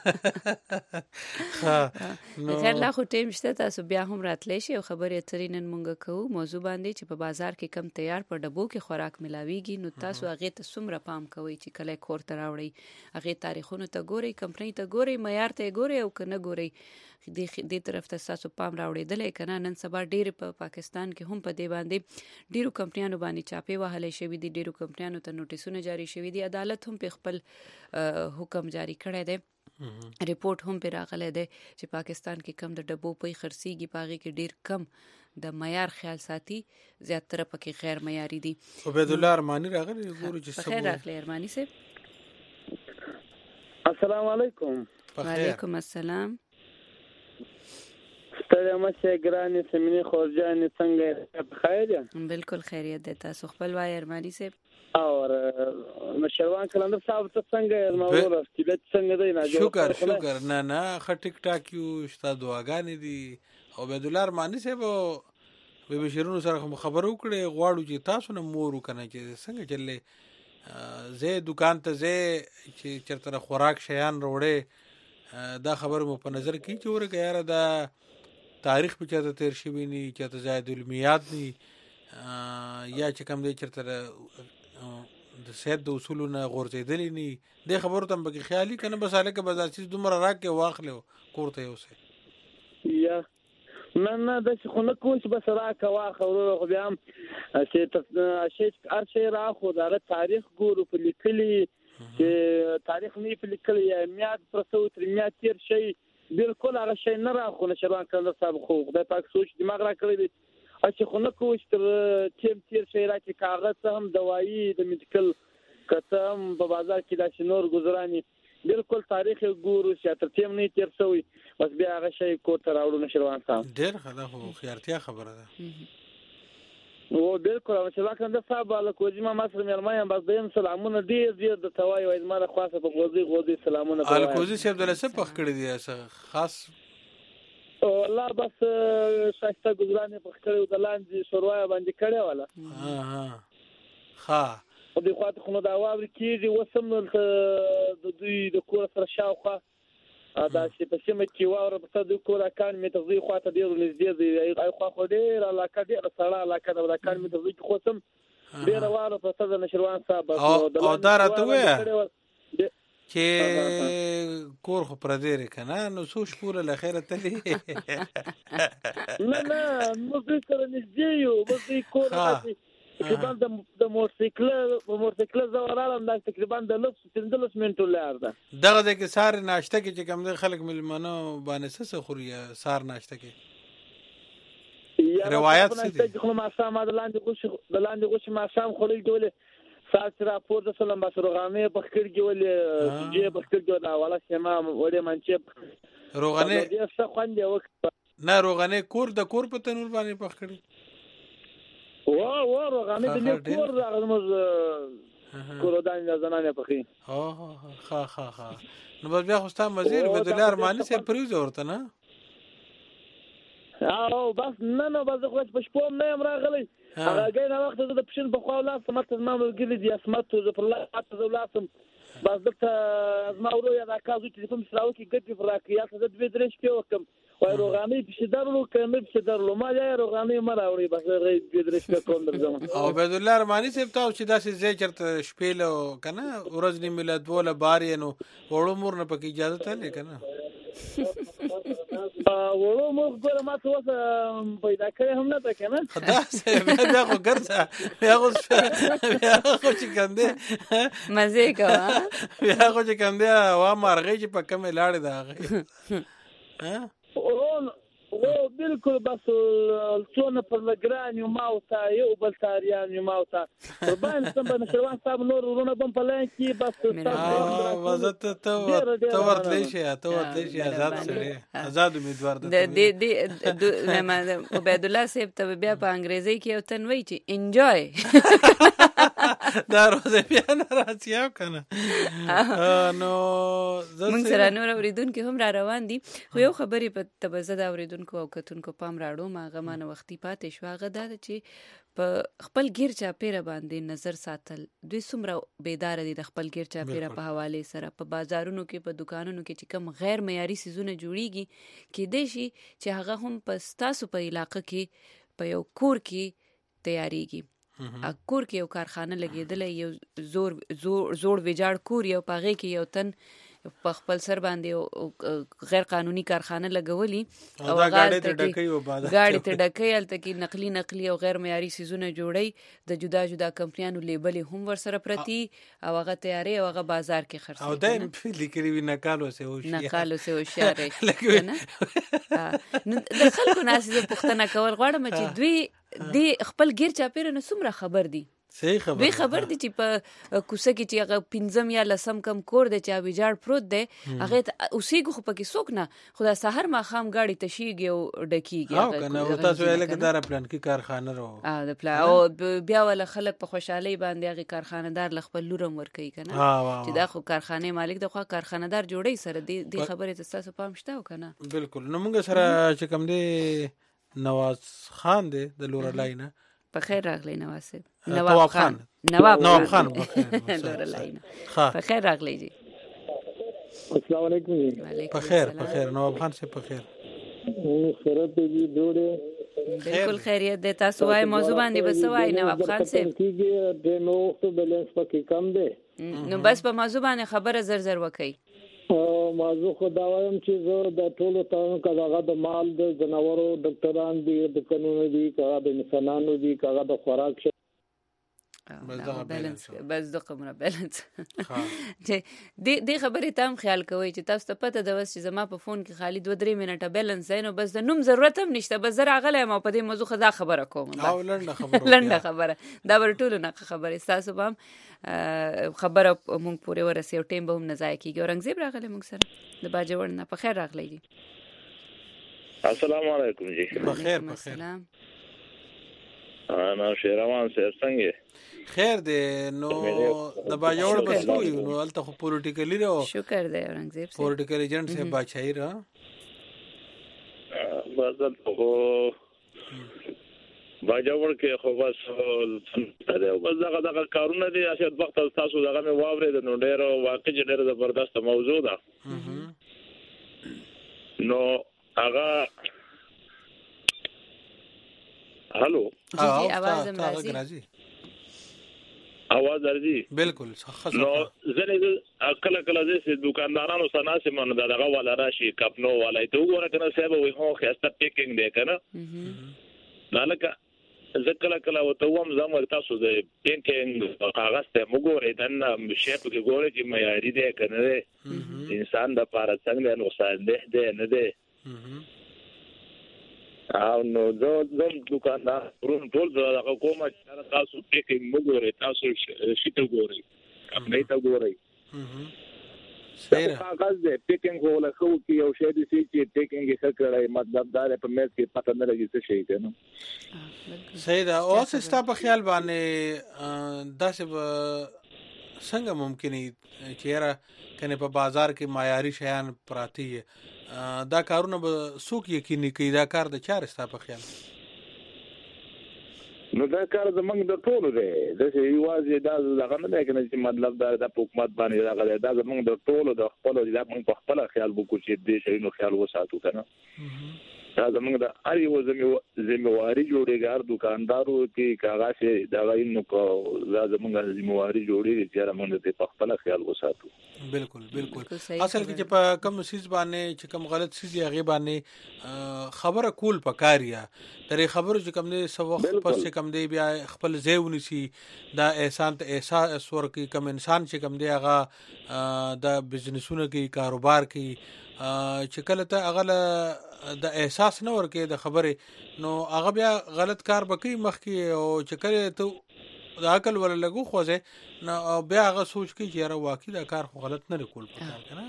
نو خیر لا خو ټیم شته تاسو بیا هم راتلی شي او خبرې اترې نن مونږ کوو موضوع باندې چې په بازار کې کم تیار په ډبو کې خوراک ملاويږي نو تاسو هغه ته څومره پام کوئ چې کله کور ته راوړئ هغه تاریخونو ته ګورئ کمپنۍ ته ګورئ معیار ته ګورئ او کنه ګورئ دې طرف ته تاسو پام راوړېدلې کنه نن سبا ډېر په پاکستان کې هم په دې باندې ډېرو کمپنیانو باندې چاپې وهلې شوې دي ډېرو کمپنیانو ته نوټیسونه جاری شوي دي عدالت هم په خپل حکم جاری کړی دی ریپورت هم په راغلی دی چې پاکستان کې کم د ډبو پي خرڅيږي پاغي کې ډېر کم د معیار خیال ساتي زیاتره پکې غیر معیاري دي. عبید الله ارمانی راغلی ګورو چې خیر راغلی ارمانی صاحب. السلام علیکم. وعلیکم السلام. ستړی مشه ګرانې سمینه خورجانې څنګه بخیر یا بالکل خیریت ده تاسو خپل وای ارمانی صاحب اور مشروان کلندر صاحب ته څنګه نو ورسته څنګه دی نه شکر نه ټیک ټاک یو شتا دعاګانې دي او عبد الله ارمانی صاحب به بشیرونو سره خبرو کړي غواړو چې تاسو نه مور وکنه چې څنګه چلې زه دکان ته زه چې چرته خوراک شیان وروړې دا خبر مو په نظر کې چې ورګه یاره دا تاریخ په چاته تیر شوی ني چاته زائد المیاد ني یا چې کوم دې چرته د سید د اصولونه غورځېدلی ني د خبرو تم به خیالي کنه بس الکه بازار چې دومره راکې واخلو کوړته اوسه یا نه د څخه کوم چې بس راکه واخلو خو بیا چې ارشي راخو دا تاریخ ګورو په لیکلي چې تاریخ نه په لیکلي یا میاد پرسو تر میاد تیر شي بالکل هغه شی نه راخو نشروان کله صاحب خو خدای پاک سوچ دماغ را کړی دی چې خو نه کوش تر تیم تیر شی راکې کاغذ هم دوايي د میډیکل کتم په بازار کې د شنور گزارانی بالکل تاریخ ګورو چې تر تیم نه تیر شوی بس بیا هغه شی کو تر راوړو نشروان صاحب ډېر خدا خو خیارتیا خبره ده او بالکل چې واکند صاحب له کوجما مصر مېرمایم بس دیم سلامونه ډیر د توای وای زما خاصه په غوږی سلامونه ال کوزي صاحب دلته پخ کړی دی خاص والله بس شایسته گزارانه پخ کړی د لاندې شوروا باندې کړی والا ها او د خاطر خو دا واوري کیږي وسم د دوی د کور سره شاوخه دا چې په سیمه کې واوره په صدو کور کان می تغذی خواته ډیر نږدې دی ای خو ډیر علاقه ډیر سړه علاقه دا کان می تغذی خو سم ډیر واوره په صد نشروان صاحب او دا راته وې چې کور خو پر دې کنه نو څو شپور له خیره تلې نه موږ سره نږدې یو موږ کور تقریبا د موټرسایکل زوړالم دا تقریبا د 15 منټو لار ده دغه د کې سار ناشته کې چې کوم د خلک ملمنو باندې څه خوري سار ناشته کې روایت څه دي خو ما سم د لاندې غوښه ما سم خوري ډول ساعت راپور د سلام باسروغانه بخکر جوړل چې بخکر جوړا والا سما وړي منچه روغانه دې څه خوندې وخت نه روغانه کور د کور په تنور باندې بخکړي وا روغانه د کور راغلمز کورودان زنانه پخې ها نو بیا خو ستاسو وزیر بدلار مالی سره پریوز ورته نه او بس نه بس خو په شپوم نه راغلی هغه غوښنه وخت د پښین په خوا لاس مته ما ورګلی دي اسمت ز پر لاس لاسم بس دته از ما ورو یا دا کازو چې کوم سلاو کې ګټي فراکیات د دوی درش کې وکم وای روغانه په شدارلو کمه په شدارلو ما یا روغانه ما راوړي بس دوی درش کې کوم درځم او بدلار مانی سپ تاسو چې داسې ځای چرته شپېلو کنه ورځ نیمه دوله باري نو وړو مور نه پکې اجازه ته لیکنه وړو مور ګوره ما څه پیدا کړې هم نه ده کنه خدا سه بیا خو ګرځه بیا خو چې کنده مزه کا بیا خو چې کنده وا مارغې چې په کومه لاړې ده ها او بالکل بس څونه پر لګران یو ماوتا یو بل تاریان یو ماوتا ربان سم په نشروان صاحب نور ورونه بم په لای کې بس وزت ته ورتلې شي آزاد سره آزاد امیدوار ده د عبید الله صاحب ته بیا په انګریزي کې او تنوي چې انجوy دا روزه بیا نه راځي کنه نو موږ سره نور اوریدونکو هم را روان دي خو یو خبرې په تبزه دا اوریدونکو او کتونکو پام راړو ماغه مانه وختي پاتې شو هغه دا چې په خپل گیر چاپیره باندې نظر ساتل دوی څومره بیدار دي د خپل گیر چاپیره په حواله سره په بازارونو کې په دکانونو کې چې کم غیر معیاري سيزونه جوړيږي کې دي چې هغه هم په ستاسو په علاقې کې په یو کور کې تیاریږي کور کې یو کارخانه لګیدل یو زوړ ویجاړ کور یو پاغه کې یو تن په خپل سر باندې غیر قانوني کارخانه لګولي او غاړي ته ډکې الته کې نقلي او غیر معیاري سيزونه جوړي د جدا کمپنیانو لیبل هم ور سره پرتی او هغه تیارې او هغه بازار کې خرڅي او دایم لیکري وی نقالو سه هوښیار نه د خلکو ناس د پښتنه کول غواړم چې دوی د خپل غیر چاپیره نه څومره خبر دي صحیح خبر دوی خبر دي چې په کوڅه کې چې هغه 15 یا لسم کم کور دی چې ویجاړ پروت دی هغه اوسېګو خو پکې څوک نه خدا سحر ما خام غاړي تشيږي او ډکیږي او کنه او تاسو ویل کې دار پلان کې کارخانه رو د پلان او بیا ول خلک په خوشحالي باندې هغه کارخانه دار لخپل لورم ور کوي کنه چې دا خو کارخانه مالک د خو کارخانه دار جوړي سره دی خبره تاسو پام شته کنه بالکل نو موږ سره چې کوم دی نواز خان دی د لورلاینا په خیر راغلی نواز نواب خان لورلاینا په خیر راغلی جی السلام علیکم په خیر نواب خان سے په خیر خیرت دی جوړه بالکل خیریت ده تاسو وايي موضوع باندې بس وايي نواب خان سے کیږي د نو وخت بیلنس پکې کم دی نو بس په موضوع باندې خبره زر وکي موضوع خو دا وایم چې زه د ټولو تاسو کاغه د مال د جناورو ډاکټران دي د قانون دي کاغه د انسانانو دي کاغه د خوراک بس دغه مره بیلانس چې دې خبرې تام خیال کوي چې تاسو ته پته ده چې زما په فون کې خالي 2-3 منټه بیلانس زینو بس د نوم ضرورت هم نشته بس زه راغلی ما په دې موضوع خدا خبره کوم او لنډه خبره دا ورټولو نه خبره تاسو هم خبره مونږ پورې ورسېو ټیم به هم نه ځای کیږي اورنګزیب راغلی مونږ سره د باجوړ نه په خیر راغلی دي السلام علیکم جی په خیر انا شیروان سر څنګه خیر دی نو د باجوړ بسو نو الته خو پولیټیکلی رو شکر دی اورنګزیب پولیټیکل ایجنټ سے بچای را بدل خو باجوړ کې خو بس دغه کارونه دي چې وخت تاسو دغه مې واورې د نو ډېر واقعي ډېر زبردست موضوع ده نو هغه هالو جی आवाज هم راځي आवाज راځي بالکل نو زنه کله کله چې دکاندارانو سناسه من دغه والا راشي کپنو والا ته وګوره کنه صاحب وي هو خسته پیکینګ دی کنه نالکه ځکه کله وته وم زمو تاسو د پیکینګ کاغذ ته وګوره دنه شیپ کې ګوره چې معیاري دی کنه انسان د پاره څنګه نو صالح دی نه دی او نو زم دکاندار ورون ټول دا کومه چې تاسو پیکینګ وګورئ تاسو شیته وګورئ خپل ته وګورئ صحیح کاغذ دې پیکینګ ولا خو کې یو شی دې چې پیکینګ یې کړای مطلب دا په مېز کې پته نه لګي څه شي کنه صحیح دا او سستا په خیال باندې داسې څنګه ممکن چې را کنه په بازار کې معیاري شیان پراتی دا کارونه به څوک یقیني کوي دا کار د چار ستا په خیال نو دا کار زمونږ د ټولو دی د یوازې دا دغه نه دی کنه چې مطلب دا د حکومت باندې دا زمونږ د ټولو د خپل د موږ په خپل خیال وکړو چې دې شي نو خیال وساتو کنه دا زمونږ د هر یو ذمہواری جوړیږي دکاندارو کې کاغذ دا غوښنه کو دا زمونږ ذمہواری جوړیږي چې موږ ته په خپل خیال وساتو بالکل اصل کې چې په کوم سیس باندې چې کوم غلط سیس یې غي باندې خبره کول پکاریا درې خبرو چې کوم دې سو وخت پس کوم دې بیا خپل ځایونی سي دا احسان ته احساس ورکی کوم انسان چې کوم دې هغه د بزنسونو کې کاروبار کې چې کله ته هغه د احساس نه ورکې د خبره نو هغه بیا غلط کار بکی مخ کې او چې کله ته د عقل ولا لګو خوځه نو بیا هغه سوچ کې چې را واقعي دا کار خو غلط نه کول پکار کنه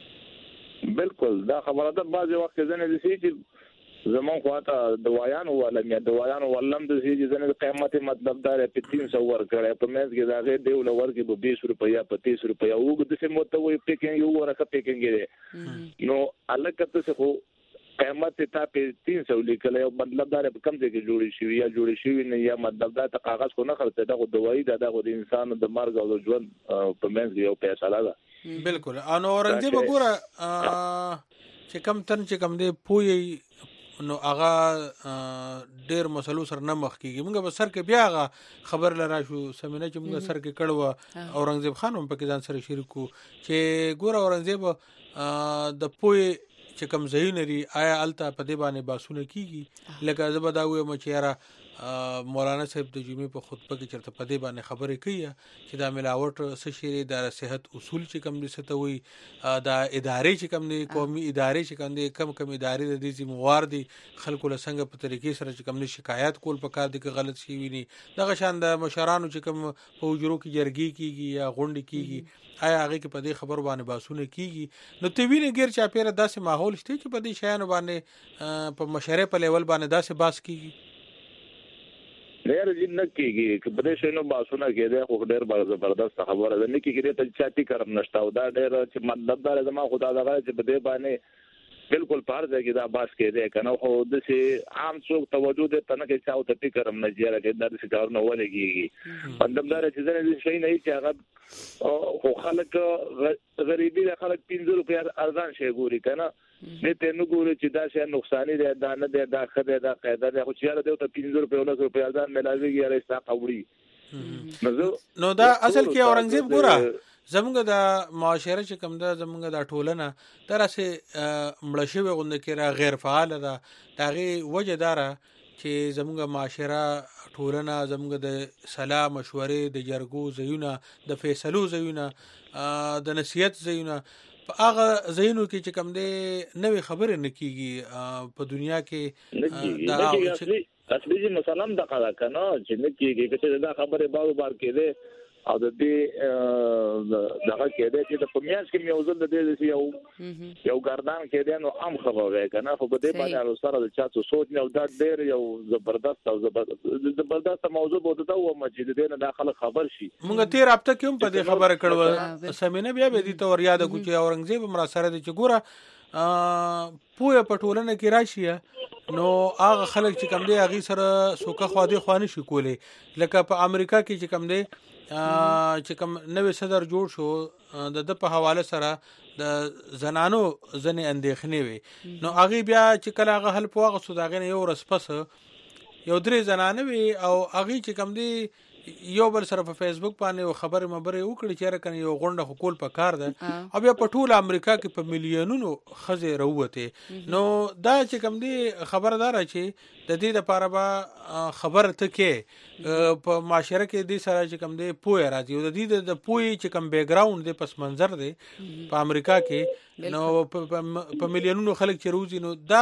بالکل دا خبره ده بعضی وخت ځنه دي چې زمون خواته دوايان ولا مې دوايان ولم د چې ځنه قیمت مطلب دار په 300 ور کړه په مېز کې دا غي دی ولور کې به 20 روپیا په 30 روپیا وګ د څه متوي پیکینګ یو ورکه پیکینګ دی نو الکته څه خو قیمت ته په 300 لیکل یو مطلب دار په کم ځای کې جوړی شوی نه یا مطلب دا کاغذ کو نه خرڅه دا دوايي دا د انسان د مرګ او د ژوند په مېز یو فیصله ده بالکل انو اورنګزیب وګوره چې کم تن چې کم دی پوي نو هغه ډیر مسلو سره نه مخ کیږي موږ به سر کې بیا هغه خبر لرا شو سمینه چې موږ سر کې کړو اورنګزیب خان هم پکې ځان سره شریکو چې ګوره اورنګزیب د پوي چې کم زینری آیا الته په دې باندې باسونه کیږي لکه زبداوي مچيره مولانا صاحب د جمعې په خطبه کې چرته په دې باندې خبرې کوي چې دا ملاوت څه شی د صحت اصول چې کم دي ستوي دا ادارې چې کم دي قومي ادارې چې کم دي کم ادارې د دې ذمہوار دي خلکو له څنګه په طریقې سره چې کم دي شکایت کول پکار دي چې غلط شي ویني دغه شان د مشرانو چې کم په وجرو کې جرګي کیږي یا غونډې کیږي آیا هغه کې په دې خبر باندې باسونه کیږي نو ته ویني غیر چا پیره داسې ماحول شته چې په دې شیانو باندې په مشره په لیول باندې داسې باس کیږي ډېر جن کېږي چې په دې شنو باسونه کېده خو ډېر زبردست خبره ده نه کېږي ته چاټي کارم نشته او دا ډېر چې مطلب دا زما خدا دغه چې په دې باندې بالکل پار ځای کې دا باس کېده کنه خو د سي عام څوک توجه دې تنه کې چاو ته فکرم نه جره کې دا څه کار نه ولګي مطلب دا چې زنه شي نه چې هغه خو خلک غریبي خلک 15 روپیا ارزان شي ګوري کنه نه ته نو ګوري چې دا شی نقصان دی دا نه دی دا خدای دا قاعده دی خو چې دا ته 15 روپیا 10 روپیا ارزان ملاويږي یا رستا قوري نو دا اصل کې اورنګزیب ګوره زمونږ د معاشره چې کوم ده زمونږ د ټولنه ترسه مړشوي غوند کې را غیر فعال ده داغه وجه داره چې زمونږ معاشره ټولنه زمونږ د سلام مشورې د جرګو زيونه د فیصلو زيونه د نصيحت زيونه هغه زینو کې چې کوم ده نوې خبره نکېږي په دنیا کې دا اصلي مثلا د قضا کنه چې نکېږي چې دا خبره بار کېده او د دې دغه کېده چې د پمیاس کې میوزل د دې یو ګردان کېده نو عام خبره کنه خو په دې باندې سره د چاتو سوچ نه دا ډېر یو زبردست موضوع بوده دا و مسجد دې نه داخله خبر شي موږ تیر هفته کې هم په دې خبره کړو سمینه بیا به دي تور یاد کو چې اورنګزیب مرا سره د چګوره پوهه په ټولنه کې راشي نو هغه خلک چې کم دی هغه سره سوکه خو دي خوانه شي کولی لکه په امریکا کې چې کم دی چې کم نوې صدر جوړ شو د په حواله سره د زنانو ځنې اندېښنې وي نو هغه بیا چې کله هغه حل پوغه سو داغه یو رسپس یو درې زنانه وي او هغه چې کم دی یو بل سره په فیسبوک باندې خبرې وکړي چې راکنه یو غونډه خپل په کار ده او بیا په ټول امریکا کې په میلیونونو خزه راوته نو دا چې کم دی خبردار چې د دې لپاره به خبر ته کې په معاشره کې د سره چې کم دی پوهه راځي او د دې د پوهه چې کم بیک گراوند دی پس منظر دی په امریکا کې نو په میلیونونو خلک چې روزي نو دا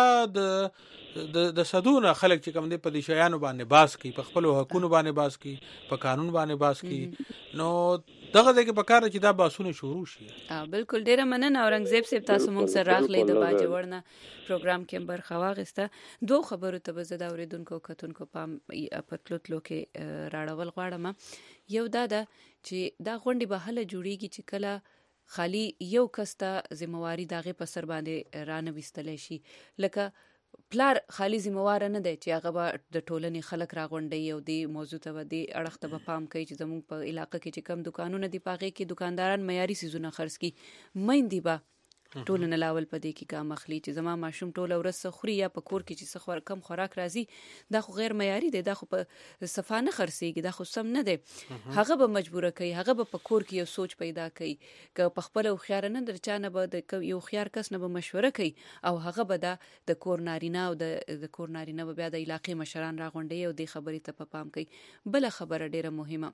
د صدونه خلک چې کوم دي په دې شیانو باندې باس کی په خپل حقوقو باندې باس کی په قانون باندې باس کی نو دغه دغه په کار چې دا باسونه شروع شي بالکل ډیره مننه اورنګزیب صاحب تاسو موږ سره راغلی د باجوړنا پروګرام کې برخه واغسته دوه خبرو ته به زده اوریدونکو کتونکو پام پتلوتلو کې راړول غواړم یو دا چې دا غونډه به هله جوړیږي چې کله خالی یو کسته ذمہواری داغه په سر باندې رانه وستلې شي لکه پلار خالی ذمہوار نه دی چې هغه به د ټولنې خلک راغونډي او د موضوع ته د اړخ ته پام کوي چې زموږ په علاقې کې چې کم دکانونه دي پاغه کې دکانداران معیاري سيزونه خرڅ کی مېندې به ټولنه لاول پدې کې کام اخلي چې زما ماشوم ټوله ورځ خوري یا په کور کې چې څخه کم خوراک راځي دا خو غیر معیاري دی دا خو په صفانه خرڅيږي دا خو سم نه دی هغه به مجبور کوي هغه به په کور کې یو سوچ پیدا کوي ک په خپل خيار نه درچانه به د یو خيار کس نه به مشوره کوي او هغه به د کور نارینه او د کور نارینه به بیا د علاقې مشران راغونډي او د خبرې ته پام کوي بل خبره ډیره مهمه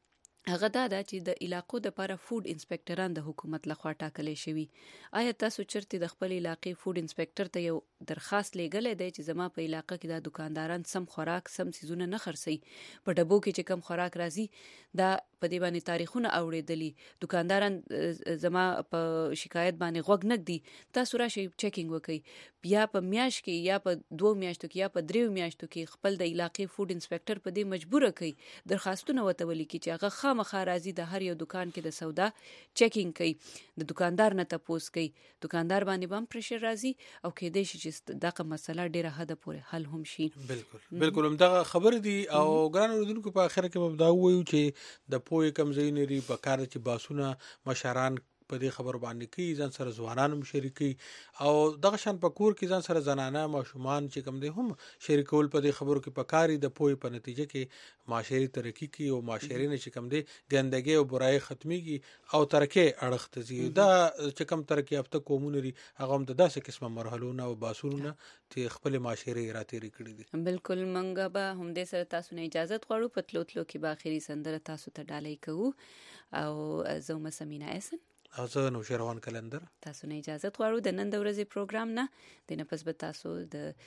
هغه دا چې د علاقو د لپاره فود انسپکټران د حکومت لخوا ټاکلې شوی آیا تاسو چرته د خپل علاقې فود انسپکټر ته یو درخواست لګلې دی چې زما په علاقې کې د دکانداران سم خوراک سم سيزونه نه خرڅي په ډبو کې چې کم خوراک راځي دا په دې باندې تاریخونه اوریدلي دکانداران زما په شکایت باندې غوږ نه دی تاسو راشي چیکینګ وکړئ بیا په میاش کې یا په 2 میاشتو کې یا په 3 میاشتو کې خپل د علاقې فود انسپکټر په دې مجبور کړي درخواستونه وته ولي کې چې هغه مخارازي د هر یو دکان کې د سودا چیکینګ کوي د دکاندار نه تاسو کوي دکاندار باندې بم پرشر راځي او کې دې چې دغه مسله ډیره حد پورې حل هم شي بالکل هم دغه خبر دي او ګران اوردونکو په اخر کې مبدا وایو چې د پوهې کمزوري لري په کار چې باسونه مشران په دې خبر باندې کې ځان سره ځوانان مشارکي او دغه شان په کور کې ځان سره زنانه ماشومان چې کم دي هم شریکول په دې خبرو کې پکاري د پوهې په نتیجه کې معاشري ترقی کی او معاشري نه چې کم دي ګندګي او برای ختميږي او ترقی اړخ ته زی دا چې کم ترقی هفته کومونه لري هغه هم د داسې قسمه مرحلهونه او باسورونه چې خپل معاشري راتېری کړی دي بالکل منګه به هم دې سره تاسو نه اجازه غواړو پتلوتلو کې با اخري سندره تاسو ته ډالۍ کوو او زوم سمینا احسن او زه نو شروان کلندر تاسو نه اجازه غواړو د نن د ورځې پروګرام نه د نفس به تاسو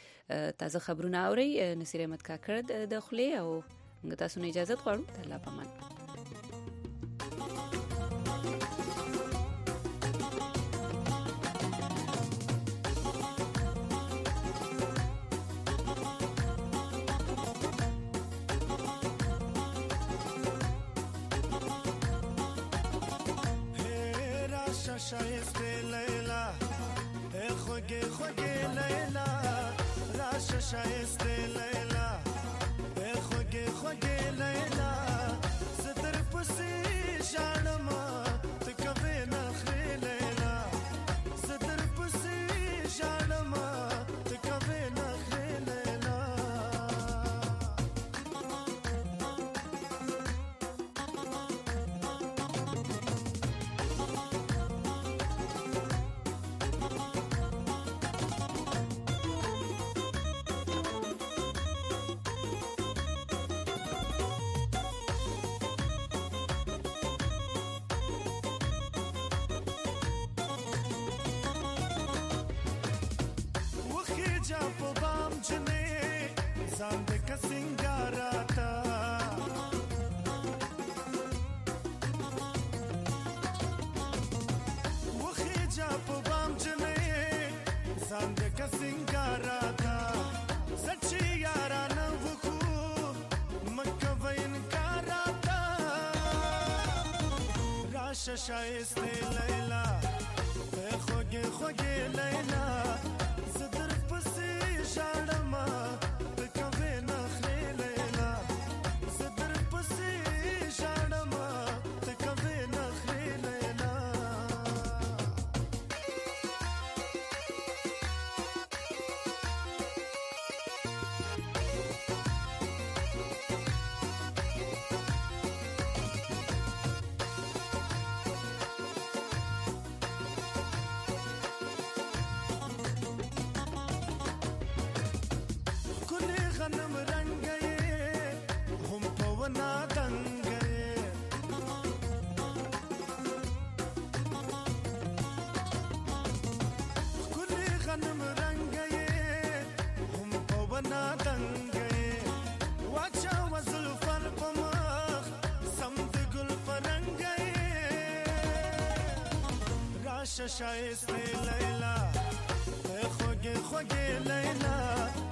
د تازه خبرونه اوري نصیر احمد کاکړ د خلی او موږ تاسو نه اجازه غواړو الله پامان شایسته لیلا خوږه خوږه لیلا راشه شایسته لیلا خوږه خوږه لیلا ستر پسې شانم تکوي نخري لیلا ستر پسې شانم تکوي نخري لیلا په بام جنې ځان د کسنګاراتا وخی جا په بام جنې ځان د کسنګاراتا سچي یارانه وکو مکه وینکاراتا راشه شایسته لیلا خوږه خوږې لیلا زدر پسې ژړم ته کوې نخرې لیلا زدر پسې ژړم ته کوې نخرې لیلا غنم رنگ هم پونا دنگ کلی غنم رنگ هم پونا دنگ واچا وزل فر پمخ سمد گل فرنگ راش شایسته لیلا خوږه خوږه لیلا